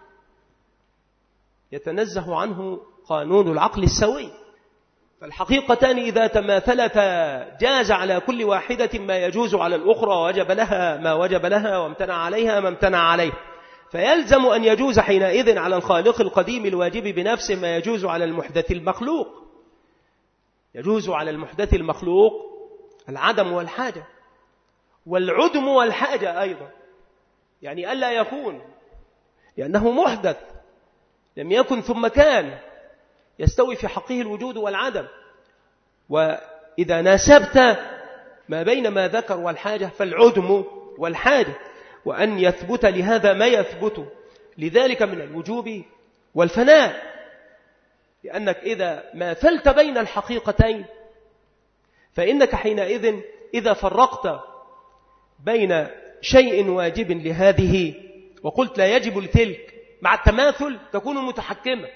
يتنزه عنه قانون العقل السوي. فالحقيقتان إذا تماثلتا جاز على كل واحدة ما يجوز على الأخرى، ووجب لها ما وجب لها، وامتنع عليها ما امتنع عليه. فيلزم أن يجوز حينئذ على الخالق القديم الواجب بنفسه ما يجوز على المحدث المخلوق. يجوز على المحدث المخلوق العدم والحاجة، والعدم والحاجة أيضا، يعني ألا يكون، لأنه محدث لم يكن ثم كان، يستوي في حقه الوجود والعدم. وإذا ناسبت ما بين ما ذكر والحاجة فالعدم والحاجة، وأن يثبت لهذا ما يثبت لذلك من الوجوب والفناء، لأنك إذا ماثلت بين الحقيقتين فإنك حينئذ إذا فرقت بين شيء واجب لهذه وقلت لا يجب لتلك، مع التماثل تكون متحكمة.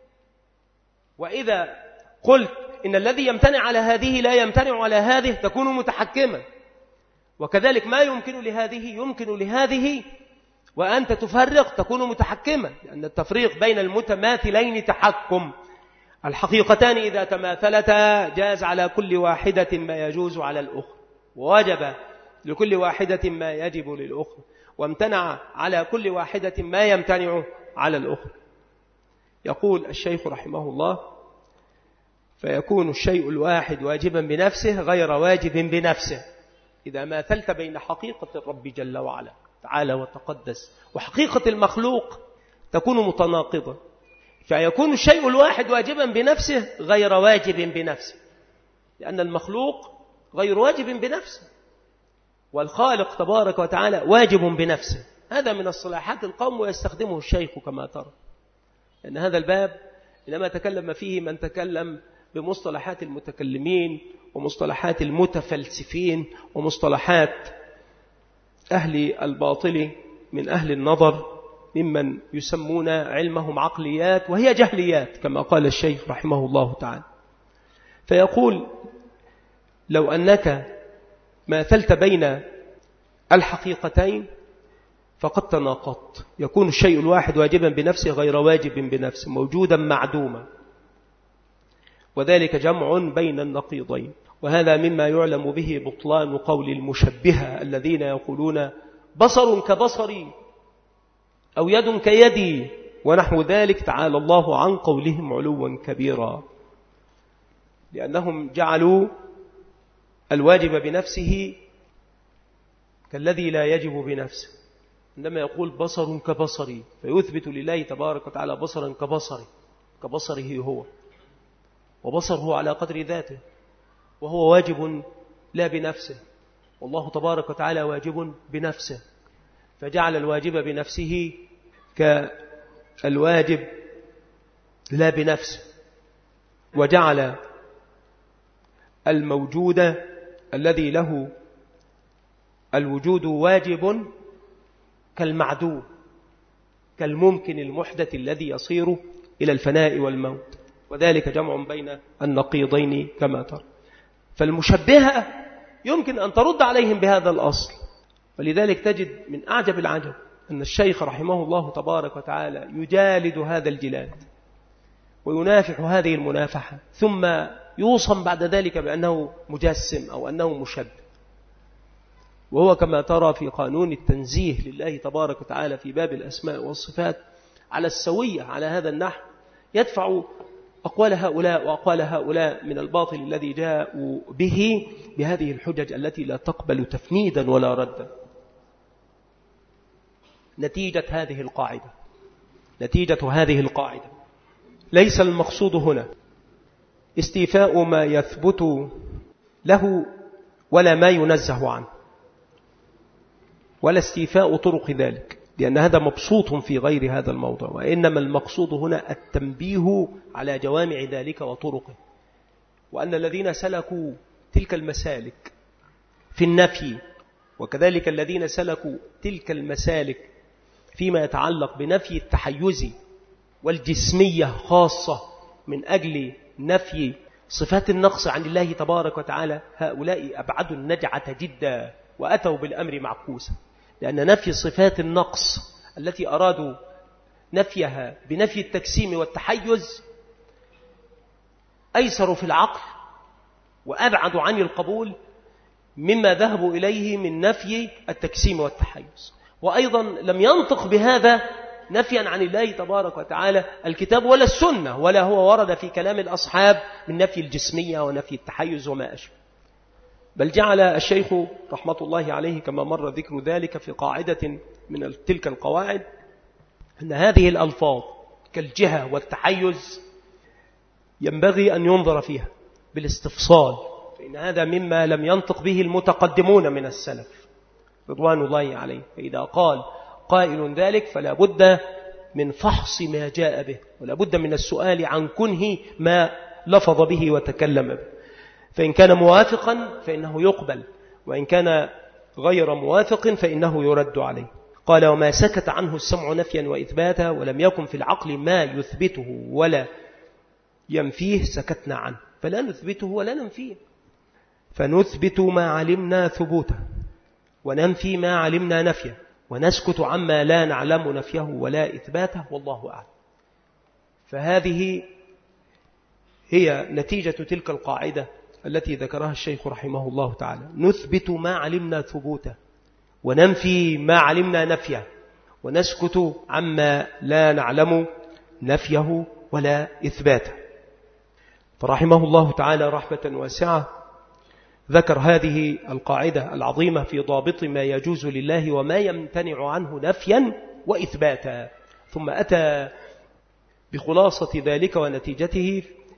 وإذا قلت إن الذي يمتنع على هذه لا يمتنع على هذه تكون متحكمة. وكذلك ما يمكن لهذه يمكن لهذه، وأنت تفرق تكون متحكمة، لأن التفريق بين المتماثلين تحكم. الحقيقتان إذا تماثلتا جاز على كل واحدة ما يجوز على الأخرى، ووجب لكل واحدة ما يجب للأخرى، وامتنع على كل واحدة ما يمتنع على الأخرى. يقول الشيخ رحمه الله: فيكون الشيء الواحد واجبا بنفسه غير واجب بنفسه، إذا ماثلت بين حقيقة الرب جل وعلا تعالى وتقدس وحقيقة المخلوق تكون متناقضة. فيكون الشيء الواحد واجبا بنفسه غير واجب بنفسه، لأن المخلوق غير واجب بنفسه، والخالق تبارك وتعالى واجب بنفسه. هذا من الصلاحات القوم ويستخدمه الشيخ كما ترى، لأن هذا الباب إنما تكلم فيه من تكلم بمصطلحات المتكلمين ومصطلحات المتفلسفين ومصطلحات أهل الباطل من أهل النظر، ممن يسمون علمهم عقليات وهي جهليات كما قال الشيخ رحمه الله تعالى. فيقول: لو أنك ماثلت بين الحقيقتين فقد تناقضت، يكون الشيء الواحد واجبا بنفسه غير واجب بنفسه، موجودا معدوما، وذلك جمع بين النقيضين. وهذا مما يعلم به بطلان قول المشبهة الذين يقولون بصر كبصري أو يد كيدي ونحو ذلك، تعالى الله عن قولهم علوا كبيرا، لأنهم جعلوا الواجب بنفسه كالذي لا يجب بنفسه، عندما يقول بصر كبصري فيثبت لله تبارك وتعالى بصرا كبصري كبصره هو، وبصره على قدر ذاته، وهو واجب لا بنفسه، والله تبارك وتعالى واجب بنفسه، فجعل الواجب بنفسه كالواجب لا بنفسه، وجعل الموجود الذي له الوجود واجب كالمعدوم، كالممكن المحدث الذي يصير إلى الفناء والموت، وذلك جمع بين النقيضين كما ترى. فالمشبهة يمكن أن ترد عليهم بهذا الأصل، ولذلك تجد من أعجب العجب أن الشيخ رحمه الله تبارك وتعالى يجالد هذا الجلاد وينافح هذه المنافحة، ثم يوصم بعد ذلك بأنه مجسم أو أنه مشبه، وهو كما ترى في قانون التنزيه لله تبارك وتعالى في باب الأسماء والصفات على السوية على هذا النحو، يدفع أقوال هؤلاء وأقوال هؤلاء من الباطل الذي جاءوا به بهذه الحجج التي لا تقبل تفنيدا ولا ردا. نتيجة هذه القاعدة نتيجة هذه القاعدة ليس المقصود هنا استيفاء ما يثبت له ولا ما ينزه عنه، ولا استيفاء طرق ذلك، لأن هذا مبسوط في غير هذا الموضوع، وإنما المقصود هنا التنبيه على جوامع ذلك وطرقه، وأن الذين سلكوا تلك المسالك في النفي، وكذلك الذين سلكوا تلك المسالك فيما يتعلق بنفي التحيز والجسمية خاصة من أجل نفي صفات النقص عن الله تبارك وتعالى، هؤلاء أبعدوا النجعة جدا وأتوا بالأمر معكوسا، لأن نفي صفات النقص التي أرادوا نفيها بنفي التجسيم والتحيز أيسر في العقل وأبعد عن القبول مما ذهبوا إليه من نفي التجسيم والتحيز. وأيضا لم ينطق بهذا نفيا عن الله تبارك وتعالى الكتاب ولا السنة، ولا هو ورد في كلام الأصحاب من نفي الجسمية ونفي التحيز وما أشبه، بل جعل الشيخ رحمة الله عليه كما مر ذكر ذلك في قاعدة من تلك القواعد أن هذه الألفاظ كالجهة والتحيز ينبغي أن ينظر فيها بالاستفصال، فإن هذا مما لم ينطق به المتقدمون من السلف رضوان الله عليه. فإذا قال قائل ذلك فلا بد من فحص ما جاء به، ولا بد من السؤال عن كنه ما لفظ به وتكلم به، فإن كان موافقا فإنه يقبل، وإن كان غير موافق فإنه يرد عليه. قال: وما سكت عنه السمع نفيا وإثباتا ولم يكن في العقل ما يثبته ولا ينفيه سكتنا عنه، فلا نثبته ولا ننفيه، فنثبت ما علمنا ثبوته وننفي ما علمنا نفيه، ونسكت عما لا نعلم نفيه ولا إثباته، والله أعلم. فهذه هي نتيجة تلك القاعدة التي ذكرها الشيخ رحمه الله تعالى: نثبت ما علمنا ثبوته وننفي ما علمنا نفيه، ونسكت عما لا نعلم نفيه ولا إثباته. فرحمه الله تعالى رحمة واسعة ذكر هذه القاعدة العظيمة في ضابط ما يجوز لله وما يمتنع عنه نفيا وإثباتا، ثم أتى بخلاصة ذلك ونتيجته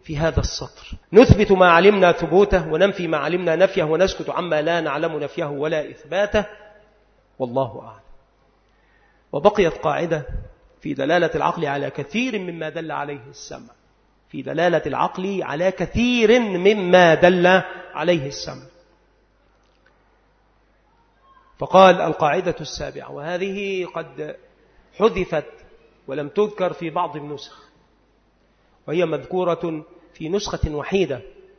في هذا السطر. نثبت ما علمنا ثبوته وننفي ما علمنا نفيه ونسكت عما لا نعلم نفيه ولا إثباته، والله أعلم. وبقيت قاعدة في دلالة العقل على كثير مما دل عليه السمع، في دلالة العقل على كثير مما دل عليه السمع. فقال القاعدة السابعة، وهذه قد حذفت ولم تذكر في بعض النسخ، وهي مذكورة في نسخة وحيدة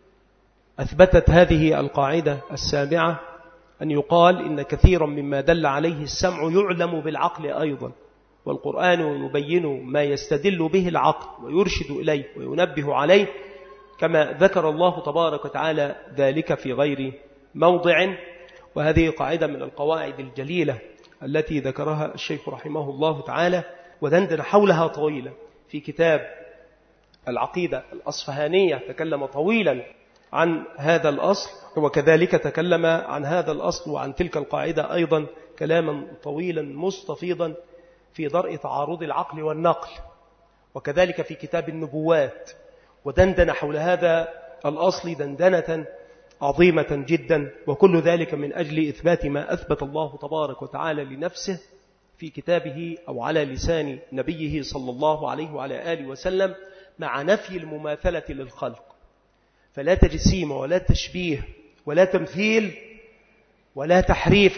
أثبتت هذه القاعدة السابعة، أن يقال إن كثيرا مما دل عليه السمع يعلم بالعقل أيضا، والقرآن يبين ما يستدل به العقل ويرشد إليه وينبه عليه، كما ذكر الله تبارك وتعالى ذلك في غير موضع. وهذه قاعدة من القواعد الجليلة التي ذكرها الشيخ رحمه الله تعالى ودندن حولها طويلا في كتاب العقيدة الأصفهانية، تكلم طويلا عن هذا الأصل، وكذلك تكلم عن هذا الأصل وعن تلك القاعدة أيضا كلاما طويلا مستفيضا في درء تعارض العقل والنقل، وكذلك في كتاب النبوات، ودندن حول هذا الأصل دندنة عظيمة جدا، وكل ذلك من أجل إثبات ما أثبت الله تبارك وتعالى لنفسه في كتابه أو على لسان نبيه صلى الله عليه وعلى آله وسلم، مع نفي المماثلة للخلق. فلا تجسيم ولا تشبيه ولا تمثيل ولا تحريف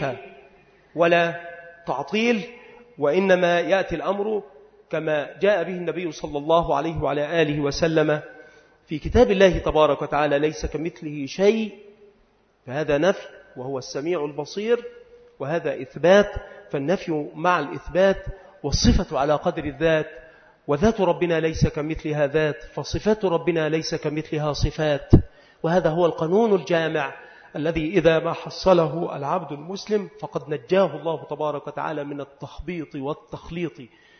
ولا تعطيل، وإنما يأتي الأمر كما جاء به النبي صلى الله عليه وعلى آله وسلم في كتاب الله تبارك وتعالى: ليس كمثله شيء، فهذا نفي وهو السميع البصير، وهذا إثبات، فالنفي مع الإثبات، والصفة على قدر الذات، وذات ربنا ليس كمثلها ذات، فصفات ربنا ليس كمثلها صفات. وهذا هو القانون الجامع الذي إذا ما حصله العبد المسلم فقد نجاه الله تبارك وتعالى من التخبيط والتخليط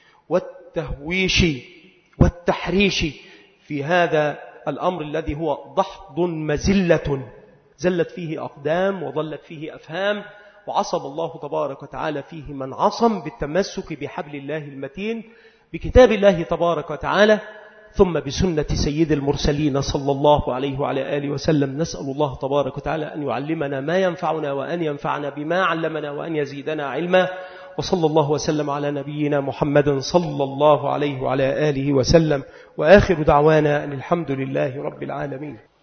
والتهويش والتحريش في هذا الأمر الذي هو ضحض مزلة زلت فيه أقدام وضلت فيه أفهام، وعصم الله تبارك وتعالى فيه من عصم بالتمسك بحبل الله المتين، بكتاب الله تبارك وتعالى، ثم بسنة سيد المرسلين صلى الله عليه وعلى آله وسلم. نسأل الله تبارك وتعالى أن يعلمنا ما ينفعنا وأن ينفعنا بما علمنا وأن يزيدنا علما، وصلى الله وسلم على نبينا محمد صلى الله عليه وعلى آله وسلم، وآخر دعوانا أن الحمد لله رب العالمين.